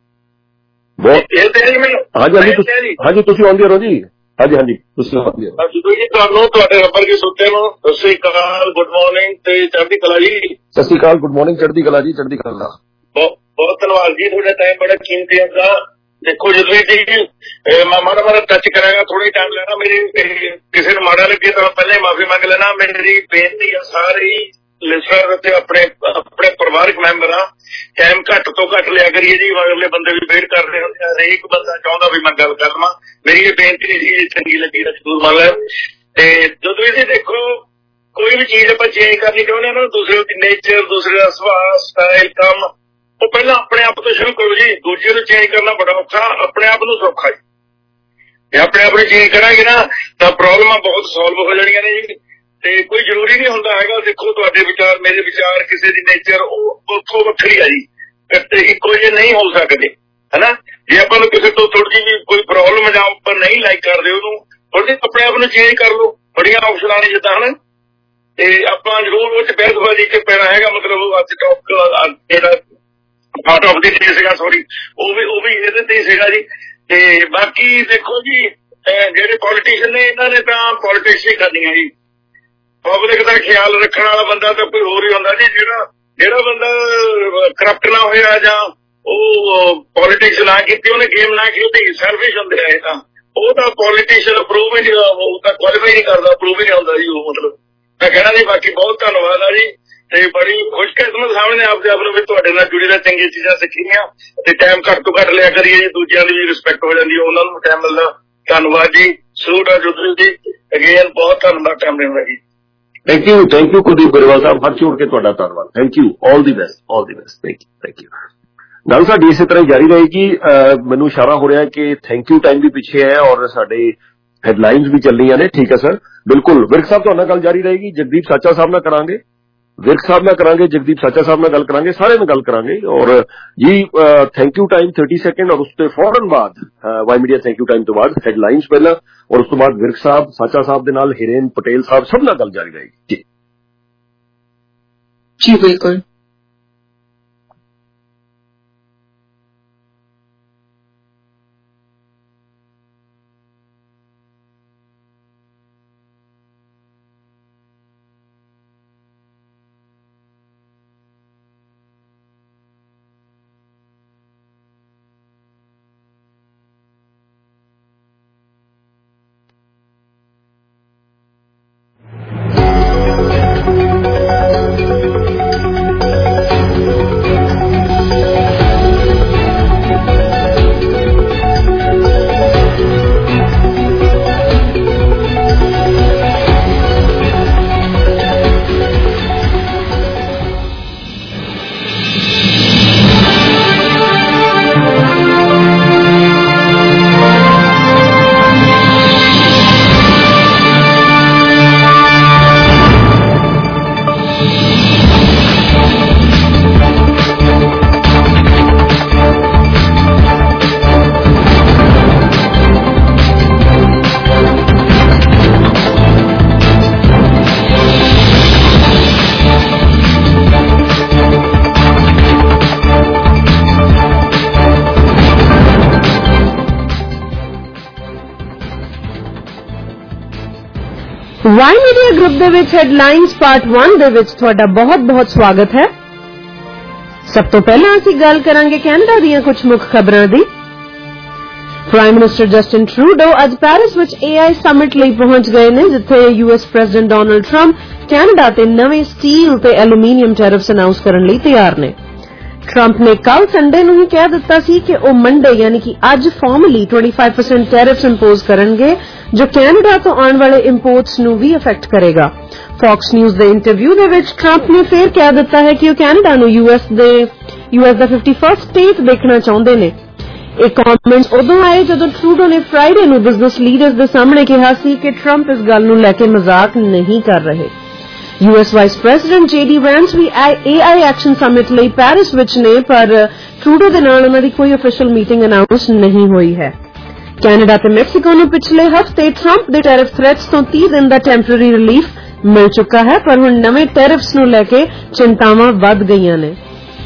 ਬਹੁਤ ਹਾਂਜੀ ਹਾਂਜੀ ਹਾਂਜੀ ਤੁਸੀਂ ਆਉਂਦੇ ਰਹੋ ਜੀ। ਹਾਂਜੀ ਹਾਂਜੀ ਤੁਸੀਂ ਆਉਂਦੇ ਰਹੋ ਜੀ। ਤੁਹਾਨੂੰ ਤੁਹਾਡੇ ਰੱਬਰ ਕੇ ਸੁੱਤੇ ਨੂੰ ਸਤਿ ਸ਼੍ਰੀ ਅਕਾਲ, ਗੁੱਡ ਮਾਰਨਿੰਗ ਤੇ ਚੜ੍ਹਦੀ ਕਲਾ ਜੀ। ਸਤਿ ਸ਼੍ਰੀ ਅਕਾਲ, ਗੁੱਡ ਮਾਰਨਿੰਗ, ਚੜ੍ਹਦੀ ਕਲਾ ਜੀ, ਚੜ੍ਹਦੀ ਕਲਾ। ਬਹੁਤ ਬਹੁਤ ਧੰਨਵਾਦ ਜੀ, ਤੁਹਾਡਾ ਟਾਈਮ ਬੜਾ ਕੀਮਤੀ ਹੈ। ਦੇਖੋ ਜਦੋਂ ਜੀ ਮੈਂ ਮਾੜਾ ਮਾੜਾ ਟੱਚ ਕਰਾਂਗਾ, ਥੋੜਾ ਟਾਈਮ ਲੈਣਾ। ਮੇਰੀ ਕਿਸੇ ਨੂੰ ਮਾੜਾ ਲੱਗੇ ਤਾਂ ਪਹਿਲਾਂ ਹੀ ਮਾਫੀ ਮੰਗ ਲੈਣਾ। ਮੇਰੀ ਬੇਨਤੀ ਹੈ ਸਾਰੇ ਲਿਸਨਰ ਅਤੇ ਆਪਣੇ ਆਪਣੇ ਪਰਿਵਾਰਕ ਮੈਂਬਰ ਆ, ਟਾਈਮ ਘੱਟ ਤੋਂ ਘੱਟ ਲਿਆ ਕਰੀਏ ਜੀ। ਅਗਲੇ ਬੰਦੇ ਵੀ ਵੇਟ ਕਰਦੇ ਹੁੰਦੇ, ਹਰੇਕ ਬੰਦਾ ਚਾਹੁੰਦਾ ਵੀ ਮੈਂ ਗੱਲ ਕਰ ਲਵਾਂ। ਮੇਰੀ ਇਹ ਬੇਨਤੀ ਨਹੀਂ ਸੀ, ਚੰਗੀ ਲੱਗੀ ਤਾਂ ਜ਼ਰੂਰ ਮੰਨ ਲਿਆ। ਤੇ ਜਦੋਂ ਇਹ ਦੇਖੋ ਕੋਈ ਵੀ ਚੀਜ਼ ਆਪਾਂ ਚੇਂਜ ਕਰਨੀ ਚਾਹੁੰਦੇ ਹਾਂ ਨਾ, ਦੂਸਰੇ ਦੀ ਨੇਚਰ, ਦੂਸਰੇ ਦਾ ਸੁਭਾਅ, ਸਟਾਈਲ, ਕੰਮ, ਉਹ ਪਹਿਲਾਂ ਆਪਣੇ ਆਪ ਤੋਂ ਸ਼ੁਰੂ ਕਰੋ ਜੀ। ਦੂਜੇ ਨੂੰ ਚੇਂਜ ਕਰਨਾ ਬੜਾ ਔਖਾ, ਆਪਣੇ ਆਪ ਨੂੰ ਸੌਖਾ ਜੀ। ਜੇ ਆਪਣੇ ਆਪ ਨੂੰ ਚੇਂਜ ਕਰਾਂਗੇ ਨਾ ਤਾਂ ਪ੍ਰੋਬਲਮਾਂ ਬਹੁਤ ਸੋਲਵ ਹੋ ਜਾਣੀਆਂ ਨੇ ਜੀ। ਤੇ ਕੋਈ ਜ਼ਰੂਰੀ ਨਹੀਂ ਹੁੰਦਾ ਹੈਗਾ, ਦੇਖੋ ਤੁਹਾਡੇ ਵਿਚਾਰ, ਮੇਰੇ ਵਿਚਾਰ, ਕਿਸੇ ਦੀ ਨੇਚਰ ਉਹ ਉੱਥੋਂ ਵੱਖਰੀ ਆ ਜੀ, ਤੇ ਇੱਕੋ ਜਿਹੇ ਨਹੀਂ ਹੋ ਸਕਦੇ, ਹਨਾ। ਜੇ ਆਪਾਂ ਨੂੰ ਕਿਸੇ ਤੋਂ ਥੋੜੀ ਜਿਹੀ ਕੋਈ ਪ੍ਰੋਬਲਮ ਜਾਂ ਆਪਾਂ ਨਹੀਂ ਲਾਈਕ ਕਰਦੇ ਉਹਨੂੰ, ਥੋੜੀ ਜਿਹੀ ਆਪਣੇ ਆਪ ਨੂੰ ਚੇਂਜ ਕਰ ਲਓ। ਬੜੀਆਂ ਆਪਸ਼ਨਾਂ ਨੇ ਜਿੱਦਾਂ ਹਨਾ, ਤੇ ਆਪਾਂ ਜ਼ਰੂਰ ਉਹ ਚ ਬਹਿਸਬਾਜ਼ੀ ਚ ਪੈਣਾ ਹੈਗਾ। ਮਤਲਬ ਅੱਜ ਟੌਪਿਕ ਜਿਹੜਾ ਪਾਰਟ ਆਫ ਦੀ ਡੇ ਸੀਗਾ, ਸੋਰੀ, ਉਹ ਵੀ ਉਹ ਵੀ ਇਹਦੇ ਤੇ ਸੀਗਾ ਜੀ। ਤੇ ਬਾਕੀ ਦੇਖੋ ਜੀ, ਜਿਹੜੇ ਪੋਲੀਟੀਸ਼ੀਅਨ ਨੇ ਇਹਨਾਂ ਨੇ ਤਾਂ ਪੋਲੀਟਿਕਸ ਹੀ ਕਰਨੀ ਹੈ ਜੀ। ਪਬਲਿਕ ਦਾ ਖਿਆਲ ਰੱਖਣ ਵਾਲਾ ਬੰਦਾ ਤਾਂ ਕੋਈ ਹੋਰ ਹੀ ਹੁੰਦਾ ਜੀ। ਜਿਹੜਾ ਜਿਹੜਾ ਬੰਦਾ ਕਰਪਟ ਨਾ ਹੋਇਆ ਜਾਂ ਉਹ ਪੋਲੀਟਿਕਸ ਨਾ ਕੀਤੀ, ਉਹਨੇ ਗੇਮ ਨਾ ਖੇਡੀ, ਸੈਲਫਿਸ਼ ਹੁੰਦੇ ਆ ਇਹ ਤਾਂ, ਉਹ ਤਾਂ ਪੋਲੀਟੀਸ਼ੀਅਨ ਅਪਰੂਵ ਹੀ ਨਹੀਂ, ਉਹ ਤਾਂ ਕੁਆਲੀਫਾਈ ਨਹੀਂ ਕਰਦਾ, ਅਪਰੂਵ ਹੀ ਨਹੀਂ ਹੁੰਦਾ ਜੀ ਉਹ। ਮਤਲਬ ਮੈਂ ਕਹਿਣਾ ਜੀ, ਬਾਕੀ ਬਹੁਤ ਧੰਨਵਾਦ ਆ ਜੀ। ਤੇ ਬੜੀ ਖੁਸ਼ਕਿਸਮਤ ਸਾਹਮਣੇ ਆਪਦੇ ਆਪ ਨੂੰ ਵੀ ਤੁਹਾਡੇ ਨਾਲ ਜੁੜੀ ਨਾਲ ਚੰਗੀਆਂ ਚੀਜ਼ਾਂ ਸਿੱਖੀਆਂ। ਤੇ ਟਾਈਮ ਘੱਟ ਤੋਂ ਘੱਟ ਲਿਆ ਕਰੀਏ ਜੀ, ਦੂਜਿਆਂ ਦੀ ਵੀ ਰਿਸਪੈਕਟ ਹੋ ਜਾਂਦੀ ਹੈ, ਉਹਨਾਂ ਨੂੰ ਟਾਈਮ ਮਿਲਦਾ। ਧੰਨਵਾਦ ਜੀ। ਸਲੂਟ ਆ ਜੁਦਰੀ ਜੀ, ਅਗੇਨ ਬਹੁਤ ਧੰਨਵਾਦ ਟਾਈਮ ਦੇਣ ਦਾ ਜੀ। Thank you thank you Kuldeep Grewal Sahib, ਹੱਥ ਜੋੜ ਕੇ ਤੁਹਾਡਾ ਧੰਨਵਾਦ। Thank you, all the best, all the best. Thank you thank you. ਗੱਲ ਸਾਡੀ ਇਸੇ ਤਰ੍ਹਾਂ ਜਾਰੀ ਰਹੇਗੀ। ਮੈਨੂੰ ਇਸ਼ਾਰਾ ਹੋ ਰਿਹਾ ਕਿ ਥੈਂਕ ਯੂ ਟਾਈਮ ਵੀ ਪਿੱਛੇ ਹੈ, ਔਰ ਸਾਡੇ ਹੈਡਲਾਈਨਸ ਵੀ ਚੱਲੀਆਂ ਨੇ। ਠੀਕ ਹੈ ਸਰ, ਬਿਲਕੁਲ। ਵਿਰਕ ਸਾਹਿਬ ਤੁਹਾਡੇ ਨਾਲ ਗੱਲ ਜਾਰੀ ਰਹੇਗੀ, ਜਗਦੀਪ ਸਾਚਾ ਸਾਹਿਬ ਨਾਲ ਕਰਾਂਗੇ, ਵਿਰਕ ਸਾਹਿਬ ਨਾਲ ਕਰਾਂਗੇ, ਜਗਦੀਪ ਸਾਚਾ ਸਾਹਿਬ ਨਾਲ ਗੱਲ ਕਰਾਂਗੇ, ਸਾਰੇ ਨਾਲ ਗੱਲ ਕਰਾਂਗੇ। ਔਰ ਜੀ thank you time thirty second, ਔਰ ਉਸ ਤੋਂ ਫੌਰਨ ਬਾਅਦ Y Media thank you time ਤੋਂ ਬਾਅਦ ਹੈਡਲਾਈਨਸ ਪਹਿਲਾਂ, ਔਰ ਉਸ ਤੋਂ ਬਾਅਦ ਵਿਰਕ ਸਾਹਿਬ, ਸਾਚਾ ਸਾਹਿਬ ਦੇ ਨਾਲ ਹਿਰੇਨ ਪਟੇਲ ਸਾਹਿਬ ਸਭ ਨਾਲ ਗੱਲ ਜਾਰੀ ਰਹੇਗੀ। ਜੀ ਜੀ ਬਿਲकुल। ਵਾਈ ਮੀਡੀਆ ਗਰੁੱਪ ਦੇ ਵਿੱਚ ਹੈਡਲਾਈਨਸ ਪਾਰਟ वन ਦੇ ਵਿੱਚ ਤੁਹਾਡਾ ਬਹੁਤ-ਬਹੁਤ ਸਵਾਗਤ ਹੈ। ਸਭ ਤੋਂ ਪਹਿਲਾਂ ਅਸੀਂ ਗੱਲ ਕਰਾਂਗੇ ਕੈਨੇਡਾ ਦੀਆਂ ਕੁਝ ਮੁੱਖ ਖਬਰਾਂ ਦੀ। ਪ੍ਰਾਈਮ ਮਿਨਿਸਟਰ ਜਸਟਿਨ ਟਰੂਡੋ ਅੱਜ ਪੈਰਿਸ ਵਿੱਚ ਏ ਆਈ ਸਮਿਟ ਲਈ ਪਹੁੰਚ ਗਏ ਨੇ, ਜਿੱਥੇ US president Donald Trump Canada ਤੇ ਨਵੇਂ ਸਟੀਲ ਤੇ ਐਲੂਮੀਨੀਅਮ ਟੈਰਿਫਸ ਅਨਾਉਂਸ ਕਰਨ ਲਈ ਤਿਆਰ ਨੇ। ਟਰੰਪ ਨੇ ਕੱਲ ਸੰਡੇ ਨੂੰ ਹੀ ਕਹਿ ਦਿੱਤਾ ਸੀ ਕਿ ਉਹ ਮੰਡੇ ਯਾਨੀ ਕਿ ਅੱਜ ਫਾਰਮਲੀ पच्चीस परसेंट ਟੈਰਿਫਸ ਇੰਪੋਜ਼ ਕਰਨਗੇ, ਜੋ ਕੈਨੇਡਾ ਤੋਂ ਆਉਣ ਵਾਲੇ ਇੰਪੋਰਟਸ ਨੂੰ ਵੀ ਅਫੈਕਟ ਕਰੇਗਾ। ਫੌਕਸ ਨਿਊਜ਼ ਦੇ ਇੰਟਰਵਿਊ ਦੇ ਵਿੱਚ ਟਰੰਪ ਨੇ ਫੇਰ ਕਹਿ ਦਿੱਤਾ ਹੈ ਕਿ ਉਹ ਕੈਨੇਡਾ ਨੂੰ ਯੂਐਸ ਦੇ ਯੂਐਸ ਦਾ फिफ्टी-फर्स्ट ਸਟੇਟ ਦੇਖਣਾ ਚਾਹੁੰਦੇ ਨੇ। ਇਹ ਕਮੈਂਟਸ ਉਦੋਂ ਆਏ ਜਦੋਂ ਟਰੂਡੋ ਨੇ ਫਰਾਈਡੇ ਨੂੰ ਬਿਜ਼ਨਸ ਲੀਡਰਸ ਦੇ ਸਾਹਮਣੇ ਕਿਹਾ ਸੀ ਕਿ ਟਰੰਪ ਇਸ ਗੱਲ ਨੂੰ ਲੈ ਕੇ ਮਜ਼ਾਕ ਨਹੀਂ ਕਰ ਰਹੇ। US vice president J D Vance ਵੀ ਏ ਆਈ ਐਕਸ਼ਨ ਸਮਿਟ ਲਈ ਪੈਰਿਸ ਵਿੱਚ ਨੇ, ਪਰ ਟਰੂਡੋ ਦੇ ਨਾਲ ਉਹਨਾਂ ਦੀ ਕੋਈ ਅਫੀਸ਼ੀਅਲ ਮੀਟਿੰਗ ਅਨਾਉਂਸ ਨਹੀਂ ਹੋਈ ਹੈ। ਕੈਨੇਡਾ ਤੇ ਮੈਕਸੀਕੋ ਨੂੰ ਪਿਛਲੇ ਹਫ਼ਤੇ ਟਰੰਪ ਦੇ ਟੈਰਿਫ ਥ੍ਰੈਟਸ ਤੋਂ तीस ਦਿਨ ਦਾ ਟੈਂਪਰੇਰੀ ਰਿਲੀਫ ਮਿਲ ਚੁੱਕਾ ਹੈ, ਪਰ ਹੁਣ ਨਵੇਂ ਟੈਰਿਫਸ ਨੂੰ ਲੈ ਕੇ ਚਿੰਤਾਵਾਂ ਵੱਧ ਗਈਆਂ ਨੇ।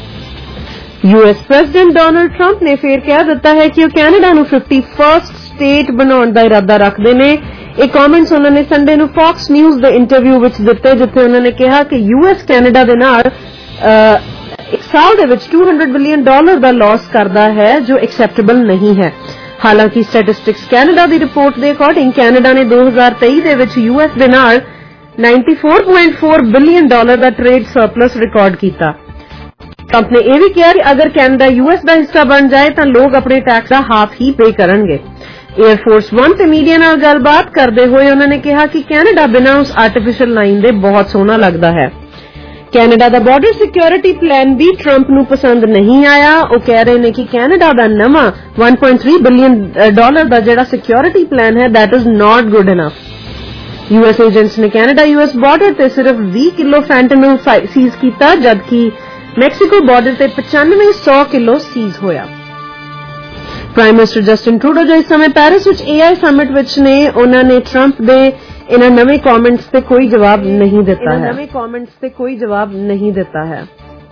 ਯੂਐਸ ਪ੍ਰੈਜ਼ੀਡੈਂਟ ਡੋਨਲਡ ਟਰੰਪ ਨੇ ਫੇਰ ਕਹਿ ਦਿੱਤਾ ਹੈ ਕਿ ਉਹ ਕੈਨੇਡਾ ਨੂੰ फिफ्टी-फर्स्ट ਸਟੇਟ ਬਣਾਉਣ ਦਾ ਇਰਾਦਾ ਰੱਖਦੇ ਨੇ। ਇਹ ਕਮੈਂਟਸ ਉਹਨਾਂ ਨੇ ਸੰਡੇ ਨੂੰ ਫੌਕਸ ਨਿਊਜ਼ ਦੇ ਇੰਟਰਵਿਊ ਵਿੱਚ ਦਿੱਤੇ, ਜਿੱਥੇ ਉਹਨਾਂ ਨੇ ਕਿਹਾ ਕਿ ਯੂਐਸ ਕੈਨੇਡਾ ਦੇ ਨਾਲ ਇੱਕ ਸਾਲ ਦੇ ਵਿੱਚ दो सौ ਬਿਲੀਅਨ ਡਾਲਰ ਦਾ ਲਾਸ ਕਰਦਾ ਹੈ, ਜੋ ਐਕਸੈਪਟੇਬਲ ਨਹੀਂ ਹੈ। ਹਾਲਾਂਕਿ ਸਟੈਟਿਸਟਿਕਸ ਕੈਨੇਡਾ ਦੀ ਰਿਪੋਰਟ ਦੇ ਅਕੋਰਡਿੰਗ ਕੈਨੇਡਾ ਨੇ दो हज़ार तेईस ਦੇ ਵਿੱਚ ਯੂਐਸ ਦੇ ਨਾਲ चौरानवे पॉइंट चार ਬਿਲੀਅਨ ਡਾਲਰ ਦਾ ਟ੍ਰੇਡ ਸਰਪਲਸ ਰਿਕਾਰਡ ਕੀਤਾ। ਟਰੰਪ ਨੇ ਇਹ ਵੀ ਕਿਹਾ ਕਿ ਅਗਰ ਕੈਨੇਡਾ ਯੂਐਸ ਦਾ ਹਿੱਸਾ ਬਣ ਜਾਏ ਤਾਂ ਲੋਕ ਆਪਣੇ ਟੈਕਸ ਦਾ ਹਾਫ ਹੀ ਪੇ ਕਰਨਗੇ। 에ਅਰਫੋਰਸ वन ਤੇ ਮੀਡੀਆ ਨਾਲ ਗੱਲਬਾਤ ਕਰਦੇ ਹੋਏ ਉਹਨਾਂ ਨੇ ਕਿਹਾ ਕਿ ਕੈਨੇਡਾ ਬਿਨਾਂ ਉਸ ਆਰਟੀਫੀਸ਼ੀਅਲ ਲਾਈਨ ਦੇ ਬਹੁਤ ਸੋਹਣਾ ਲੱਗਦਾ ਹੈ। ਕੈਨੇਡਾ ਦਾ ਬਾਰਡਰ ਸਿਕਿਉਰਿਟੀ ਪਲਾਨ ਵੀ ਟਰੰਪ ਨੂੰ ਪਸੰਦ ਨਹੀਂ ਆਇਆ। ਉਹ ਕਹਿ ਰਹੇ ਨੇ ਕਿ ਕੈਨੇਡਾ ਦਾ ਨਵਾਂ one point three billion dollar ਦਾ ਜਿਹੜਾ ਸਿਕਿਉਰਿਟੀ ਪਲਾਨ ਹੈ, that is not good enough। US agents ਨੇ ਕੈਨੇਡਾ ਯੂਐਸ ਬਾਰਡਰ ਤੇ ਸਿਰਫ बीस ਕਿਲੋ ਫੈਂਟਨਲ ਸੀਜ਼ ਕੀਤਾ, ਜਦਕਿ ਮੈਕਸੀਕੋ ਬਾਰਡਰ ਤੇ पचानवे सौ ਕਿਲੋ ਸੀਜ਼ ਹੋਇਆ। ਪ੍ਰਾਈਮ ਮਿਨਿਸਟਰ ਜਸਟਿਨ ਟਰੂਡੋ ਜੋ ਇਸ ਸਮੇਂ ਪੈਰਿਸ ਵਿੱਚ ਏ ਆਈ ਸਮਿਟ ਵਿੱਚ ਨੇ, ਉਹਨਾਂ ਨੇ ਟਰੰਪ ਦੇ ਇਹਨਾਂ ਨਵੇਂ ਕਮੈਂਟਸ ਤੇ ਕੋਈ ਜਵਾਬ ਨਹੀਂ ਦਿੱਤਾ ਹੈ। ਨਵੇਂ ਕਮੈਂਟਸ ਤੇ ਕੋਈ ਜਵਾਬ ਨਹੀਂ ਦਿੱਤਾ ਹੈ।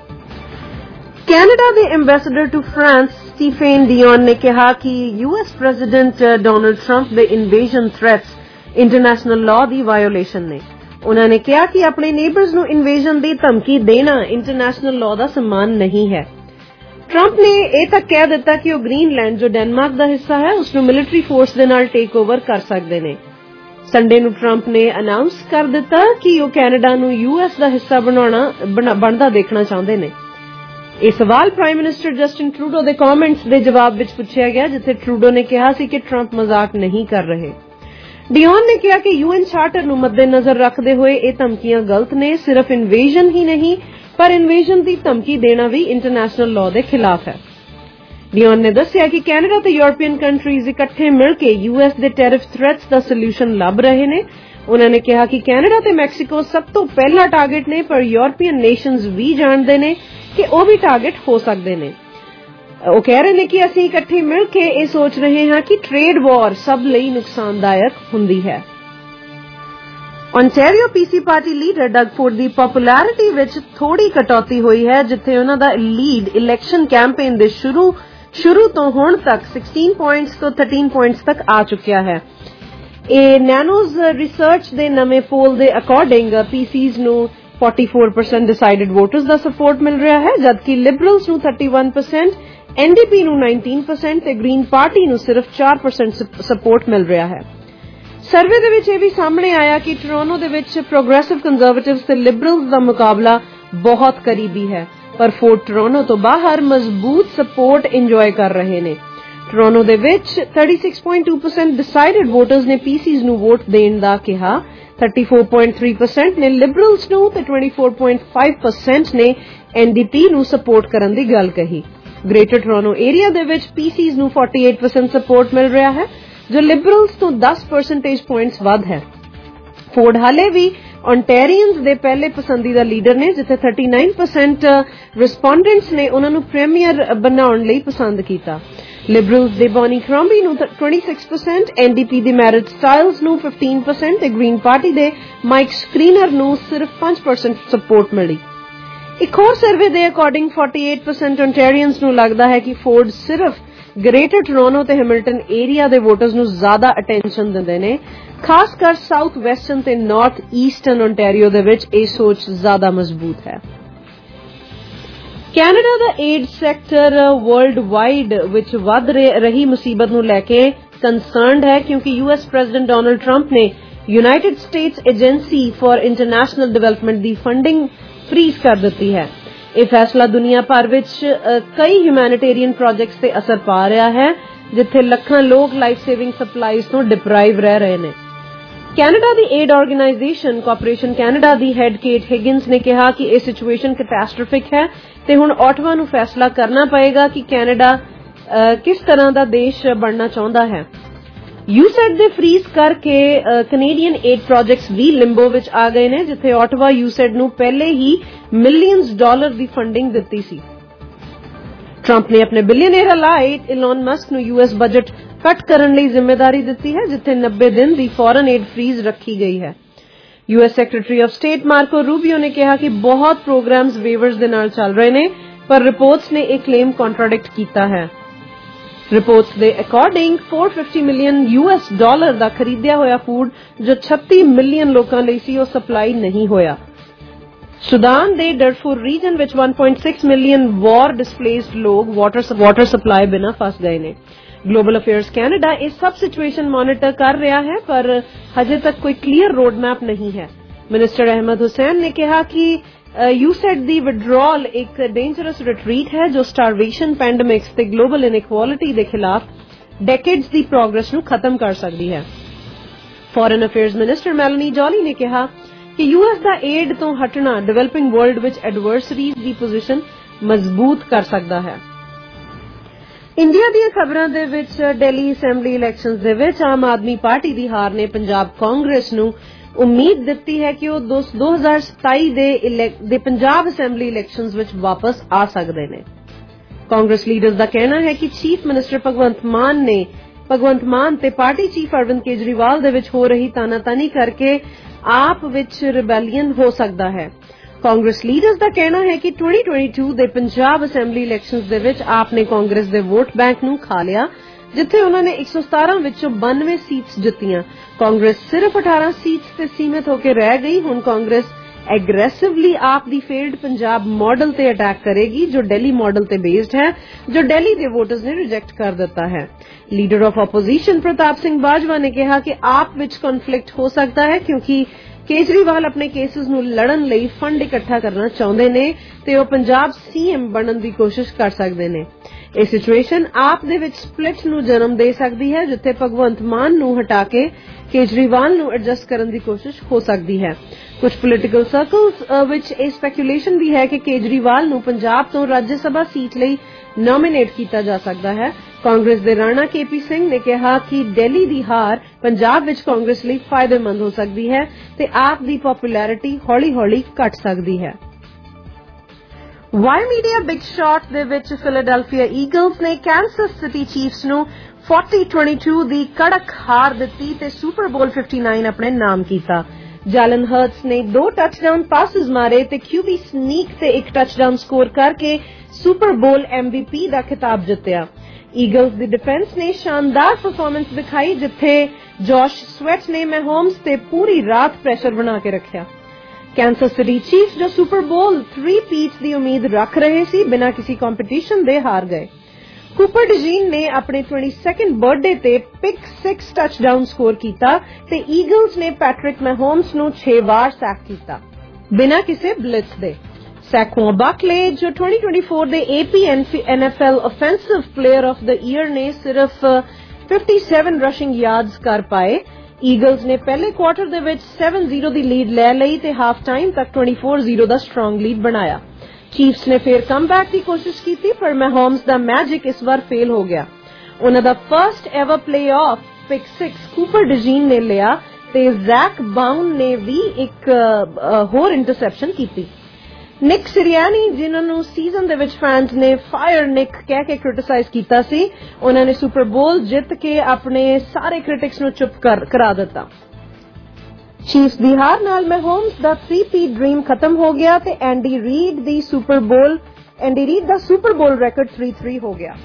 ਕੈਨੇਡਾ ਦੇ ambassador to France Stephane Dion ਨੇ ਕਿਹਾ ਕਿ ਯੂਐਸ ਪ੍ਰੈਜ਼ੀਡੈਂਟ ਡੋਨਲਡ ਟਰੰਪ ਦੇ ਇਨਵੇਜਨ ਥ੍ਰੈਟਸ ਇੰਟਰਨੈਸ਼ਨਲ ਲਾਅ ਦੀ ਵਾਇਓਲੇਸ਼ਨ ਨੇ। ਉਹਨਾਂ ਨੇ ਕਿਹਾ ਕਿ ਆਪਣੇ ਨੇਬਰਸ ਨੂੰ ਇਨਵੇਜਨ ਦੀ ਧਮਕੀ ਦੇਣਾ ਇੰਟਰਨੈਸ਼ਨਲ ਲਾਅ ਦਾ ਸਨਮਾਨ ਨਹੀਂ ਹੈ। ਟਰੰਪ ਨੇ ਇਹ ਤੱਕ ਕਹਿ ਦਿੱਤਾ ਕਿ ਉਹ ਗ੍ਰੀਨਲੈਂਡ ਜੋ ਡੈਨਮਾਰਕ ਦਾ ਹਿੱਸਾ ਹੈ, ਉਸ ਨੂੰ ਮਿਲਟਰੀ ਫੋਰਸ ਦੇ ਨਾਲ ਟੇਕ ਓਵਰ ਕਰ ਸਕਦੇ ਨੇ। ਸੰਡੇ ਨੂੰ ਟਰੰਪ ਨੇ ਅਨਾਉਂਸ ਕਰ ਦਿੱਤਾ ਕਿ ਉਹ ਕੈਨੇਡਾ ਨੂੰ ਯੂਐਸ ਦਾ ਹਿੱਸਾ ਬਣਾਉਣਾ ਬਣਦਾ ਦੇਖਣਾ ਚਾਹੁੰਦੇ ਨੇ। ਇਹ ਸਵਾਲ ਪ੍ਰਾਈਮ ਮਿਨਿਸਟਰ ਜਸਟਿਨ ਟਰੂਡੋ ਦੇ ਕਮੈਂਟਸ ਦੇ ਜਵਾਬ ਵਿੱਚ ਪੁੱਛਿਆ ਗਿਆ, ਜਿੱਥੇ ਟਰੂਡੋ ਨੇ ਕਿਹਾ ਸੀ ਕਿ ਟਰੰਪ ਮਜ਼ਾਕ ਨਹੀਂ ਕਰ ਰਹੇ। ਡਿਓਨ ਨੇ ਕਿਹਾ ਕਿ ਯੂਐਨ ਚਾਰਟਰ ਨੂੰ ਮੱਦੇਨਜ਼ਰ ਰੱਖਦੇ ਹੋਏ ਇਹ ਧਮਕੀਆਂ ਗਲਤ ਨੇ। ਸਿਰਫ ਇਨਵੇਜਨ ਹੀ ਨਹੀਂ, ਪਰ ਇਨਵੇਜਨ ਦੀ ਧਮਕੀ ਦੇਣਾ ਵੀ ਇੰਟਰਨੈਸ਼ਨਲ ਲਾਅ ਦੇ ਖਿਲਾਫ ਹੈ। ਲਿਓਨ ਨੇ ਦੱਸਿਆ ਕਿ ਕੈਨੇਡਾ ਤੇ ਯੂਰਪੀਅਨ ਕੰਟਰੀਜ਼ ਇਕੱਠੇ ਮਿਲ ਕੇ ਯੂਐਸ ਦੇ ਟੈਰਿਫ ਥ੍ਰੈਟਸ ਦਾ ਸੋਲੂਸ਼ਨ ਲੱਭ ਰਹੇ ਨੇ। ਉਹਨਾਂ ਨੇ ਕਿਹਾ ਕਿ ਕੈਨੇਡਾ ਤੇ ਮੈਕਸੀਕੋ ਸਭ ਤੋਂ ਪਹਿਲਾ ਟਾਰਗੇਟ ਨੇ, ਪਰ ਯੂਰਪੀਅਨ ਨੇਸ਼ਨਜ਼ ਵੀ ਜਾਣਦੇ ਨੇ ਕਿ ਉਹ ਵੀ ਟਾਰਗੇਟ ਹੋ ਸਕਦੇ ਨੇ। ਉਹ ਕਹਿ ਰਹੇ ਨੇ ਕਿ ਅਸੀਂ ਇਕੱਠੇ ਮਿਲ ਕੇ ਇਹ ਸੋਚ ਰਹੇ ਹਾਂ ਕਿ ਟ੍ਰੇਡ ਵਾਰ ਸਭ ਲਈ ਨੁਕਸਾਨਦਾਇਕ ਹੁੰਦੀ ਹੈ। ontario PC party leader Doug Ford ਦੀ ਪਪੂਲੈਰਿਟੀ ਵਿੱਚ ਥੋੜੀ ਕਟੌਤੀ ਹੋਈ ਹੈ, ਜਿੱਥੇ ਉਹਨਾਂ ਦਾ ਲੀਡ ਇਲੈਕਸ਼ਨ ਕੈਂਪੇਨ ਦੇ ਸ਼ੁਰੂ ਸ਼ੁਰੂ ਤੋਂ ਹੁਣ ਤੱਕ ਸੋਲ੍ਹਾਂ ਪੁਆਇੰਟਸ ਤੋਂ ਤੇਰ੍ਹਾਂ ਪੁਆਇੰਟਸ ਤੱਕ ਆ ਚੁੱਕਿਆ ਹੈ। ਇਹ ਨੈਨੋਜ਼ ਰਿਸਰਚ ਦੇ ਨਵੇਂ ਪੋਲ ਦੇ ਅਕੋਰਡਿੰਗ ਪੀਸੀਜ਼ ਨੂੰ ਚੌਂਤਾਲੀ ਪਰਸੈਂਟ ਡਿਸਾਈਡਡ ਵੋਟਰਸ ਦਾ ਸਪੋਰਟ ਮਿਲ ਰਿਹਾ ਹੈ, ਜਦਕਿ ਲਿਬਰਲਸ ਨੂੰ ਇਕੱਤੀ ਪਰਸੈਂਟ, ਐਨਡੀਪੀ ਨੂੰ ਉੱਨੀ ਪਰਸੈਂਟ ਤੇ ਗ੍ਰੀਨ ਪਾਰਟੀ ਨੂੰ ਸਿਰਫ ਚਾਰ ਪਰਸੈਂਟ ਸਪੋਰਟ ਮਿਲ ਰਿਹਾ ਹੈ। ਸਰਵੇ ਦੇ ਵਿੱਚ ਇਹ ਵੀ ਸਾਹਮਣੇ ਆਇਆ ਕਿ ਟੋਰਾਂਟੋ ਦੇ ਵਿੱਚ ਪ੍ਰੋਗਰੈਸਿਵ ਕੰਜ਼ਰਵੇਟਿਵਸ ਤੇ ਲਿਬਰਲਸ ਦਾ ਮੁਕਾਬਲਾ ਬਹੁਤ ਕਰੀਬੀ ਹੈ, ਪਰ ਫੋਰਡ ਟੋਰਾਂਟੋ ਤੋਂ ਬਾਹਰ ਮਜ਼ਬੂਤ ਸਪੋਰਟ ਇੰਜੋਏ ਕਰ ਰਹੇ ਨੇ। ਟੋਰਾਂਟੋ ਦੇ ਵਿੱਚ ਛੱਤੀ ਪੁਆਇੰਟ ਦੋ ਪਰਸੈਂਟ ਡਿਸਾਈਡਡ ਵੋਟਰਸ ਨੇ ਪੀਸੀਜ਼ ਨੂੰ ਵੋਟ ਦੇਣ ਦਾ ਕਿਹਾ, ਚੌਂਤੀ ਪੁਆਇੰਟ ਤਿੰਨ ਪਰਸੈਂਟ ਨੇ ਲਿਬਰਲਸ ਨੂੰ ਤੇ ਚੌਬੀ ਪੁਆਇੰਟ ਪੰਜ ਪਰਸੈਂਟ ਨੇ ਐਨਡੀਪੀ ਨੂੰ ਸਪੋਰਟ ਕਰਨ ਦੀ ਗੱਲ ਕਹੀ। ਗ੍ਰੇਟਰ ਟੋਰਾਂਟੋ ਏਰੀਆ ਦੇ ਵਿੱਚ ਪੀਸੀਜ਼ ਨੂੰ ਅੜਤਾਲੀ ਪਰਸੈਂਟ ਸਪੋਰਟ ਮਿਲ ਰਿਹਾ ਹੈ, ਜੋ ਲਿਬਰਲਸ ਤੋਂ ਦਸ ਪਰਸੈਂਟੇਜ ਪੁਆਇੰਟਸ ਵੱਧ ਹੈ। ਫੋਰਡ ਹਾਲੇ ਵੀ ontaриans ਦੇ ਪਹਿਲੇ ਪਸੰਦੀਦਾ ਲੀਡਰ ਨੇ, ਜਿੱਥੇ ਉਨਤਾਲੀ ਪਰਸੈਂਟ ਰਿਸਪੋਂਡੈਂਟਸ ਨੇ ਉਹਨਾਂ ਨੂੰ ਪ੍ਰੀਮੀਅਰ ਬਣਾਉਣ ਲਈ ਪਸੰਦ ਕੀਤਾ। ਲਿਬਰਲਸ ਦੇ ਬੋਨੀ ਕ੍ਰੋਂਬੀ ਨੂੰ ਛੱਬੀ ਪਰਸੈਂਟ, ਐਨਡੀਪੀ ਦੇ ਮੈਰਿਟ ਸਟਾਈਲਸ ਨੂੰ ਪੰਦਰਾਂ ਪਰਸੈਂਟ ਤੇ ਗ੍ਰੀਨ ਪਾਰਟੀ ਦੇ ਮਾਈਕ ਸਕਰੀਨਰ ਨੂੰ ਸਿਰਫ ਪੰਜ ਪਰਸੈਂਟ ਸਪੋਰਟ ਮਿਲੀ। ਇੱਕ ਹੋਰ ਸਰਵੇ ਦੇ ਅਕੋਰਡਿੰਗ ਅੜਤਾਲੀ ਪਰਸੈਂਟ ontaриans ਨੂੰ ਲੱਗਦਾ ਹੈ ਕਿ ਫੋਰਡ ਸਿਰਫ ਗ੍ਰੇਟਰ ਟੋਰਾਂਟੋ ਤੇ ਹੈਮਿਲਟਨ ਏਰੀਆ ਦੇ ਵੋਟਰਸ ਨੂੰ ਜ਼ਿਆਦਾ ਅਟੈਂਸ਼ਨ ਦਿੰਦੇ ਨੇ, ਖਾਸ ਕਰ ਸਾਊਥ ਵੈਸਟਰਨ ਤੇ ਨਾਰਥ ਈਸਟਰਨ ontario ਦੇ ਵਿੱਚ ਇਹ ਸੋਚ ਜ਼ਿਆਦਾ ਮਜ਼ਬੂਤ ਹੈ। ਕੈਨੇਡਾ ਦਾ ਏਡ ਸੈਕਟਰ ਵਰਲਡ ਵਾਈਡ ਵਿੱਚ ਵੱਧ ਰਹੀ ਮੁਸੀਬਤ ਨੂੰ ਲੈ ਕੇ ਕੰਸਰਨਡ ਹੈ, ਕਿਉਂਕਿ ਯੂਐਸ ਪ੍ਰੈਜ਼ੀਡੈਂਟ ਡੋਨਲਡ ਟਰੰਪ ਨੇ United States Agency for International Development ਦੀ ਫੰਡਿੰਗ ਫ੍ਰੀਜ਼ ਕਰ ਦਿੱਤੀ ਹੈ। ਇਹ ਫੈਸਲਾ ਦੁਨੀਆ ਭਰ ਵਿੱਚ ਕਈ ਹਿਊਮੈਨਿਟੇਰੀਅਨ ਪ੍ਰੋਜੈਕਟਸ ਤੇ ਅਸਰ ਪਾ ਰਿਹਾ ਹੈ, ਜਿੱਥੇ ਲੱਖਾਂ ਲੋਕ ਲਾਈਫ ਸੇਵਿੰਗ ਸਪਲਾਈਜ਼ ਤੋਂ ਡਿਪਰਾਈਵ ਰਹਿ ਰਹੇ ਨੇ। ਕੈਨੇਡਾ ਦੀ ਏਡ ਆਰਗੇਨਾਈਜੇਸ਼ਨ ਕਾਰਪੋਰੇਸ਼ਨ ਕੈਨੇਡਾ ਦੀ ਹੈਡ ਕੇਟ ਹਿਗਿੰਸ ਨੇ ਕਿਹਾ ਕਿ ਇਹ ਸਿਚੁਏਸ਼ਨ ਕੈਟਾਸਟ੍ਰੋਫਿਕ ਹੈ ਤੇ ਹੁਣ ਓਟਵਾ ਨੂੰ ਫੈਸਲਾ ਕਰਨਾ ਪਏਗਾ ਕਿ ਕੈਨੇਡਾ ਕਿਸ ਤਰ੍ਹਾਂ ਦਾ ਦੇਸ਼ ਬਣਨਾ ਚਾਹੁੰਦਾ ਹੈ। ਯੂਸੈਡ ਦੇ ਫ੍ਰੀਜ਼ ਕਰਕੇ ਕੈਨੇਡੀਅਨ ਏਡ ਪ੍ਰੋਜੈਕਟਸ ਵੀ ਲਿੰਬੋ ਵਿੱਚ ਆ ਗਏ ਨੇ, ਜਿੱਥੇ ਓਟਵਾ ਯੂਸੈਡ ਨੂੰ ਪਹਿਲੇ ਹੀ ਮਿਲੀਅਨਸ ਡਾਲਰ ਦੀ ਫੰਡਿੰਗ ਦਿੱਤੀ ਸੀ। ਟਰੰਪ ਨੇ ਆਪਣੇ ਬਿਲੀਅਨੇਅਰ ਅਲਾਈ ਇਲਨ ਮਸਕ ਨੂੰ ਯੂਐਸ ਬਜਟ ਕੱਟ ਕਰਨ ਲਈ ਜ਼ਿੰਮੇਵਾਰੀ ਦਿੱਤੀ ਹੈ, ਜਿੱਥੇ ਨੱਬੇ ਦਿਨ ਦੀ ਫੋਰਨ ਏਡ ਫ੍ਰੀਜ਼ ਰੱਖੀ ਗਈ ਹੈ। US secretary of state Marco Rubio ਨੇ ਕਿਹਾ ਕਿ ਬਹੁਤ ਪ੍ਰੋਗਰਾਮਸ ਵੇਵਰਸ ਦੇ ਨਾਲ ਚੱਲ ਰਹੇ ਨੇ, ਪਰ ਰਿਪੋਰਟਸ ਨੇ ਇਹ ਕਲੇਮ ਕੰਟਰਾਡਿਕਟ ਕੀਤਾ ਹੈ। ਰਿਪੋਰਟਸ ਦੇ ਅਕੋਰਡਿੰਗ ਚਾਰ ਸੌ ਪਚਾਸ ਮਿਲੀਅਨ ਯੂਐਸ ਡਾਲਰ ਦਾ ਖਰੀਦਿਆ ਹੋਇਆ ਫੂਡ ਜੋ ਛੱਤੀ ਮਿਲੀਅਨ ਲੋਕਾਂ ਲਈ ਸੀ, ਉਹ ਸਪਲਾਈ ਨਹੀਂ ਹੋਇਆ। ਸੁਦਾਨ ਦੇ ਡਰਫੂਰ ਰੀਜਨ ਵਿੱਚ ਇੱਕ ਪੁਆਇੰਟ ਛੇ ਮਿਲੀਅਨ ਵਾਰ ਡਿਸਪਲੇਸਡ ਲੋਕ ਵਾਟਰ ਸਪਲਾਈ ਬਿਨਾਂ ਫਸ ਗਏ ਨੇ। ਗਲੋਬਲ ਅਫੇਅਰਸ ਕੈਨੇਡਾ ਇਹ ਸਭ ਸਿਚੁਏਸ਼ਨ ਮੋਨੀਟਰ ਕਰ ਰਿਹਾ ਹੈ, ਪਰ ਹਜੇ ਤੱਕ ਕੋਈ ਕਲੀਅਰ ਰੋਡ ਮੈਪ ਨਹੀਂ ਹੈ। ਮਿਨਿਸਟਰ ਅਹਿਮਦ ਹੁਸੈਨ ਨੇ ਕਿਹਾ ਕਿ ਯੂਸੈਡ ਦੀ ਵਿਡਰੋਲ ਇੱਕ ਡੇਂਜਰਸ ਰਿਟਰੀਟ ਹੈ, ਜੋ ਸਟਾਰਵੇਸ਼ਨ, ਪੈਂਡੇਮਿਕਸ ਤੇ ਗਲੋਬਲ ਇਨਇਕੁਆਲਿਟੀ ਦੇ ਖਿਲਾਫ ਡੈਕੇਡਸ ਦੀ ਪ੍ਰੋਗਰੈਸ ਨੂੰ ਖਤਮ ਕਰ ਸਕਦੀ ਹੈ। Foreign affairs minister Melanie Joly ਨੇ ਕਿਹਾ ਕਿ ਯੂਐਸ ਦਾ ਏਡ ਤੋਂ ਹਟਣਾ ਡਿਵੈਲਪਿੰਗ ਵਰਲਡ ਵਿੱਚ ਐਡਵਰਸਰੀਜ਼ ਦੀ ਪੋਜੀਸ਼ਨ ਮਜ਼ਬੂਤ ਕਰ ਸਕਦਾ ਹੈ। ਇੰਡੀਆ ਦੀਆਂ ਖਬਰਾਂ ਦੇ ਵਿੱਚ ਦਿੱਲੀ ਅਸੈਂਬਲੀ ਇਲੈਕਸ਼ਨਸ ਦੇ ਵਿੱਚ ਆਮ ਆਦਮੀ ਪਾਰਟੀ ਦੀ ਹਾਰ ਨੇ ਪੰਜਾਬ ਕਾਂਗਰਸ ਨੂੰ ਉਮੀਦ ਦਿੱਤੀ ਹੈ ਕਿ ਉਹ ਦੋ ਹਜ਼ਾਰ ਸਤਾਈ ਦੇ ਦੇ ਪੰਜਾਬ ਅਸੈਂਬਲੀ ਇਲੈਕਸ਼ਨਸ ਵਿੱਚ ਵਾਪਸ ਆ ਸਕਦੇ ਨੇ। ਕਾਂਗਰਸ ਲੀਡਰਸ ਦਾ ਕਹਿਣਾ ਹੈ ਕਿ ਚੀਫ ਮਿਨਿਸਟਰ ਭਗਵੰਤ ਮਾਨ ਨੇ ਭਗਵੰਤ ਮਾਨ ਤੇ ਪਾਰਟੀ ਚੀਫ ਅਰਵਿੰਦ ਕੇਜਰੀਵਾਲ ਦੇ ਵਿੱਚ ਹੋ ਰਹੀ ਤਾਨਾਤਾਨੀ ਕਰਕੇ ਆਪ ਵਿੱਚ ਰਿਬੈਲੀਅਨ ਹੋ ਸਕਦਾ ਹੈ। ਕਾਂਗਰਸ ਲੀਡਰਸ ਦਾ ਕਹਿਣਾ ਹੈ ਕਿ ਦੋ ਹਜ਼ਾਰ ਬਾਈ ਦੇ ਪੰਜਾਬ ਅਸੈਂਬਲੀ ਇਲੈਕਸ਼ਨਸ ਦੇ ਵਿੱਚ ਆਪ ਨੇ ਕਾਂਗਰਸ ਦੇ ਵੋਟ ਬੈਂਕ ਨੂੰ ਖਾ ਲਿਆ, ਜਿੱਥੇ ਉਹਨਾਂ ਨੇ ਇੱਕ ਸੌ ਸਤਾਰਾਂ ਵਿੱਚੋਂ ਬਾਨਵੇਂ ਸੀਟਸ ਜਿੱਤੀਆਂ। ਕਾਂਗਰਸ ਸਿਰਫ ਅਠਾਰਾਂ ਸੀਟਸ ਤੇ ਸੀਮਿਤ ਹੋ ਕੇ ਰਹਿ ਗਈ। ਹੁਣ ਕਾਂਗਰਸ ਐਗਰੈਸਿਵਲੀ ਆਪ ਦੀ ਫੇਲਡ ਪੰਜਾਬ ਮਾਡਲ ਤੇ ਅਟੈਕ ਕਰੇਗੀ, ਜੋ ਦਿੱਲੀ ਮਾਡਲ ਤੇ ਬੇਸਡ ਹੈ, ਜੋ ਦਿੱਲੀ ਦੇ ਵੋਟਰਸ ਨੇ ਰਿਜੈਕਟ ਕਰ ਦਿੱਤਾ ਹੈ। Leader of opposition Partap Singh Bajwa ਨੇ ਕਿਹਾ ਕਿ ਆਪ ਵਿੱਚ ਕਨਫਲਿਕਟ ਹੋ ਸਕਦਾ ਹੈ, ਕਿਉਂਕਿ ਕੇਜਰੀਵਾਲ ਆਪਣੇ ਕੇਸਿਸ ਨੂੰ ਲੜਨ ਲਈ ਫੰਡ ਇਕੱਠਾ ਕਰਨਾ ਚਾਹੁੰਦੇ ਨੇ ਤੇ ਉਹ ਪੰਜਾਬ ਸੀਐਮ ਬਣਨ ਦੀ ਕੋਸ਼ਿਸ਼ ਕਰ ਸਕਦੇ ਨੇ। ਇਹ ਸਿਚੁਏਸ਼ਨ ਆਪ ਦੇ ਵਿੱਚ ਸਪਲਿਟ ਨੂੰ ਜਨਮ ਦੇ ਸਕਦੀ ਹੈ, ਜਿੱਥੇ ਭਗਵੰਤ ਮਾਨ ਨੂੰ ਹਟਾ ਕੇ ਕੇਜਰੀਵਾਲ ਨੂੰ ਐਡਜਸਟ ਕਰਨ ਦੀ ਕੋਸ਼ਿਸ਼ ਹੋ ਸਕਦੀ ਹੈ। ਕੁਝ ਪੋਲੀਟੀਕਲ ਸਰਕਲਸ ਵਿੱਚ ਇਹ ਸਪੈਕੂਲੇਸ਼ਨ ਵੀ ਹੈ ਕਿ ਕੇਜਰੀਵਾਲ ਨੂੰ ਪੰਜਾਬ ਤੋਂ ਰਾਜ ਸਭਾ ਸੀਟ ਲਈ ਨੋਮੀਨੇਟ ਕੀਤਾ ਜਾ ਸਕਦਾ ਹੈ। ਕਾਂਗਰਸ ਦੇ ਰਾਣਾ ਕੇਪੀ ਸਿੰਘ ਨੇ ਕਿਹਾ ਕਿ ਦਿੱਲੀ ਦੀ ਹਾਰ ਪੰਜਾਬ ਵਿੱਚ ਕਾਂਗਰਸ ਲਈ ਫਾਇਦੇਮੰਦ ਹੋ ਸਕਦੀ ਹੈ ਤੇ ਆਪ ਦੀ ਪਪੂਲੈਰਿਟੀ ਹੌਲੀ-ਹੌਲੀ ਘਟ ਸਕਦੀ ਹੈ। ਵਾਈ ਮੀਡੀਆ ਬਿਗ ਸ਼ਾਟ ਦੇ ਵਿੱਚ ਫਿਲਾਡੈਲਫੀਆ ਈਗਲਸ ਨੇ ਕੈਨਸਸ ਸਿਟੀ ਚੀਫਸ ਨੂੰ ਚਾਲੀ ਬਾਈ ਦੀ ਕੜਕ ਹਾਰ ਦਿੱਤੀ ਤੇ ਸੁਪਰ ਬੋਲ ਉਨਸਠ ਆਪਣੇ ਨਾਮ ਕੀਤਾ। ਜੈਲਨ ਹਰਟਸ ਨੇ ਦੋ ਟੱਚਡਾਊਨ ਪਾਸਿਸ ਮਾਰੇ ਤੇ ਕਿਊਬੀ ਸਨੀਕ ਤੇ ਇੱਕ ਟੱਚਡਾਊਨ ਸਕੋਰ ਕਰਕੇ ਸੁਪਰ ਬੋਲ ਐਮਵੀਪੀ ਦਾ ਖਿਤਾਬ ਜਿੱਤਿਆ। ਈਗਲਸ ਦੀ ਡਿਫੈਂਸ ਨੇ ਸ਼ਾਨਦਾਰ ਪਰਫਾਰਮੈਂਸ ਦਿਖਾਈ ਜਿੱਥੇ ਜੋਸ਼ ਸਵੈਟ ਨੇ ਮੈਹੋਮਸ ਤੇ ਪੂਰੀ ਰਾਤ ਪ੍ਰੈਸ਼ਰ ਬਣਾ ਕੇ ਰੱਖਿਆ। ਕੈਨਸਸ ਸਿਟੀ ਚੀਫਸ ਜੋ ਸੁਪਰ ਬੋਲ ਥ੍ਰੀ ਪੀਟ ਦੀ ਉਮੀਦ ਰੱਖ ਰਹੇ ਸੀ ਬਿਨਾਂ ਕਿਸੇ ਕੰਪੀਟੀਸ਼ਨ ਦੇ ਹਾਰ ਗਏ। ਕੂਪਰ ਡਿਜੀਨ ਨੇ ਆਪਣੇ ਬਾਈਸवें ਬਰਥਡੇ ਤੇ ਪਿਕ ਸਿਕਸ ਟੱਚਡਾਊਨ ਸਕੋਰ ਕੀਤਾ ਤੇ ਈਗਲਸ ਨੇ ਪੈਟਰਿਕ ਮੈਹੋਮਸ ਨੂੰ ਛੇ ਵਾਰ ਸੈਕ ਕੀਤਾ ਬਿਨਾਂ ਕਿਸੇ ਬਲਿਟਸ ਦੇ। ਸੈਕਵੋਨ ਬਕਲੇ ਜੋ twenty twenty-four ਦੇ AP NFL offensive player of the year ਨੇ ਸਿਰਫ fifty-seven ਰਸ਼ਿੰਗ ਯਾਰਡਸ ਕਰ ਪਾਏ। ਈਗਲਸ ਨੇ ਪਹਿਲੇ ਕੁਆਰਟਰ ਦੇ ਵਿੱਚ seven zero ਦੀ ਲੀਡ ਲੈ ਲਈ ਤੇ ਹਾਫ ਟਾਈਮ ਤੱਕ twenty-four zero ਦਾ ਸਟਰੋਂਗ ਲੀਡ ਬਣਾਇਆ। ਚੀਫਸ ਨੇ ਫਿਰ ਕਮਬੈਕ ਦੀ ਕੋਸ਼ਿਸ਼ ਕੀਤੀ ਪਰ ਮੈਹੋਮਸ ਦਾ ਮੈਜਿਕ ਇਸ ਵਾਰ ਫੇਲ ਹੋ ਗਿਆ। ਉਹਨਾਂ ਦਾ first ever playoff pick six Cooper DeJean ਨੇ ਲਿਆ ਤੇ ਜ਼ੈਕ ਬਾਊਨ ਨੇ ਵੀ ਇੱਕ ਹੋਰ ਇੰਟਰਸੈਪਸ਼ਨ ਕੀਤੀ। ਨਿਕ ਸਿਰਿਆਨੀ ਜਿਨ੍ਹਾਂ ਨੂੰ ਸੀਜ਼ਨ ਦੇ ਵਿੱਚ ਫੈਨਸ ਨੇ ਫਾਇਰ ਨਿਕ ਕਹਿ ਕੇ ਕ੍ਰਿਟਿਸਾਈਜ਼ ਕੀਤਾ ਸੀ ਉਹਨਾਂ ਨੇ ਸੁਪਰ ਬੋਲ ਜਿੱਤ ਕੇ ਆਪਣੇ ਸਾਰੇ ਕ੍ਰਿਟਿਕਸ ਨੂੰ ਚੁੱਪ ਕਰਾ ਦਿੱਤਾ। ਚੀਫਸ ਦੀ ਹਾਰ ਨਾਲ ਮੈਹੋਮਸ ਦਾ ਥ੍ਰੀ ਪੀਟ ਡ੍ਰੀਮ ਖਤਮ ਹੋ ਗਿਆ ਤੇ ਐਂਡੀ ਰੀਡ ਦੀ ਸੁਪਰ ਬੋਲ ਐਂਡੀ ਰੀਡ ਦਾ Super Bowl record three three ਹੋ ਗਿਆ।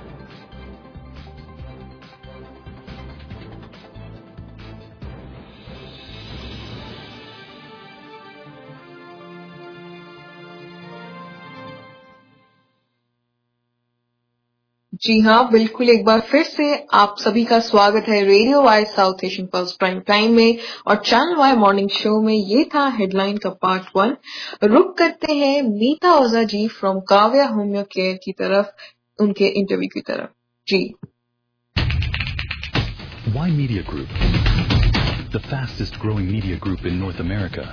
जी हाँ, बिल्कुल एक बार फिर से आप सभी का स्वागत है radio Y South Asian Pulse prime time में और चैनल वाई मॉर्निंग शो में। ये था हेडलाइन का पार्ट वन। रुक करते हैं Meeta Ojha ji from Kavya Homeo Care की तरफ, उनके इंटरव्यू की तरफ। जी Y media Group, the fastest growing media group in North America.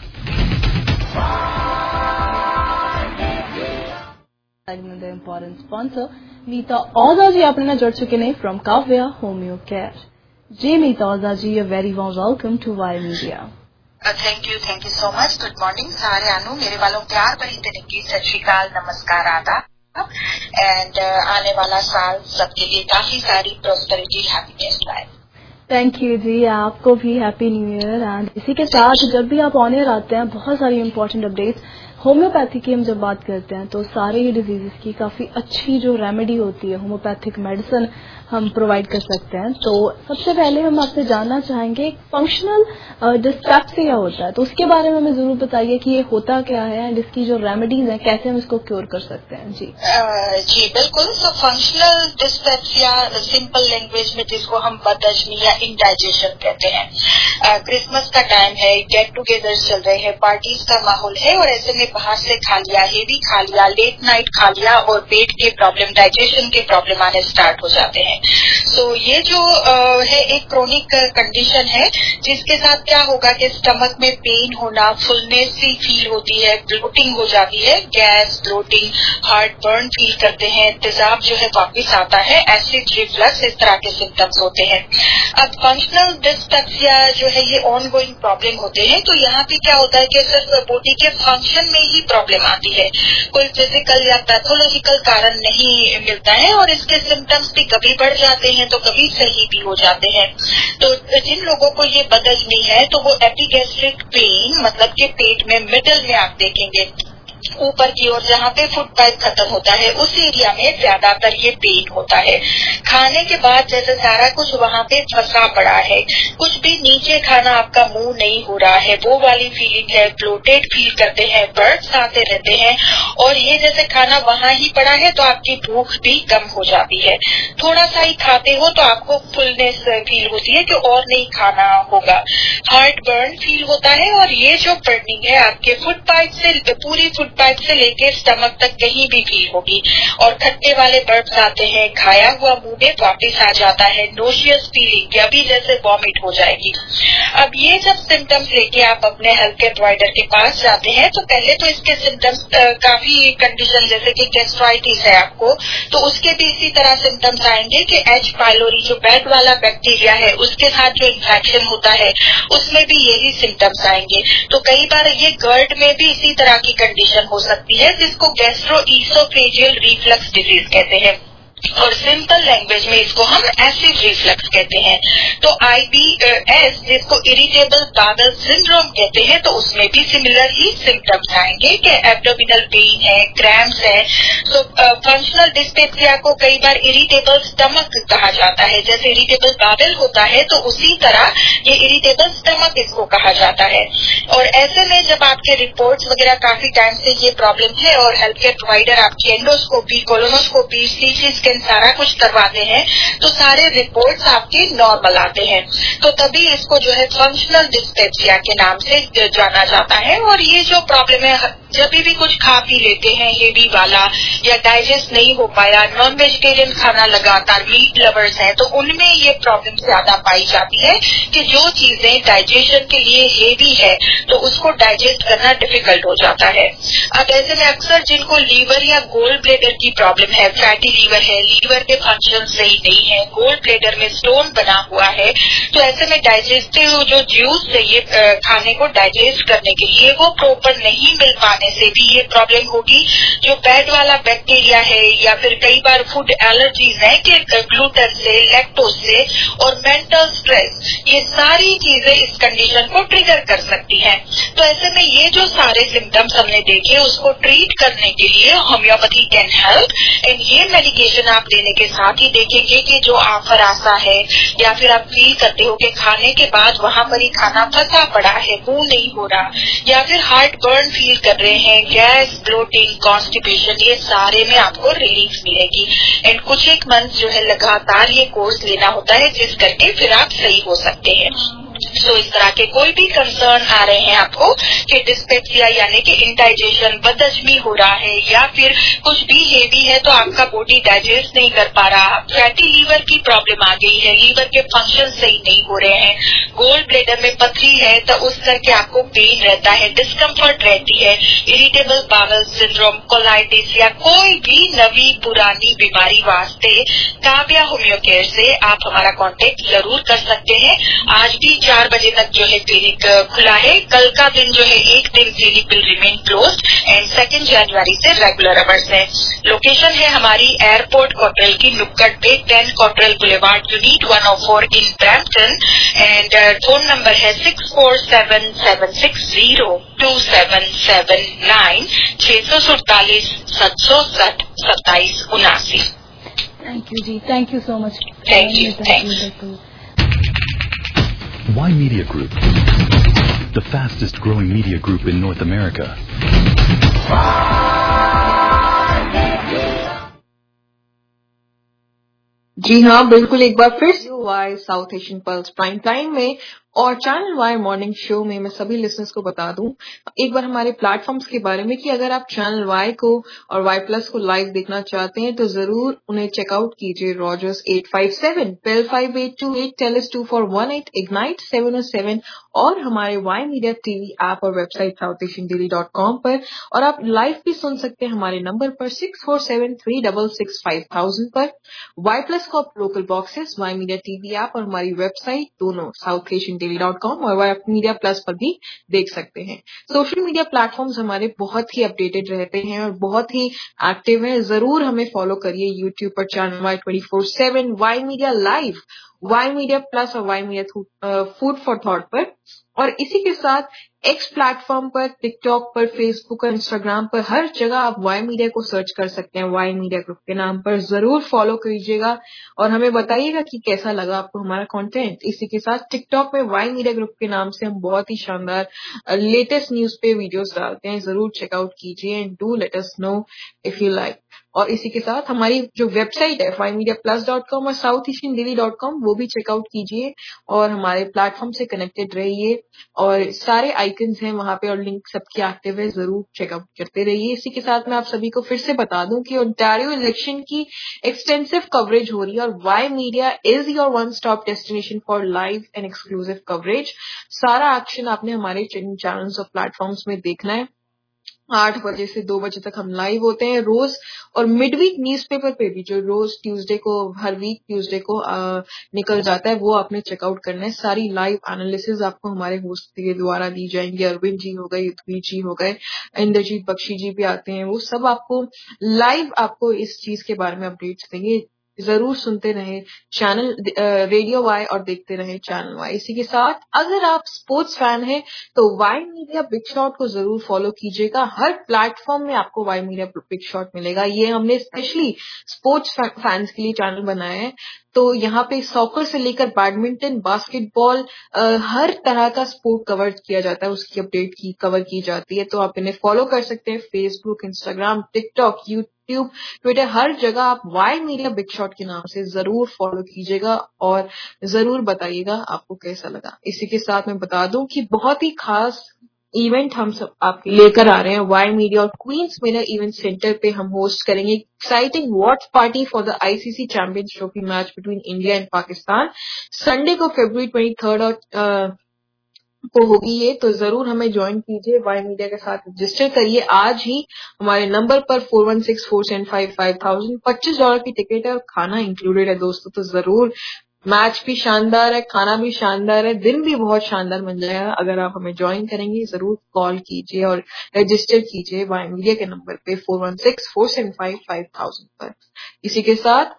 segment the important sponsor Meeta Ojha ji अपने ਨਾਲ ਜੁੜ ਚੁੱਕੇ ਨੇ from Kavya Homeo Care। जी Meeta Ojha ji, a very warm welcome to Y Media। Thank you thank you so much. Good morning सारे आनू मेरे वालों प्यार भरी तरीके सत श्री अकाल नमस्कार आदाब एंड आने वाला साल सबके लिए काफी सारी प्रोस्पेरिटी हैप्पीनेस लाए। थैंक यू जी, आपको भी हैप्पी न्यू ईयर। एंड इसी के साथ जब भी आप ऑन एयर आते हैं बहुत सारी इंपॉर्टेंट अपडेट्स होम्योपैथी की हम जब बात करते हैं तो सारे ही डिजीजेस की काफी अच्छी जो रेमेडी होती है होम्योपैथिक मेडिसिन हम प्रोवाइड कर सकते हैं। तो सबसे पहले हम आपसे जानना चाहेंगे फंक्शनल डिस्पेप्सिया होता है तो उसके बारे में हमें जरूर बताइए कि ये होता क्या है एंड इसकी जो रेमेडीज हैं कैसे हम इसको क्योर कर सकते हैं। जी uh, जी बिल्कुल। So functional dyspepsia simple language में जिसको हम बदहजमी या इंडाइजेशन कहते हैं। क्रिसमस uh, का टाइम है, गेट टुगेदर चल रहे हैं, पार्टीज का माहौल है और ऐसे में बाहर से खा लिया, हेवी खा लिया, लेट नाइट खा लिया और पेट के प्रॉब्लम, डाइजेशन के प्रॉब्लम आने स्टार्ट हो जाते हैं। तो so, ये जो आ, है एक क्रोनिक कंडीशन है जिसके साथ क्या होगा कि स्टमक में पेन होना, फुलनेस सी फील होती है, ब्लोटिंग हो जाती है, gas, bloating, heartburn feel करते हैं, तेजाब जो है वापस आता है, एसिड रिफ्लक्स, इस तरह के सिम्टम्स होते हैं। अब फंक्शनल डिस्पेप्सिया जो है ये ऑन गोइंग प्रॉब्लम होते हैं। तो यहाँ पे क्या होता है कि सिर्फ बॉडी के फंक्शन में ही प्रॉब्लम आती है, कोई फिजिकल या पैथोलॉजिकल कारण नहीं मिलता है और इसके सिम्टम्स भी कभी बढ़ जाते हैं तो कभी सही भी हो जाते हैं। तो जिन लोगों को ये बदहजमी है तो वो एपिगैस्ट्रिक पेन मतलब कि पेट में मिडल में आप देखेंगे ऊपर की ओर जहाँ पे फूड पाइप खत्म होता है उस एरिया में ज्यादातर ये पेन होता है। खाने के बाद जैसे सारा कुछ वहाँ पे फंसा पड़ा है, कुछ भी नीचे खाना आपका मुंह नहीं हो रहा है, वो वाली फीलिंग है, ब्लोटेड फील करते हैं, बर्ड्स आते रहते हैं और ये जैसे खाना वहाँ ही पड़ा है तो आपकी भूख भी कम हो जाती है। थोड़ा सा ही खाते हो तो आपको फुलनेस फील होती है कि और नहीं खाना होगा। हार्ट बर्न फील होता है और ये जो बर्निंग है आपके फूड पाइप से पूरी फूड पैड से लेके स्टमक तक कहीं भी फील होगी और खट्टे वाले बर्ड्स आते हैं, खाया हुआ मुंह में वापिस आ जाता है, नोशियस फीलिंग या भी जैसे वॉमिट हो जाएगी। अब ये जब सिम्टम्स लेके आप अपने हेल्थ केयर प्रोवाइडर के पास जाते हैं तो पहले तो इसके सिम्टम्स काफी कंडीशन जैसे कि गैस्ट्राइटिस है आपको तो उसके भी इसी तरह सिम्टम्स आएंगे कि एच पाइलोरी जो बेड वाला बैक्टीरिया है उसके साथ जो इन्फेक्शन होता है उसमें भी यही सिम्टम्स आएंगे। तो कई बार ये गर्ड में भी इसी तरह की कंडीशन हो सकती है जिसको गैस्ट्रोइसोफेजियल रिफ्लक्स डिजीज कहते हैं और सिंपल लैंग्वेज में इसको हम एसिड रिफ्लक्स कहते हैं। तो आईबीएस जिसको इरिटेबल बाउल सिंड्रोम कहते हैं तो उसमें भी सिमिलर ही सिम्टम्स आएंगे कि एब्डोमिनल पेन है, क्रैम्प्स है। तो फंक्शनल डिस्पेप्सिया को कई बार इरिटेबल स्टमक कहा जाता है, जैसे इरिटेबल बाउल होता है तो उसी तरह ये इरिटेबल स्टमक इसको कहा जाता है। और ऐसे में जब आपके रिपोर्ट्स वगैरह काफी टाइम से ये प्रॉब्लम है और हेल्थ केयर प्रोवाइडर आपकी एंडोस्कोपी, कोलोनोस्कोपी, सीटी स्कैन सारा कुछ करवाते हैं तो सारे रिपोर्ट्स आपके नॉर्मल आते हैं तो तभी इसको जो है फंक्शनल डिस्पेप्सिया के नाम से जाना जाता है। और ये जो प्रॉब्लम है जब भी कुछ खा पी लेते हैं हेवी वाला या डाइजेस्ट नहीं हो पाया, नॉन वेजिटेरियन खाना लगातार, मीट लवर्स हैं तो उनमें ये प्रॉब्लम ज्यादा पाई जाती है कि जो चीजें डाइजेशन के लिए हेवी है तो उसको डाइजेस्ट करना डिफिकल्ट हो जाता है। अब ऐसे में अक्सर जिनको लीवर या गोल ब्लेडर की प्रॉब्लम है, फैटी लीवर है, लीवर के फंक्शन सही नहीं है, गोल ब्लेडर में स्टोन बना हुआ है तो ऐसे में डाइजेस्टिव जो जूस चाहिए खाने को डाइजेस्ट करने के लिए वो प्रॉपर नहीं मिल पाने से भी ये प्रॉब्लम होगी। जो बैड वाला बैक्टीरिया है या फिर कई बार फूड एलर्जीज है कि ग्लूटेन से, लैक्टोज से और मेंटल स्ट्रेस, ये सारी चीजें इस कंडीशन को ट्रिगर कर सकती हैं। तो ऐसे में ये जो सारे सिम्टम्स हमने देखे उसको ट्रीट करने के लिए होम्योपैथी कैन हेल्प एंड ये मेडिकेशन आप लेने के साथ ही देखेंगे कि जो आफरासा है या फिर आप फील करते हो कि खाने के बाद वहां पर ही खाना फंसा पड़ा है, मुंह नहीं हो रहा या फिर हार्ट बर्न फील कर रहे हैं, गैस, ब्लोटिंग, कॉन्स्टिपेशन, ये सारे में आपको रिलीफ मिलेगी। एंड कुछ एक मंथ जो है लगातार ये कोर्स लेना होता है जिस करके फिर आप सही हो सकते हैं। तो इस तरह के कोई भी कंसर्न आ रहे हैं आपको कि डिस्पेप्सिया यानी कि इंडाइजेशन, बदहजमी हो रहा है या फिर कुछ भी हेवी है तो आपका बॉडी डाइजेस्ट नहीं कर पा रहा, फैटी लीवर की प्रॉब्लम आ गई है, लीवर के फंक्शन सही नहीं हो रहे हैं, गोल ब्लेडर में पथरी है तो उस करके आपको पेन रहता है, डिस्कम्फर्ट रहती है, इरिटेबल बाउल सिंड्रोम, कोलाइटिस या कोई भी नवी पुरानी बीमारी वास्ते काव्या होम्यो केयर से आप हमारा कांटेक्ट जरूर कर सकते हैं। आज भी चार बजे तक जो है क्लिनिक खुला है, कल का दिन जो है एक दिन clinic will remain close and second जनवरी से रेगुलर आवर्स है। लोकेशन है हमारी एयरपोर्ट कॉटरेल की नुक्कड़ पे, ten Cottrell Boulevard, unit one O four in Brampton and phone number है six four seven seven six zero two seven seven nine, छह सौ सैतालीस सात सौ साठ सत्ताईस उनासी। थैंक यू जी, thank you so much. Thank you, thank you. Y Media Group, the fastest growing media group in North America. जी हाँ, बिल्कुल एक बार फिर से Y South Asian Pulse prime time में और चैनल वाई मॉर्निंग शो में मैं सभी लिसनर्स को बता दूं एक बार हमारे प्लेटफॉर्म्स के बारे में कि अगर आप चैनल वाई को और वाई प्लस को लाइव देखना चाहते हैं तो जरूर उन्हें चेकआउट कीजिए। Rogers eight five seven, Bell five eight two eight, Telus two four one eight, Ignite seven O seven और हमारे वाई मीडिया टीवी ऐप और website South Asian Daily dot com पर। और आप लाइव भी सुन सकते हैं हमारे नंबर पर six four seven three double six five thousand पर। वाई प्लस को आप local boxes, Y Media TV app और हमारी वेबसाइट दोनों South Asian Daily dot com और वाई मीडिया प्लस पर भी देख सकते हैं। सोशल मीडिया प्लेटफॉर्म्स हमारे बहुत ही अपडेटेड रहते हैं और बहुत ही एक्टिव है, जरूर हमें फॉलो करिए। यूट्यूब पर channel Y twenty four seven, Y Media live, Y Media Plus और Y Media food for thought पर। और इसी के साथ एक्स प्लेटफॉर्म पर, टिकटॉक पर, फेसबुक और इंस्टाग्राम पर हर जगह आप वाई मीडिया को सर्च कर सकते हैं वाई मीडिया ग्रुप के नाम पर। जरूर फॉलो कीजिएगा और हमें बताइएगा कि कैसा लगा आपको हमारा कंटेंट। इसी के साथ टिकटॉक में वाई मीडिया ग्रुप के नाम से हम बहुत ही शानदार लेटेस्ट न्यूज पे वीडियोस डालते हैं, जरूर चेकआउट कीजिए and do let us know if you like. और इसी के साथ हमारी जो वेबसाइट है Y Media Plus dot com और South Asian Daily dot com वो भी चेकआउट कीजिए और हमारे प्लेटफॉर्म से कनेक्टेड रहिए और सारे आइकन्स हैं वहां पे और लिंक सबके एक्टिव है, जरूर चेकआउट करते रहिए। इसी के साथ मैं आप सभी को फिर से बता दूं कि ओंटारियो इलेक्शन की एक्सटेंसिव कवरेज हो रही है और Y media is your one stop destination for live and exclusive coverage. सारा एक्शन आपने हमारे चैनल्स और प्लेटफॉर्म्स में देखना है। आठ बजे से दो बजे तक हम लाइव होते हैं रोज और मिडवीक न्यूज़पेपर पे भी जो रोज ट्यूसडे को हर वीक ट्यूसडे को आ, निकल जाता है वो आपने चेकआउट करना है। सारी लाइव एनालिसिस आपको हमारे होस्ट के द्वारा दी जाएंगी। अरविंद जी हो गए, युद्धवीर जी हो गए, इंद्रजीत बख्शी जी भी आते हैं, वो सब आपको लाइव आपको इस चीज के बारे में अपडेट्स देंगे। जरूर सुनते रहे चैनल रेडियो वाई और देखते रहे चैनल वाई। इसी के साथ अगर आप स्पोर्ट्स फैन हैं तो वाई मीडिया बिग शॉट को जरूर फॉलो कीजिएगा। हर प्लेटफॉर्म में आपको वाई मीडिया बिग शॉट मिलेगा। ये हमने स्पेशली स्पोर्ट्स फैंस के लिए चैनल बनाया है। तो यहाँ पे सॉकर से लेकर बैडमिंटन, बास्केटबॉल, हर तरह का स्पोर्ट कवर किया जाता है, उसकी अपडेट की कवर की जाती है। तो आप इन्हें फॉलो कर सकते हैं Facebook, Instagram, TikTok, YouTube, Twitter, हर जगह आप वाई मीडिया बिग शॉट के नाम से जरूर फॉलो कीजिएगा और जरूर बताइएगा आपको कैसा लगा। इसी के साथ मैं बता दूं कि बहुत ही खास इवेंट हम सब आपके लेकर आ रहे हैं। वाई मीडिया और क्वींस मिलर इवेंट सेंटर पे हम होस्ट करेंगे exciting watch party for the ICC Champions Trophy match between India and Pakistan. Sunday को फरवरी ट्वेंटी थर्ड और को होगी ये, तो जरूर हमें ज्वाइन कीजिए। वाई मीडिया के साथ रजिस्टर करिए आज ही हमारे नंबर पर four one six four seven five five thousand. पच्चीस डॉलर की टिकट है और खाना इंक्लूडेड है दोस्तों। तो जरूर मैच भी शानदार है, खाना भी शानदार है, दिन भी बहुत शानदार बन जाएगा अगर आप हमें ज्वाइन करेंगे। जरूर कॉल कीजिए और रजिस्टर कीजिए वाई मीडिया के नंबर पे four one six four seven five five thousand पर। इसी के साथ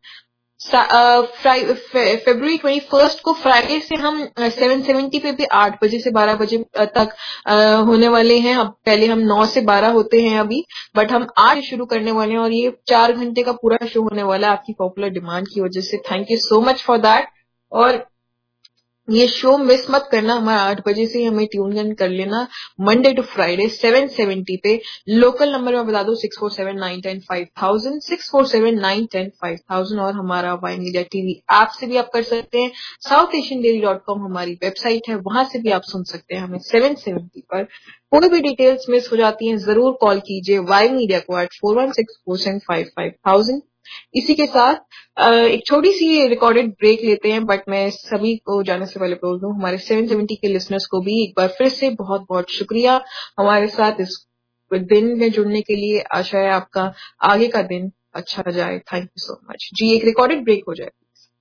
फरवरी ट्वेंटी फर्स्ट को फ्राइडे से हम सेवन सेवेंटी पे भी आठ बजे से बारह बजे तक आ, होने वाले हैं। अब पहले हम नौ से बारह होते हैं अभी, बट हम आठ शुरू करने वाले हैं और ये चार घंटे का पूरा शो होने वाला है आपकी पॉपुलर डिमांड की वजह से। Thank you so much for that. और ये शो मिस मत करना, हमारा आठ बजे से हमें ट्यून इन कर लेना Monday to Friday seven seventy पे। लोकल नंबर में बता दो six four seven nine ten five thousand, six four seven nine ten five thousand. और हमारा वाई मीडिया टीवी ऐप से भी आप कर सकते हैं। South Asian Daily dot com हमारी वेबसाइट है, वहां से भी आप सुन सकते हैं हमें सेवन सेवेंटी पर। कोई भी डिटेल्स मिस हो जाती हैं जरूर कॉल कीजिए वाई मीडिया को at four one six four seven five five thousand. इसी के साथ एक छोटी सी रिकॉर्डेड ब्रेक लेते हैं, बट मैं सभी को जाने से पहले बोल दूं हमारे सेवन सेवेंटी के लिसनर्स को भी एक बार फिर से बहुत बहुत शुक्रिया हमारे साथ इस दिन में जुड़ने के लिए। आशा है आपका आगे का दिन अच्छा जाए। थैंक यू सो मच जी। एक रिकॉर्डेड ब्रेक हो जाए।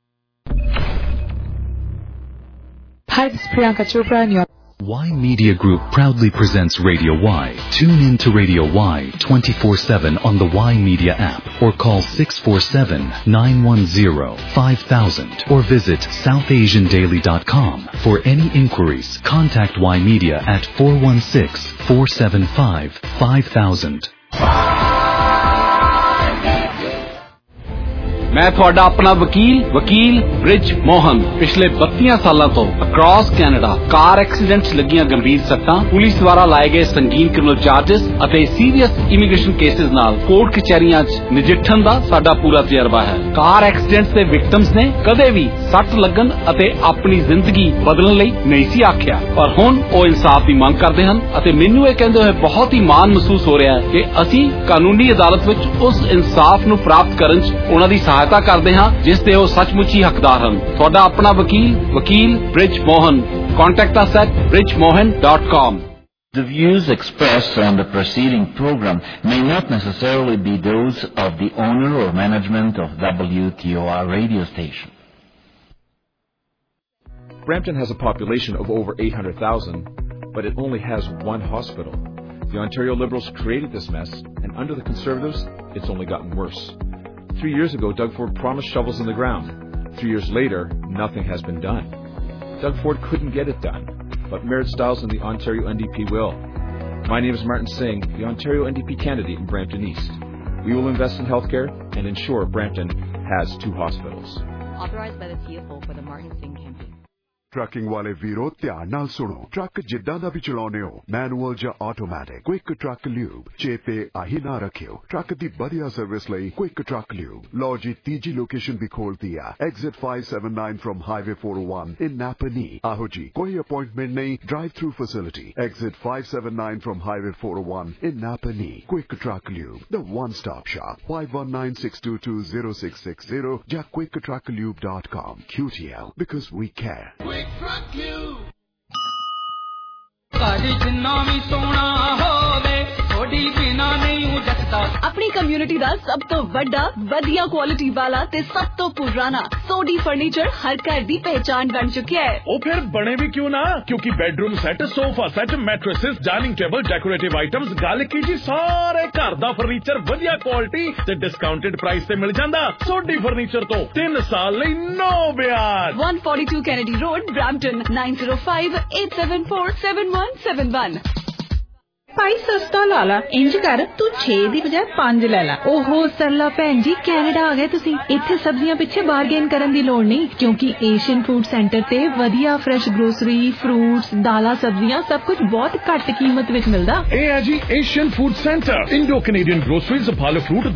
Hi, this is Priyanka Chopra and you're Y Media Group proudly presents Radio Y. Tune in to Radio Y twenty-four seven on the Y Media app or call six four seven nine one zero five thousand or visit south asian daily dot com. For any inquiries, contact Y Media at four one six four seven five five thousand. मैं ਤੁਹਾਡਾ ਆਪਣਾ ਵਕੀਲ ਵਕੀਲ ਬ੍ਰਿਜ ਮੋਹਨ ਪਿਛਲੇ ਬੱਤੀਆਂ ਸਾਲਾਂ ਤੋਂ across Canada ਕਾਰ accidents ਲੱਗੀਆਂ ਗੰਭੀਰ ਸੱਟਾਂ, ਪੁਲਿਸ ਦੁਆਰਾ ਲਾਏ ਗਏ ਸੰਗੀਨ ਕ੍ਰਿਮੀਨਲ ਚਾਰजेस ਅਤੇ ਸੀਰੀਅਸ ਇਮੀਗ੍ਰੇਸ਼ਨ ਕੇਸਿਸ ਨਾਲ ਕੋਰਟ ਕਚਹਿਰੀਆਂ 'ਚ ਨਜਿੱਠਣ ਦਾ ਸਾਡਾ ਪੂਰਾ ਤਜਰਬਾ ਹੈ। ਕਾਰ ਐਕਸੀਡੈਂਟਸ ਦੇ ਵਿਕਟਮਸ ਨੇ ਕਦੇ ਵੀ ਸੱਟ ਲੱਗਣ ਅਤੇ ਆਪਣੀ ਜ਼ਿੰਦਗੀ ਬਦਲਣ ਲਈ ਨਹੀਂ ਸੀ ਆਖਿਆ, ਪਰ ਹੁਣ ਉਹ ਇਨਸਾਫ ਦੀ ਮੰਗ ਕਰਦੇ ਹਨ ਅਤੇ ਮੈਨੂੰ ਇਹ ਕਹਿੰਦੇ ਹੋਏ ਬਹੁਤ ਹੀ ਮਾਣ ਮਹਿਸੂਸ ਹੋ ਰਿਹਾ ਹੈ ਕਿ ਅਸੀਂ ਕਾਨੂੰਨੀ ਅਦਾਲਤ ਵਿੱਚ ਉਸ ਇਨਸਾਫ ਨੂੰ ਪ੍ਰਾਪਤ ਕਰਨ 'ਚ ਉਹਨਾਂ ਦੀ ਸਹਾਇਤਾ ਕਰਦੇ ਹਾਂ ਜਿਸ ਦੇ ਉਹ ਸੱਚਮੁੱਚ ਹੀ ਹੱਕਦਾਰ ਹਨ। ਤੁਹਾਡਾ ਆਪਣਾ ਵਕੀਲ ਵਕੀਲ Brij Mohan. Contact us at bridge mohan dot com. The views expressed on the preceding program may not necessarily be those of the owner or management of W T O R radio station. Brampton has a population of over eight hundred thousand, but it only has one hospital. The Ontario Liberals created this mess, and under the Conservatives, it's only gotten worse. Three years ago, Doug Ford promised shovels in the ground. Three years later, nothing has been done. Doug Ford couldn't get it done, but Merritt Stiles and the Ontario N D P will. My name is Martin Singh, the Ontario N D P candidate in Brampton East. We will invest in healthcare and ensure Brampton has two hospitals. authorized by the C F O for the Martin Singh campaign. Trucking ਵਾਲੇ ਵੀਰੋ ਧਿਆਨ ਨਾਲ ਸੁਣੋ। Truck ਜਿੱਦਾਂ ਦਾ ਵੀ ਚਲਾਉਣੇ ਹੋ, manual ਜਾਂ automatic, quick truck lube, ਚੇਤੇ ਆਹੀ ਨਾ ਰੱਖਿਓ। ਟਰੱਕ ਦੀ ਵਧੀਆ ਸਰਵਿਸ ਲਈ ਕੁਇਕ ਟਰੱਕ ਲਿਊਬ। ਲਓ ਜੀ ਤੀਜੀ ਲੋਕੇਸ਼ਨ ਵੀ ਖੋਲਤੀ ਆ, exit five seventy-nine from Highway four oh one in Napanee। ਆਹੋ ਜੀ, ਕੋਈ ਅਪਾਇੰਟਮੈਂਟ ਨਹੀਂ, drive through facility. Exit five seventy-nine from Highway four oh one in Napanee। Quick Truck Lube, the one-stop shop। five one nine, six two two, zero six six zero ਜਾਂ quick truck lube dot com। Q T L, because we care। Quick Truck Lube। ਘਰ ਜਿੰਨਾ ਵੀ ਸੋਹਣਾ ਹੋਵੇ ਥੋੜੀ ਬਿਨਾ ਨਹੀਂ ਉਜਕਦਾ। ਆਪਣੀ community ਦਾ ਸਭ ਤੋਂ ਵੱਡਾ ਵਧੀਆ ਕੁਆਲਿਟੀ ਵਾਲਾ ਤੇ ਸਭ ਤੋਂ ਪੁਰਾਣਾ ਸੋਡੀ ਫਰਨੀਚਰ ਹਰ ਘਰ ਦੀ ਪਹਿਚਾਨ ਬਣ ਚੁੱਕਿਆ ਹੈ। ਉਹ ਫਿਰ ਬਣੇ ਵੀ ਕਿਉਂ ਨਾ, ਕਿਉਂਕਿ bedroom set, sofa set, mattresses, dining table, decorative items, ਗੱਲ ਕੀ ਜੀ ਸਾਰੇ ਘਰ ਦਾ ਫਰਨੀਚਰ ਵਧੀਆ ਕੁਆਲਿਟੀ ਤੇ ਡਿਸਕਾਊਂਟਡ ਪ੍ਰਾਈਸ ਤੇ ਮਿਲ ਜਾਂਦਾ। ਸੋਡੀ ਫਰਨੀਚਰ ਤੋਂ ਤਿੰਨ ਸਾਲ ਲਈ ਨੋ ਵਿਆਜ। one forty-two Kennedy Road, Brampton, nine zero five, eight seven four, seven one seven one। ਭਾਈ ਸਸਤਾ ਲਾ ਲਾ, ਇੰਜ ਕਰ ਤੂੰ ਛੇ ਦੀ ਬਜਾਏ ਪੰਜ ਲੈ ਲਾ। ਓਹੋ ਸਰਲਾ ਭੈਣ ਜੀ, ਕੈਨੇਡਾ ਆ ਗਏ ਤੁਸੀਂ। ਇੱਥੇ ਸਬਜ਼ੀਆਂ ਪਿੱਛੇ ਬਾਰਗੇਨ ਕਰਨ ਦੀ ਲੋੜ ਨਹੀਂ, ਕਿਉਂਕਿ ਏਸ਼ੀਅਨ ਫੂਡ ਸੈਂਟਰ ਤੇ ਵਧੀਆ ਫਰੈਸ਼ ਗਰੋਸਰੀ, ਫਰੂਟਸ, ਦਾਲਾਂ, ਸਬਜ਼ੀਆਂ ਸਭ ਕੁਝ ਬਹੁਤ ਘੱਟ ਕੀਮਤ ਵਿੱਚ ਮਿਲਦਾ। ਇਹ ਹੈ ਜੀ Asian food centre. Indo Canadian groceries, ਫਲ ਫਰੂਟ,